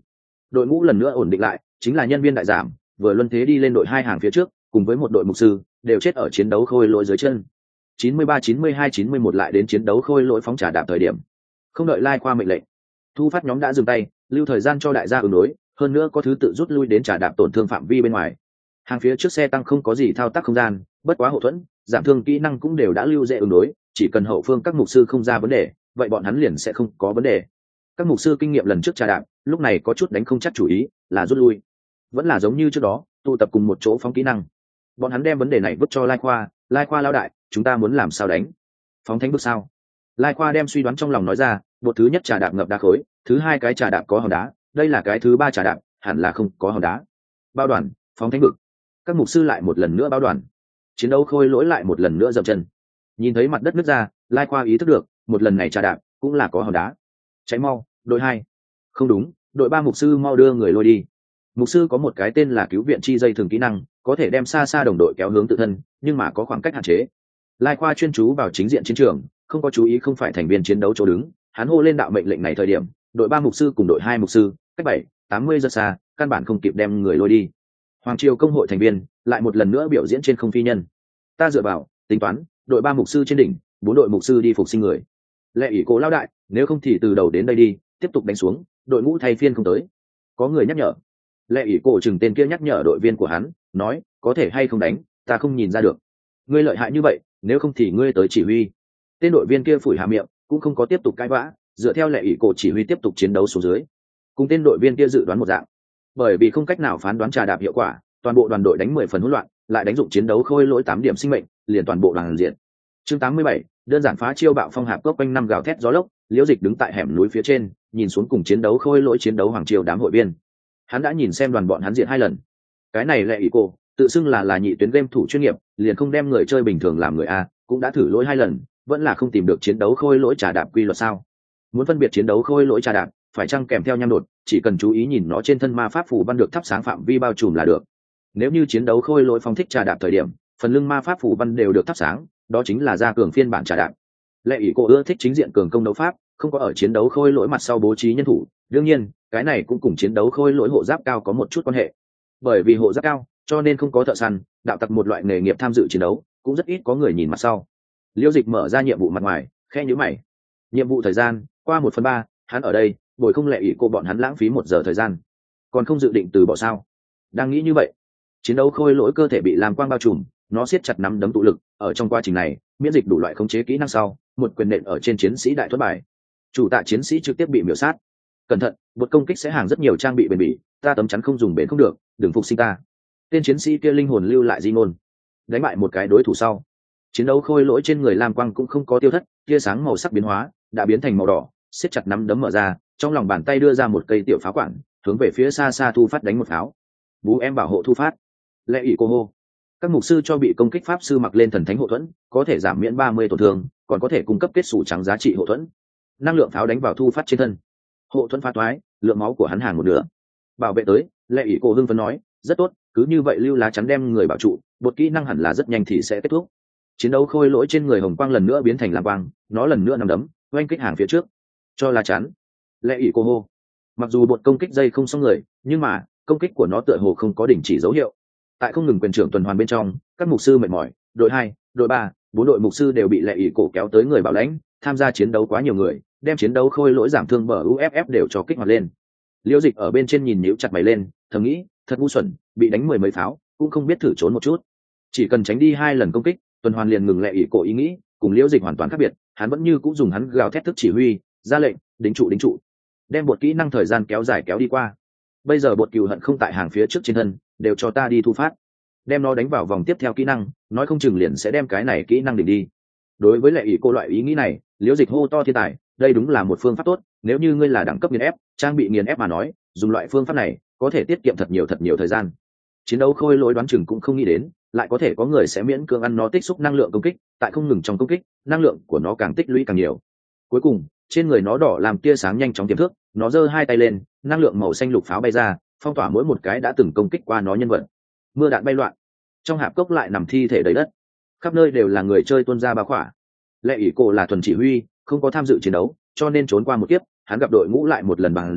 đội ngũ lần nữa ổn định lại, chính là nhân viên đại giảm, vừa luân thế đi lên đội hai hàng phía trước, cùng với một đội mục sư đều chết ở chiến đấu khôi lỗi dưới chân. chín mươi ba, chín mươi hai, chín mươi mốt lại đến chiến đấu khôi lỗi phóng trà đạp thời điểm, không đợi lai khoa mệnh lệnh, thu phát nhóm đã dừng tay, lưu thời gian cho đại gia ứng đối, hơn nữa có thứ tự rút lui đến trà đạp tổn thương phạm vi bên ngoài. Hàng phía trước xe tăng không có gì thao tác không gian, bất quá hậu thuẫn giảm thương kỹ năng cũng đều đã lưu dễ ứng đối, chỉ cần hậu phương các mục sư không ra vấn đề, vậy bọn hắn liền sẽ không có vấn đề. Các mục sư kinh nghiệm lần trước trà đạp, lúc này có chút đánh không chắc chủ ý, là rút lui, vẫn là giống như trước đó tụ tập cùng một chỗ phóng kỹ năng. Bọn hắn đem vấn đề này vứt cho lai khoa, lai khoa lao đại, chúng ta muốn làm sao đánh? Phóng thánh bước sao? Lai khoa đem suy đoán trong lòng nói ra, bộ thứ nhất trà đạp ngập đá khối, thứ hai cái trà đạp có hòn đá, đây là cái thứ ba trà đạp, hẳn là không có hòn đá. Bao đoàn, phóng thánh vực. Các mục sư lại một lần nữa bao đoàn, chiến đấu khôi lỗi lại một lần nữa dậm chân. Nhìn thấy mặt đất nứt ra, lai khoa ý thức được, một lần này trà đạp cũng là có hòn đá. Cháy mau, đội hai. Không đúng, đội ba mục sư mau đưa người lôi đi. Mục sư có một cái tên là cứu viện chi dây thường kỹ năng, có thể đem xa xa đồng đội kéo hướng tự thân, nhưng mà có khoảng cách hạn chế. Lai khoa chuyên chú vào chính diện chiến trường, không có chú ý không phải thành viên chiến đấu chỗ đứng, hắn hô lên đạo mệnh lệnh này thời điểm, đội ba mục sư cùng đội hai mục sư cách bảy tám mươi giật xa, căn bản không kịp đem người lôi đi. Hoàng triều công hội thành viên lại một lần nữa biểu diễn trên không phi nhân. Ta dựa vào tính toán, đội ba mục sư trên đỉnh, bốn đội mục sư đi phục sinh người. Lệ ỷ cố lao đại, nếu không thì từ đầu đến đây đi, tiếp tục đánh xuống, đội ngũ thay phiên không tới. Có người nhắc nhở. Lệ ỷ cổ chừng tên kia nhắc nhở đội viên của hắn, nói, có thể hay không đánh, ta không nhìn ra được. Ngươi lợi hại như vậy, nếu không thì ngươi tới chỉ huy. Tên đội viên kia phủi hà miệng, cũng không có tiếp tục cãi vã, dựa theo lệ ỷ cổ chỉ huy tiếp tục chiến đấu xuống dưới. Cùng tên đội viên kia dự đoán một dạng, bởi vì không cách nào phán đoán trà đạp hiệu quả, toàn bộ đoàn đội đánh mười phần hỗn loạn, lại đánh dụng chiến đấu khôi lỗi tám điểm sinh mệnh, liền toàn bộ đoàn diện. Chương tám mươi bảy, đơn giản phá chiêu bạo phong hạp cốc quanh năm gào thét gió lốc, Liễu Dịch đứng tại hẻm núi phía trên, nhìn xuống cùng chiến đấu khôi lỗi chiến đấu hoàng triều đám hội viên. Hắn đã nhìn xem đoàn bọn hắn diện hai lần. Cái này lệ ỷ cô, tự xưng là là nhị tuyến game thủ chuyên nghiệp, liền không đem người chơi bình thường làm người a, cũng đã thử lỗi hai lần, vẫn là không tìm được chiến đấu khôi lỗi trà đạp quy luật sao? Muốn phân biệt chiến đấu khôi lỗi trà đạp, phải chăng kèm theo nham đột, chỉ cần chú ý nhìn nó trên thân ma pháp phù văn được thắp sáng phạm vi bao trùm là được. Nếu như chiến đấu khôi lỗi phong thích trà đạp thời điểm, phần lưng ma pháp phù văn đều được thắp sáng, đó chính là gia cường phiên bản trà đạp. Lệ ỷ cô ưa thích chính diện cường công đấu pháp, không có ở chiến đấu khôi lỗi mặt sau bố trí nhân thủ, đương nhiên cái này cũng cùng chiến đấu khôi lỗi hộ giáp cao có một chút quan hệ. Bởi vì hộ giáp cao cho nên không có thợ săn, đạo tặc một loại nghề nghiệp tham dự chiến đấu, cũng rất ít có người nhìn mặt sau. Liễu Dịch mở ra nhiệm vụ mặt ngoài, khe nhíu mày. Nhiệm vụ thời gian qua một phần ba, hắn ở đây bồi không lệ ỷ cô bọn hắn lãng phí một giờ thời gian, còn không dự định từ bỏ sao? Đang nghĩ như vậy, chiến đấu khôi lỗi cơ thể bị làm quang bao trùm, nó siết chặt nắm đấm tụ lực, ở trong quá trình này miễn dịch đủ loại khống chế kỹ năng sau, một quyền nện ở trên chiến sĩ đại thoát bài, chủ tạ chiến sĩ trực tiếp bị miểu sát. Cẩn thận, một công kích sẽ hàng rất nhiều trang bị bền bỉ, ta tấm chắn không dùng bền không được, đừng phục sinh ta. Tên chiến sĩ kia linh hồn lưu lại di ngôn, đánh bại một cái đối thủ sau, chiến đấu khôi lỗi trên người lam quang cũng không có tiêu thất, tia sáng màu sắc biến hóa đã biến thành màu đỏ, siết chặt nắm đấm mở ra, trong lòng bàn tay đưa ra một cây tiểu pháo quản, hướng về phía xa xa Thu Phát đánh một pháo. Bú em bảo hộ Thu Phát. Lệ ỷ cô hô. Các mục sư cho bị công kích pháp sư mặc lên thần thánh hộ thuẫn, có thể giảm miễn ba mươi tổn thương, còn có thể cung cấp kết xù trắng giá trị hộ thuẫn. Năng lượng pháo đánh vào Thu Phát trên thân, hộ thuẫn phá toái, lượng máu của hắn hàng một nửa. Bảo vệ tới, Lệ ỷ cô hưng phấn nói, rất tốt, cứ như vậy lưu lá chắn đem người bảo trụ, một kỹ năng hẳn là rất nhanh thì sẽ kết thúc. Chiến đấu khôi lỗi trên người hồng quang lần nữa biến thành lam quang, nó lần nữa nằm đấm, oanh kích hàng phía trước. Cho lá chắn. Lệ ỷ cô hô. Mặc dù bột công kích dây không xong người, nhưng mà công kích của nó tựa hồ không có đình chỉ dấu hiệu. Tại không ngừng quyền trưởng tuần hoàn bên trong, các mục sư mệt mỏi, đội hai, đội ba, bốn đội mục sư đều bị Lệ ỷ cổ kéo tới người bảo lãnh, tham gia chiến đấu quá nhiều người, đem chiến đấu khôi lỗi giảm thương bờ u ép ép đều cho kích hoạt lên. Liễu Dịch ở bên trên nhìn nhíu chặt mày lên, thầm nghĩ, thật ngu xuẩn, bị đánh mười mấy pháo, cũng không biết thử trốn một chút. Chỉ cần tránh đi hai lần công kích, tuần hoàn liền ngừng. Lệ ỷ cổ ý nghĩ cùng Liễu Dịch hoàn toàn khác biệt, hắn vẫn như cũng dùng hắn gào thét thức chỉ huy, ra lệnh, đính trụ đính trụ, đem bột kỹ năng thời gian kéo dài kéo đi qua. Bây giờ bột cừu hận không tại hàng phía trước trên thân, đều cho ta đi Thu Phát, đem nó đánh vào vòng tiếp theo kỹ năng, nói không chừng liền sẽ đem cái này kỹ năng đỉnh đi. Đối với Lệ ỷ cô loại ý nghĩ này, Liễu Dịch hô to thiên tài, đây đúng là một phương pháp tốt, nếu như ngươi là đẳng cấp nghiền ép, trang bị nghiền ép mà nói, dùng loại phương pháp này có thể tiết kiệm thật nhiều thật nhiều thời gian. Chiến đấu khôi lỗi đoán chừng cũng không nghĩ đến, lại có thể có người sẽ miễn cưỡng ăn nó tích xúc năng lượng công kích, tại không ngừng trong công kích, năng lượng của nó càng tích lũy càng nhiều. Cuối cùng, trên người nó đỏ làm tia sáng nhanh chóng tiềm thước, nó giơ hai tay lên, năng lượng màu xanh lục pháo bay ra, phong tỏa mỗi một cái đã từng công kích qua nó nhân vật. Mưa đạn bay loạn, trong hạp cốc lại nằm thi thể đầy đất, khắp nơi đều là người chơi tuôn ra bao khỏa. Lệ ỷ cô là thuần chỉ huy, không có tham dự chiến đấu, cho nên trốn qua một kiếp, hắn gặp đội ngũ lại một lần bằng diện,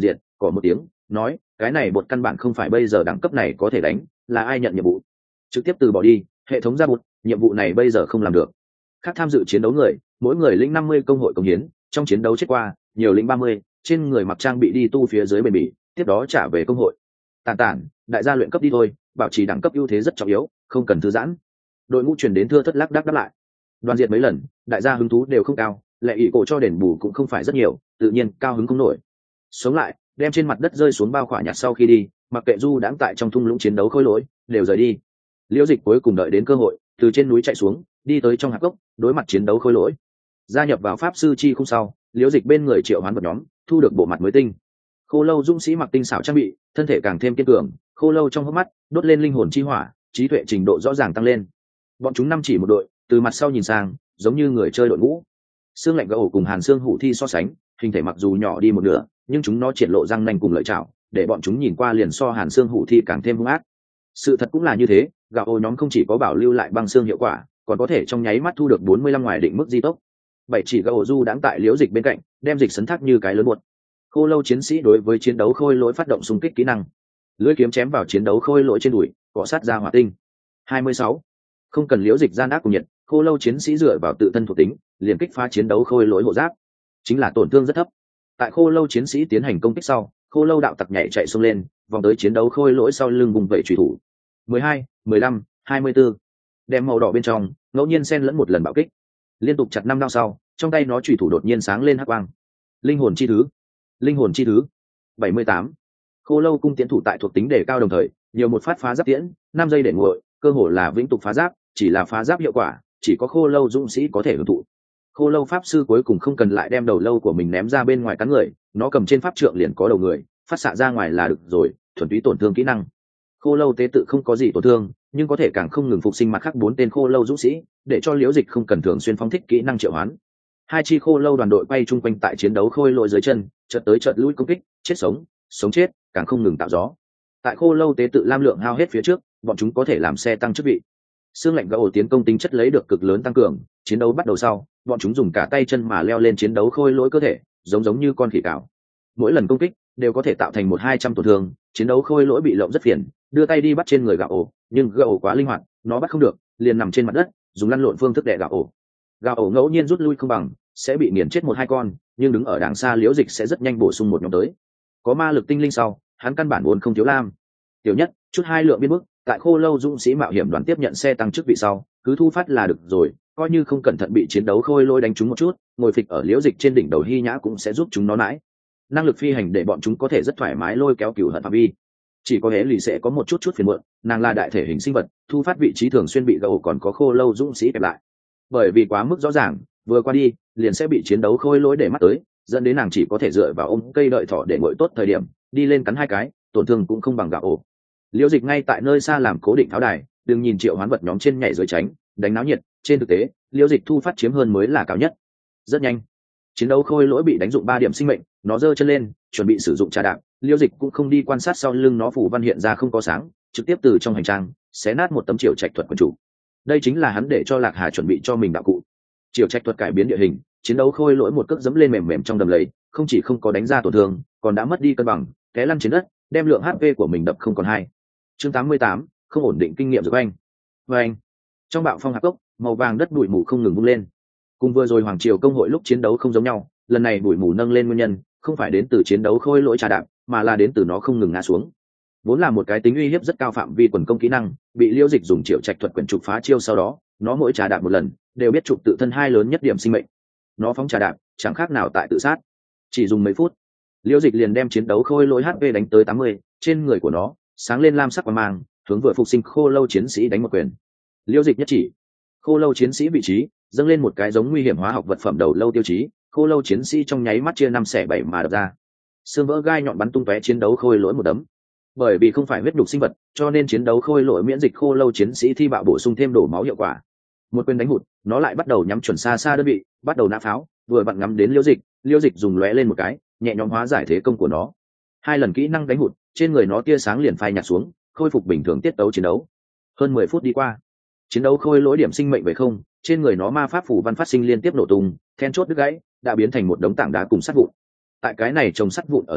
cỏ một tiếng nói cái này bột căn bản không phải bây giờ đẳng cấp này có thể đánh, là ai nhận nhiệm vụ trực tiếp từ bỏ đi, hệ thống ra bột nhiệm vụ này bây giờ không làm được. Khác tham dự chiến đấu người mỗi người lĩnh năm mươi công hội công hiến, trong chiến đấu chết qua nhiều lĩnh ba mươi, trên người mặc trang bị đi tu phía dưới bền bỉ, tiếp đó trả về công hội. Tàn tản đại gia luyện cấp đi thôi, bảo trì đẳng cấp ưu thế rất trọng yếu, không cần thư giãn. Đội ngũ chuyển đến thưa thất lắc đắc đáp lại. Đoàn diệt mấy lần đại gia hứng thú đều không cao, lệ ỷ cổ cho đền bù cũng không phải rất nhiều, tự nhiên cao hứng không nổi. Sống lại đem trên mặt đất rơi xuống bao khỏa nhặt sau khi đi, mặc kệ du đãng tại trong thung lũng chiến đấu khôi lỗi đều rời đi. Liễu Dịch cuối cùng đợi đến cơ hội từ trên núi chạy xuống, đi tới trong hạp cốc đối mặt chiến đấu khôi lỗi. Gia nhập vào pháp sư chi khung sau, Liễu Dịch bên người triệu hoán vật nhóm thu được bộ mặt mới tinh. Khô lâu dũng sĩ mặc tinh xảo trang bị, thân thể càng thêm kiên cường, khô lâu trong hốc mắt đốt lên linh hồn chi hỏa, trí tuệ trình độ rõ ràng tăng lên. Bọn chúng năm chỉ một đội, từ mặt sau nhìn sang giống như người chơi đội ngũ. Xương lạnh gỗ cùng hàn xương hủ thi so sánh, hình thể mặc dù nhỏ đi một nửa, nhưng chúng nó triển lộ răng nanh cùng lợi chảo, để bọn chúng nhìn qua liền so hàn xương hủ thi càng thêm hung ác. Sự thật cũng là như thế, gạo ô nhóm không chỉ có bảo lưu lại băng xương hiệu quả, còn có thể trong nháy mắt thu được bốn mươi lăm ngoài định mức di tốc. Bảy chỉ gạo du đãng tại Liễu Dịch bên cạnh, đem dịch sấn thác như cái lớn buột. Khô lâu chiến sĩ đối với chiến đấu khôi lỗi phát động xung kích kỹ năng, lưỡi kiếm chém vào chiến đấu khôi lỗi trên đùi, cọ sát ra hỏa tinh. hai mươi sáu. Không cần Liễu Dịch gian ác cùng nhiệt, khô lâu chiến sĩ dựa vào tự thân thuộc tính liền kích phá chiến đấu khôi lỗi hộ giáp, chính là tổn thương rất thấp. Tại khô lâu chiến sĩ tiến hành công kích sau, khô lâu đạo tặc nhảy chạy xông lên, vòng tới chiến đấu khôi lỗi sau lưng vùng vẩy chủy thủ. mười hai, mười lăm, hai mươi bốn. Đem màu đỏ bên trong ngẫu nhiên xen lẫn một lần bạo kích, liên tục chặt năm đao sau, trong tay nó chủy thủ đột nhiên sáng lên hắc quang. Linh hồn chi thứ, linh hồn chi thứ. bảy mươi tám. Khô lâu cung tiễn thủ tại thuộc tính đề cao đồng thời nhiều một phát phá giáp tiễn, năm giây để nguội, cơ hồ là vĩnh tục phá giáp, chỉ là phá giáp hiệu quả chỉ có khô lâu dũng sĩ có thể hưởng thụ. Khô lâu pháp sư cuối cùng không cần lại đem đầu lâu của mình ném ra bên ngoài cắn người, nó cầm trên pháp trượng liền có đầu người, phát xạ ra ngoài là được rồi, thuần túy tổn thương kỹ năng. Khô lâu tế tự không có gì tổn thương, nhưng có thể càng không ngừng phục sinh mặt khác bốn tên khô lâu dũng sĩ, để cho Liễu Dịch không cần thường xuyên phóng thích kỹ năng triệu hoán. Hai chi khô lâu đoàn đội quay chung quanh tại chiến đấu khôi lỗi dưới chân, chợt tới chợt lui công kích, chết sống, sống chết, càng không ngừng tạo gió. Tại khô lâu tế tự lam lượng hao hết phía trước, bọn chúng có thể làm xe tăng chức vị. Xương lạnh gỗ tiến công tính chất lấy được cực lớn tăng cường, chiến đấu bắt đầu sau, bọn chúng dùng cả tay chân mà leo lên chiến đấu khôi lỗi cơ thể, giống giống như con khỉ cào. Mỗi lần công kích đều có thể tạo thành một hai trăm tổn thương, chiến đấu khôi lỗi bị lộng rất phiền, đưa tay đi bắt trên người gạo ổ, nhưng gạo ổ quá linh hoạt, nó bắt không được, liền nằm trên mặt đất, dùng lăn lộn phương thức đè gạo ổ. Gạo ổ ngẫu nhiên rút lui không bằng, sẽ bị nghiền chết một hai con, nhưng đứng ở đằng xa Liễu Dịch sẽ rất nhanh bổ sung một nhóm tới. Có ma lực tinh linh sau, hắn căn bản buồn không thiếu lam. Tiểu nhất, chút hai lượng biên bức, tại khô lâu dũng sĩ mạo hiểm đoàn tiếp nhận xe tăng chức vị sau, cứ thu phát là được rồi, coi như không cẩn thận bị chiến đấu khôi lôi đánh trúng một chút, ngồi phịch ở Liễu Dịch trên đỉnh đầu hy nhã cũng sẽ giúp chúng nó nãi. Năng lực phi hành để bọn chúng có thể rất thoải mái lôi kéo cửu hận phạm vi. Chỉ có hễ lì sẽ có một chút chút phiền muộn, nàng là đại thể hình sinh vật, thu phát vị trí thường xuyên bị gậu còn có khô lâu dũng sĩ kẹp lại. Bởi vì quá mức rõ ràng, vừa qua đi liền sẽ bị chiến đấu khôi lỗi để mắt tới, dẫn đến nàng chỉ có thể dựa vào ôm cây đợi thỏ để ngồi tốt thời điểm đi lên cắn hai cái, tổn thương cũng không bằng gạo ổ. Liễu Dịch ngay tại nơi xa làm cố định tháo đài, đừng nhìn triệu hoán vật nhóm trên nhảy dưới tránh đánh náo nhiệt, trên thực tế Liễu Dịch thu phát chiếm hơn mới là cao nhất. Rất nhanh chiến đấu khôi lỗi bị đánh dụng ba điểm sinh mệnh, nó giơ chân lên chuẩn bị sử dụng trà đạp, Liễu Dịch cũng không đi quan sát sau lưng nó phủ văn hiện ra không có sáng, trực tiếp từ trong hành trang xé nát một tấm triều trạch thuật quân chủ. Đây chính là hắn để cho Lạc Hà chuẩn bị cho mình đạo cụ. Triều trạch thuật cải biến địa hình, chiến đấu khôi lỗi một cước dẫm lên mềm mềm trong đầm lầy, không chỉ không có đánh ra tổn thương, còn đã mất đi cân bằng, té lăn trên đất, đem lượng hát pê của mình đập không còn hai. Chương tám mươi tám, không ổn định kinh nghiệm dược anh. Và anh, trong bạo phong hạp cốc, màu vàng đất bụi mù không ngừng vung lên. Cùng vừa rồi hoàng triều công hội lúc chiến đấu không giống nhau, lần này bụi mù nâng lên nguyên nhân không phải đến từ chiến đấu khôi lỗi trà đạp, mà là đến từ nó không ngừng ngã xuống. Vốn là một cái tính uy hiếp rất cao phạm vi quần công kỹ năng, bị Liễu Dịch dùng triệu trạch thuật quyển trục phá chiêu sau đó, nó mỗi trà đạp một lần đều biết trục tự thân hai lớn nhất điểm sinh mệnh. Nó phóng trà đạp chẳng khác nào tại tự sát. Chỉ dùng mấy phút, Liễu Dịch liền đem chiến đấu khôi lỗi hát pê đánh tới tám mươi, trên người của nó sáng lên lam sắc quang mang, hướng vừa phục sinh khô lâu chiến sĩ đánh một quyền. Liễu Dịch nhất chỉ, khô lâu chiến sĩ vị trí dâng lên một cái giống nguy hiểm hóa học vật phẩm đầu lâu tiêu chí, khô lâu chiến sĩ trong nháy mắt chia năm xẻ bảy mà đập ra, xương vỡ gai nhọn bắn tung tóe chiến đấu khôi lỗi một đấm. Bởi vì không phải huyết đục sinh vật, cho nên chiến đấu khôi lỗi miễn dịch khô lâu chiến sĩ thi bạo bổ sung thêm đổ máu hiệu quả. Một quyền đánh hụt, nó lại bắt đầu nhắm chuẩn xa xa đơn vị, bắt đầu nã pháo, vừa vặn ngắm đến Liễu Dịch, Liễu Dịch dùng lóe lên một cái, nhẹ nhõm hóa giải thế công của nó. Hai lần kỹ năng đánh hụt, trên người nó tia sáng liền phai nhạt xuống, khôi phục bình thường tiết tấu chiến đấu. Hơn mười phút đi qua, chiến đấu khôi lỗi điểm sinh mệnh về không, trên người nó ma pháp phủ văn phát sinh liên tiếp nổ tung, then chốt đứt gãy, đã biến thành một đống tảng đá cùng sắt vụn. Tại cái này trồng sắt vụn ở giữa,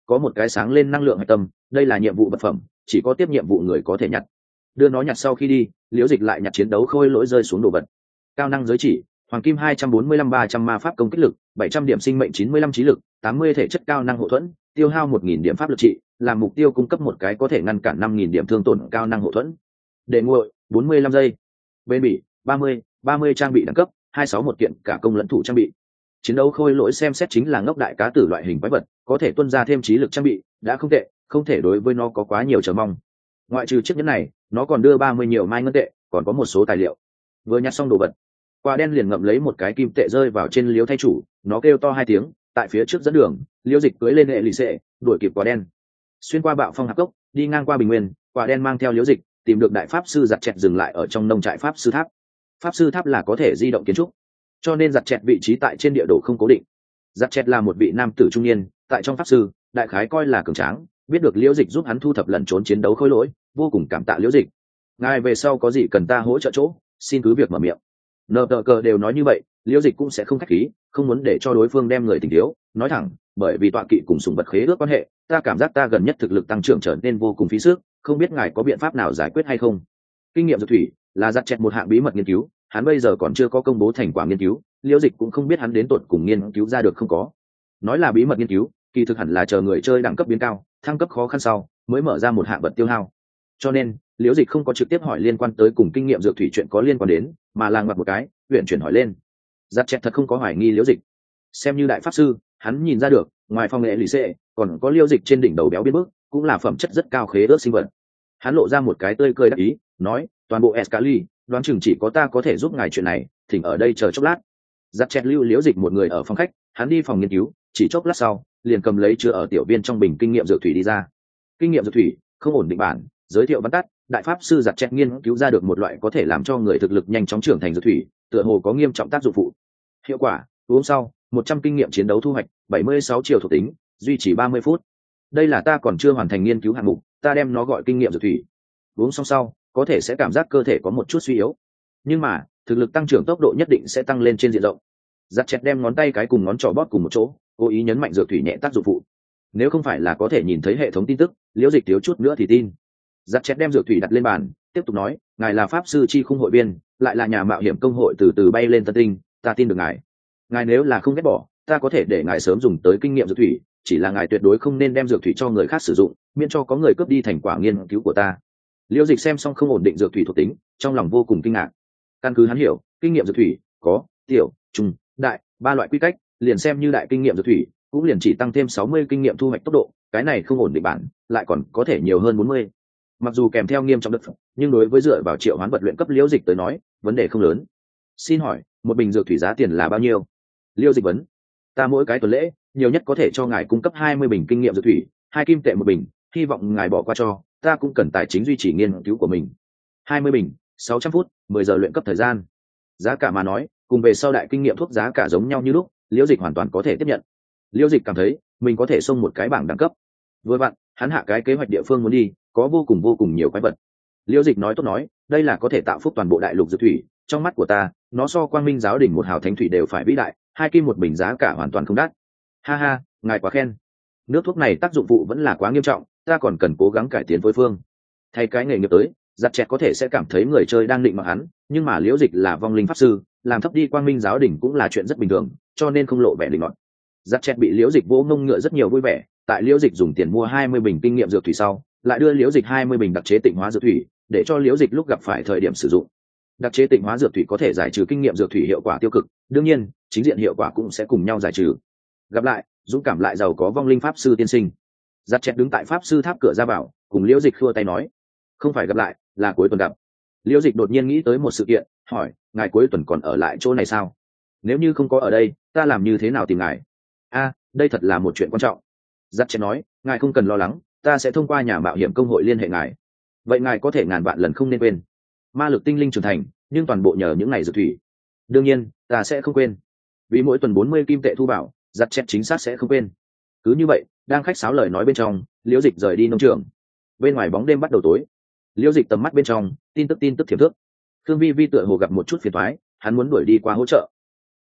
có một cái sáng lên năng lượng hạch tâm, đây là nhiệm vụ vật phẩm, chỉ có tiếp nhiệm vụ người có thể nhặt. Đưa nó nhặt sau khi đi, liễu dịch lại nhặt chiến đấu khôi lỗi rơi xuống đồ vật. Cao năng giới chỉ, hoàng kim hai trăm bốn mươi lăm ba trăm ma pháp công kích lực, bảy trăm điểm sinh mệnh chín mươi lăm trí lực, tám mươi thể chất cao năng hộ thuẫn, tiêu hao một nghìn điểm pháp lực trị, làm mục tiêu cung cấp một cái có thể ngăn cản năm nghìn điểm thương tổn cao năng hộ thuẫn. Để nguội, bốn mươi lăm giây. Bên bị, ba mươi, ba mươi trang bị đẳng cấp, hai mươi sáu một kiện cả công lẫn thủ trang bị. Chiến đấu khôi lỗi xem xét chính là ngốc đại cá tử loại hình quái vật, có thể tuân ra thêm trí lực trang bị, đã không tệ, không thể đối với nó có quá nhiều chờ mong. Ngoại trừ chiếc nhẫn này, nó còn đưa ba mươi nhiều mai ngân tệ, còn có một số tài liệu. Vừa nhặt xong đồ vật, quả đen liền ngậm lấy một cái kim tệ rơi vào trên liếu thay chủ, nó kêu to hai tiếng, tại phía trước dẫn đường, liêu dịch cưỡi lên hệ lì xệ, đuổi kịp quả đen. Xuyên qua bạo phong hạp cốc, đi ngang qua bình nguyên, quả đen mang theo liếu dịch, tìm được đại pháp sư giặt chẹt dừng lại ở trong nông trại pháp sư tháp. Pháp sư tháp là có thể di động kiến trúc, cho nên giặt chẹt vị trí tại trên địa đồ không cố định. Giặt chẹt là một vị nam tử trung niên, tại trong pháp sư, đại khái coi là cường tráng, biết được liễu dịch giúp hắn thu thập lẩn trốn chiến đấu khôi lỗi, vô cùng cảm tạ liễu dịch. Ngài về sau có gì cần ta hỗ trợ chỗ, xin cứ việc mở miệng. Nờ tờ cờ đều nói như vậy, liễu dịch cũng sẽ không khách khí, không muốn để cho đối phương đem người tình thiếu, nói thẳng, bởi vì tọa kỵ cùng sùng vật khế ước quan hệ, ta cảm giác ta gần nhất thực lực tăng trưởng trở nên vô cùng phí sức, không biết ngài có biện pháp nào giải quyết hay không. Kinh nghiệm dược thủy là giặt chẹt một hạng bí mật nghiên cứu, hắn bây giờ còn chưa có công bố thành quả nghiên cứu, liễu dịch cũng không biết hắn đến tột cùng nghiên cứu ra được không có. Nói là bí mật nghiên cứu, kỳ thực hẳn là chờ người chơi đẳng cấp biến cao, thăng cấp khó khăn sau mới mở ra một hạng vật tiêu hao. Cho nên liễu dịch không có trực tiếp hỏi liên quan tới cùng kinh nghiệm dược thủy chuyện có liên quan đến, mà làng mặt một cái huyện chuyển hỏi lên. Giặt chẹt thật không có hoài nghi liễu dịch, xem như đại pháp sư, hắn nhìn ra được, ngoài phong nghệ lì xệ còn có liễu dịch trên đỉnh đầu béo biến bước, cũng là phẩm chất rất cao khế ước sinh vật. Hắn lộ ra một cái tươi cười đắc ý, nói, toàn bộ Escali, đoán chừng chỉ có ta có thể giúp ngài chuyện này, thỉnh ở đây chờ chốc lát. Giặt chẹt lưu liễu dịch một người ở phòng khách, hắn đi phòng nghiên cứu, chỉ chốc lát sau liền cầm lấy chứa ở tiểu viên trong bình kinh nghiệm dược thủy đi ra. Kinh nghiệm dược thủy không ổn định bản, giới thiệu văn tắt, đại pháp sư giặt chẹt nghiên cứu ra được một loại có thể làm cho người thực lực nhanh chóng trưởng thành dược thủy, tựa hồ có nghiêm trọng tác dụng phụ. Hiệu quả, uống sau một trăm kinh nghiệm chiến đấu thu hoạch, bảy mươi sáu chiều thuộc tính, duy trì ba mươi phút. Đây là ta còn chưa hoàn thành nghiên cứu hạng mục, ta đem nó gọi kinh nghiệm dược thủy. Uống xong sau có thể sẽ cảm giác cơ thể có một chút suy yếu, nhưng mà thực lực tăng trưởng tốc độ nhất định sẽ tăng lên trên diện rộng. Giặt chẹt đem ngón tay cái cùng ngón trỏ bóp cùng một chỗ, cố ý nhấn mạnh dược thủy nhẹ tác dụng phụ. Nếu không phải là có thể nhìn thấy hệ thống tin tức, liễu dịch thiếu chút nữa thì tin. Giặt chẹt đem dược thủy đặt lên bàn, tiếp tục nói, ngài là pháp sư chi khung hội viên, lại là nhà mạo hiểm công hội từ từ bay lên tân tinh, ta tin được ngài. Ngài nếu là không ghét bỏ, ta có thể để ngài sớm dùng tới kinh nghiệm dược thủy, chỉ là ngài tuyệt đối không nên đem dược thủy cho người khác sử dụng, miễn cho có người cướp đi thành quả nghiên cứu của ta. Liễu dịch xem xong không ổn định dược thủy thuộc tính, trong lòng vô cùng kinh ngạc. Căn cứ hắn hiểu, kinh nghiệm dược thủy có tiểu, trung, đại ba loại quy cách, liền xem như đại kinh nghiệm dược thủy cũng liền chỉ tăng thêm sáu mươi kinh nghiệm thu hoạch tốc độ, cái này không ổn định bản, lại còn có thể nhiều hơn bốn mươi. Mặc dù kèm theo nghiêm trọng đất, nhưng đối với dựa vào triệu hoán vật luyện cấp liễu dịch tới nói, vấn đề không lớn. Xin hỏi, một bình dược thủy giá tiền là bao nhiêu? Liễu dịch vấn. Ta mỗi cái tuần lễ nhiều nhất có thể cho ngài cung cấp hai mươi bình kinh nghiệm dược thủy, hai kim tệ một bình, hy vọng ngài bỏ qua cho, ta cũng cần tài chính duy trì nghiên cứu của mình. hai mươi bình, sáu trăm phút, mười giờ luyện cấp thời gian. Giá cả mà nói, cùng về sau đại kinh nghiệm thuốc giá cả giống nhau như lúc, liễu dịch hoàn toàn có thể tiếp nhận. Liễu dịch cảm thấy mình có thể xông một cái bảng đẳng cấp. Vừa vặn hắn hạ cái kế hoạch địa phương muốn đi, có vô cùng vô cùng nhiều quái vật. Liễu dịch nói tốt nói, đây là có thể tạo phúc toàn bộ đại lục dược thủy, trong mắt của ta nó so quang minh giáo đỉnh một hào thánh thủy đều phải vĩ đại, hai kim một bình giá cả hoàn toàn không đắt. Ha ha, ngài quá khen. Nước thuốc này tác dụng phụ vẫn là quá nghiêm trọng, ta còn cần cố gắng cải tiến phối phương. Thay cái nghề nghiệp tới, giặt chẹt có thể sẽ cảm thấy người chơi đang định mặc hắn, nhưng mà liễu dịch là vong linh pháp sư, làm thấp đi quang minh giáo đỉnh cũng là chuyện rất bình thường, cho nên không lộ vẻ định luận. Giặt chẹt bị liễu dịch vỗ ngông ngựa rất nhiều vui vẻ, tại liễu dịch dùng tiền mua hai mươi bình kinh nghiệm dược thủy sau, lại đưa liễu dịch hai mươi bình đặc chế tịnh hóa dược thủy, để cho liễu dịch lúc gặp phải thời điểm sử dụng. Đặc chế tịnh hóa dược thủy có thể giải trừ kinh nghiệm dược thủy hiệu quả tiêu cực, đương nhiên chính diện hiệu quả cũng sẽ cùng nhau giải trừ. Gặp lại, dũng cảm lại giàu có vong linh pháp sư tiên sinh. Giặt chẹt đứng tại pháp sư tháp cửa ra vào, cùng liễu dịch khua tay nói, không phải gặp lại, là cuối tuần gặp. Liễu dịch đột nhiên nghĩ tới một sự kiện, hỏi, ngài cuối tuần còn ở lại chỗ này sao? Nếu như không có ở đây, ta làm như thế nào tìm ngài? A, đây thật là một chuyện quan trọng. Giặt chẹt nói, ngài không cần lo lắng, ta sẽ thông qua nhà mạo hiểm công hội liên hệ ngài. Vậy ngài có thể ngàn vạn lần không nên quên, ma lực tinh linh trưởng thành, nhưng toàn bộ nhờ những ngày dược thủy. Đương nhiên, ta sẽ không quên. Vì mỗi tuần bốn mươi kim tệ thu bảo, giặt chẹt chính xác sẽ không quên. Cứ như vậy, đang khách sáo lời nói bên trong, liễu dịch rời đi nông trường. Bên ngoài bóng đêm bắt đầu tối, liễu dịch tầm mắt bên trong tin tức tin tức thiệp thước. Khương Vi Vi tựa hồ gặp một chút phiền toái, hắn muốn đuổi đi qua hỗ trợ.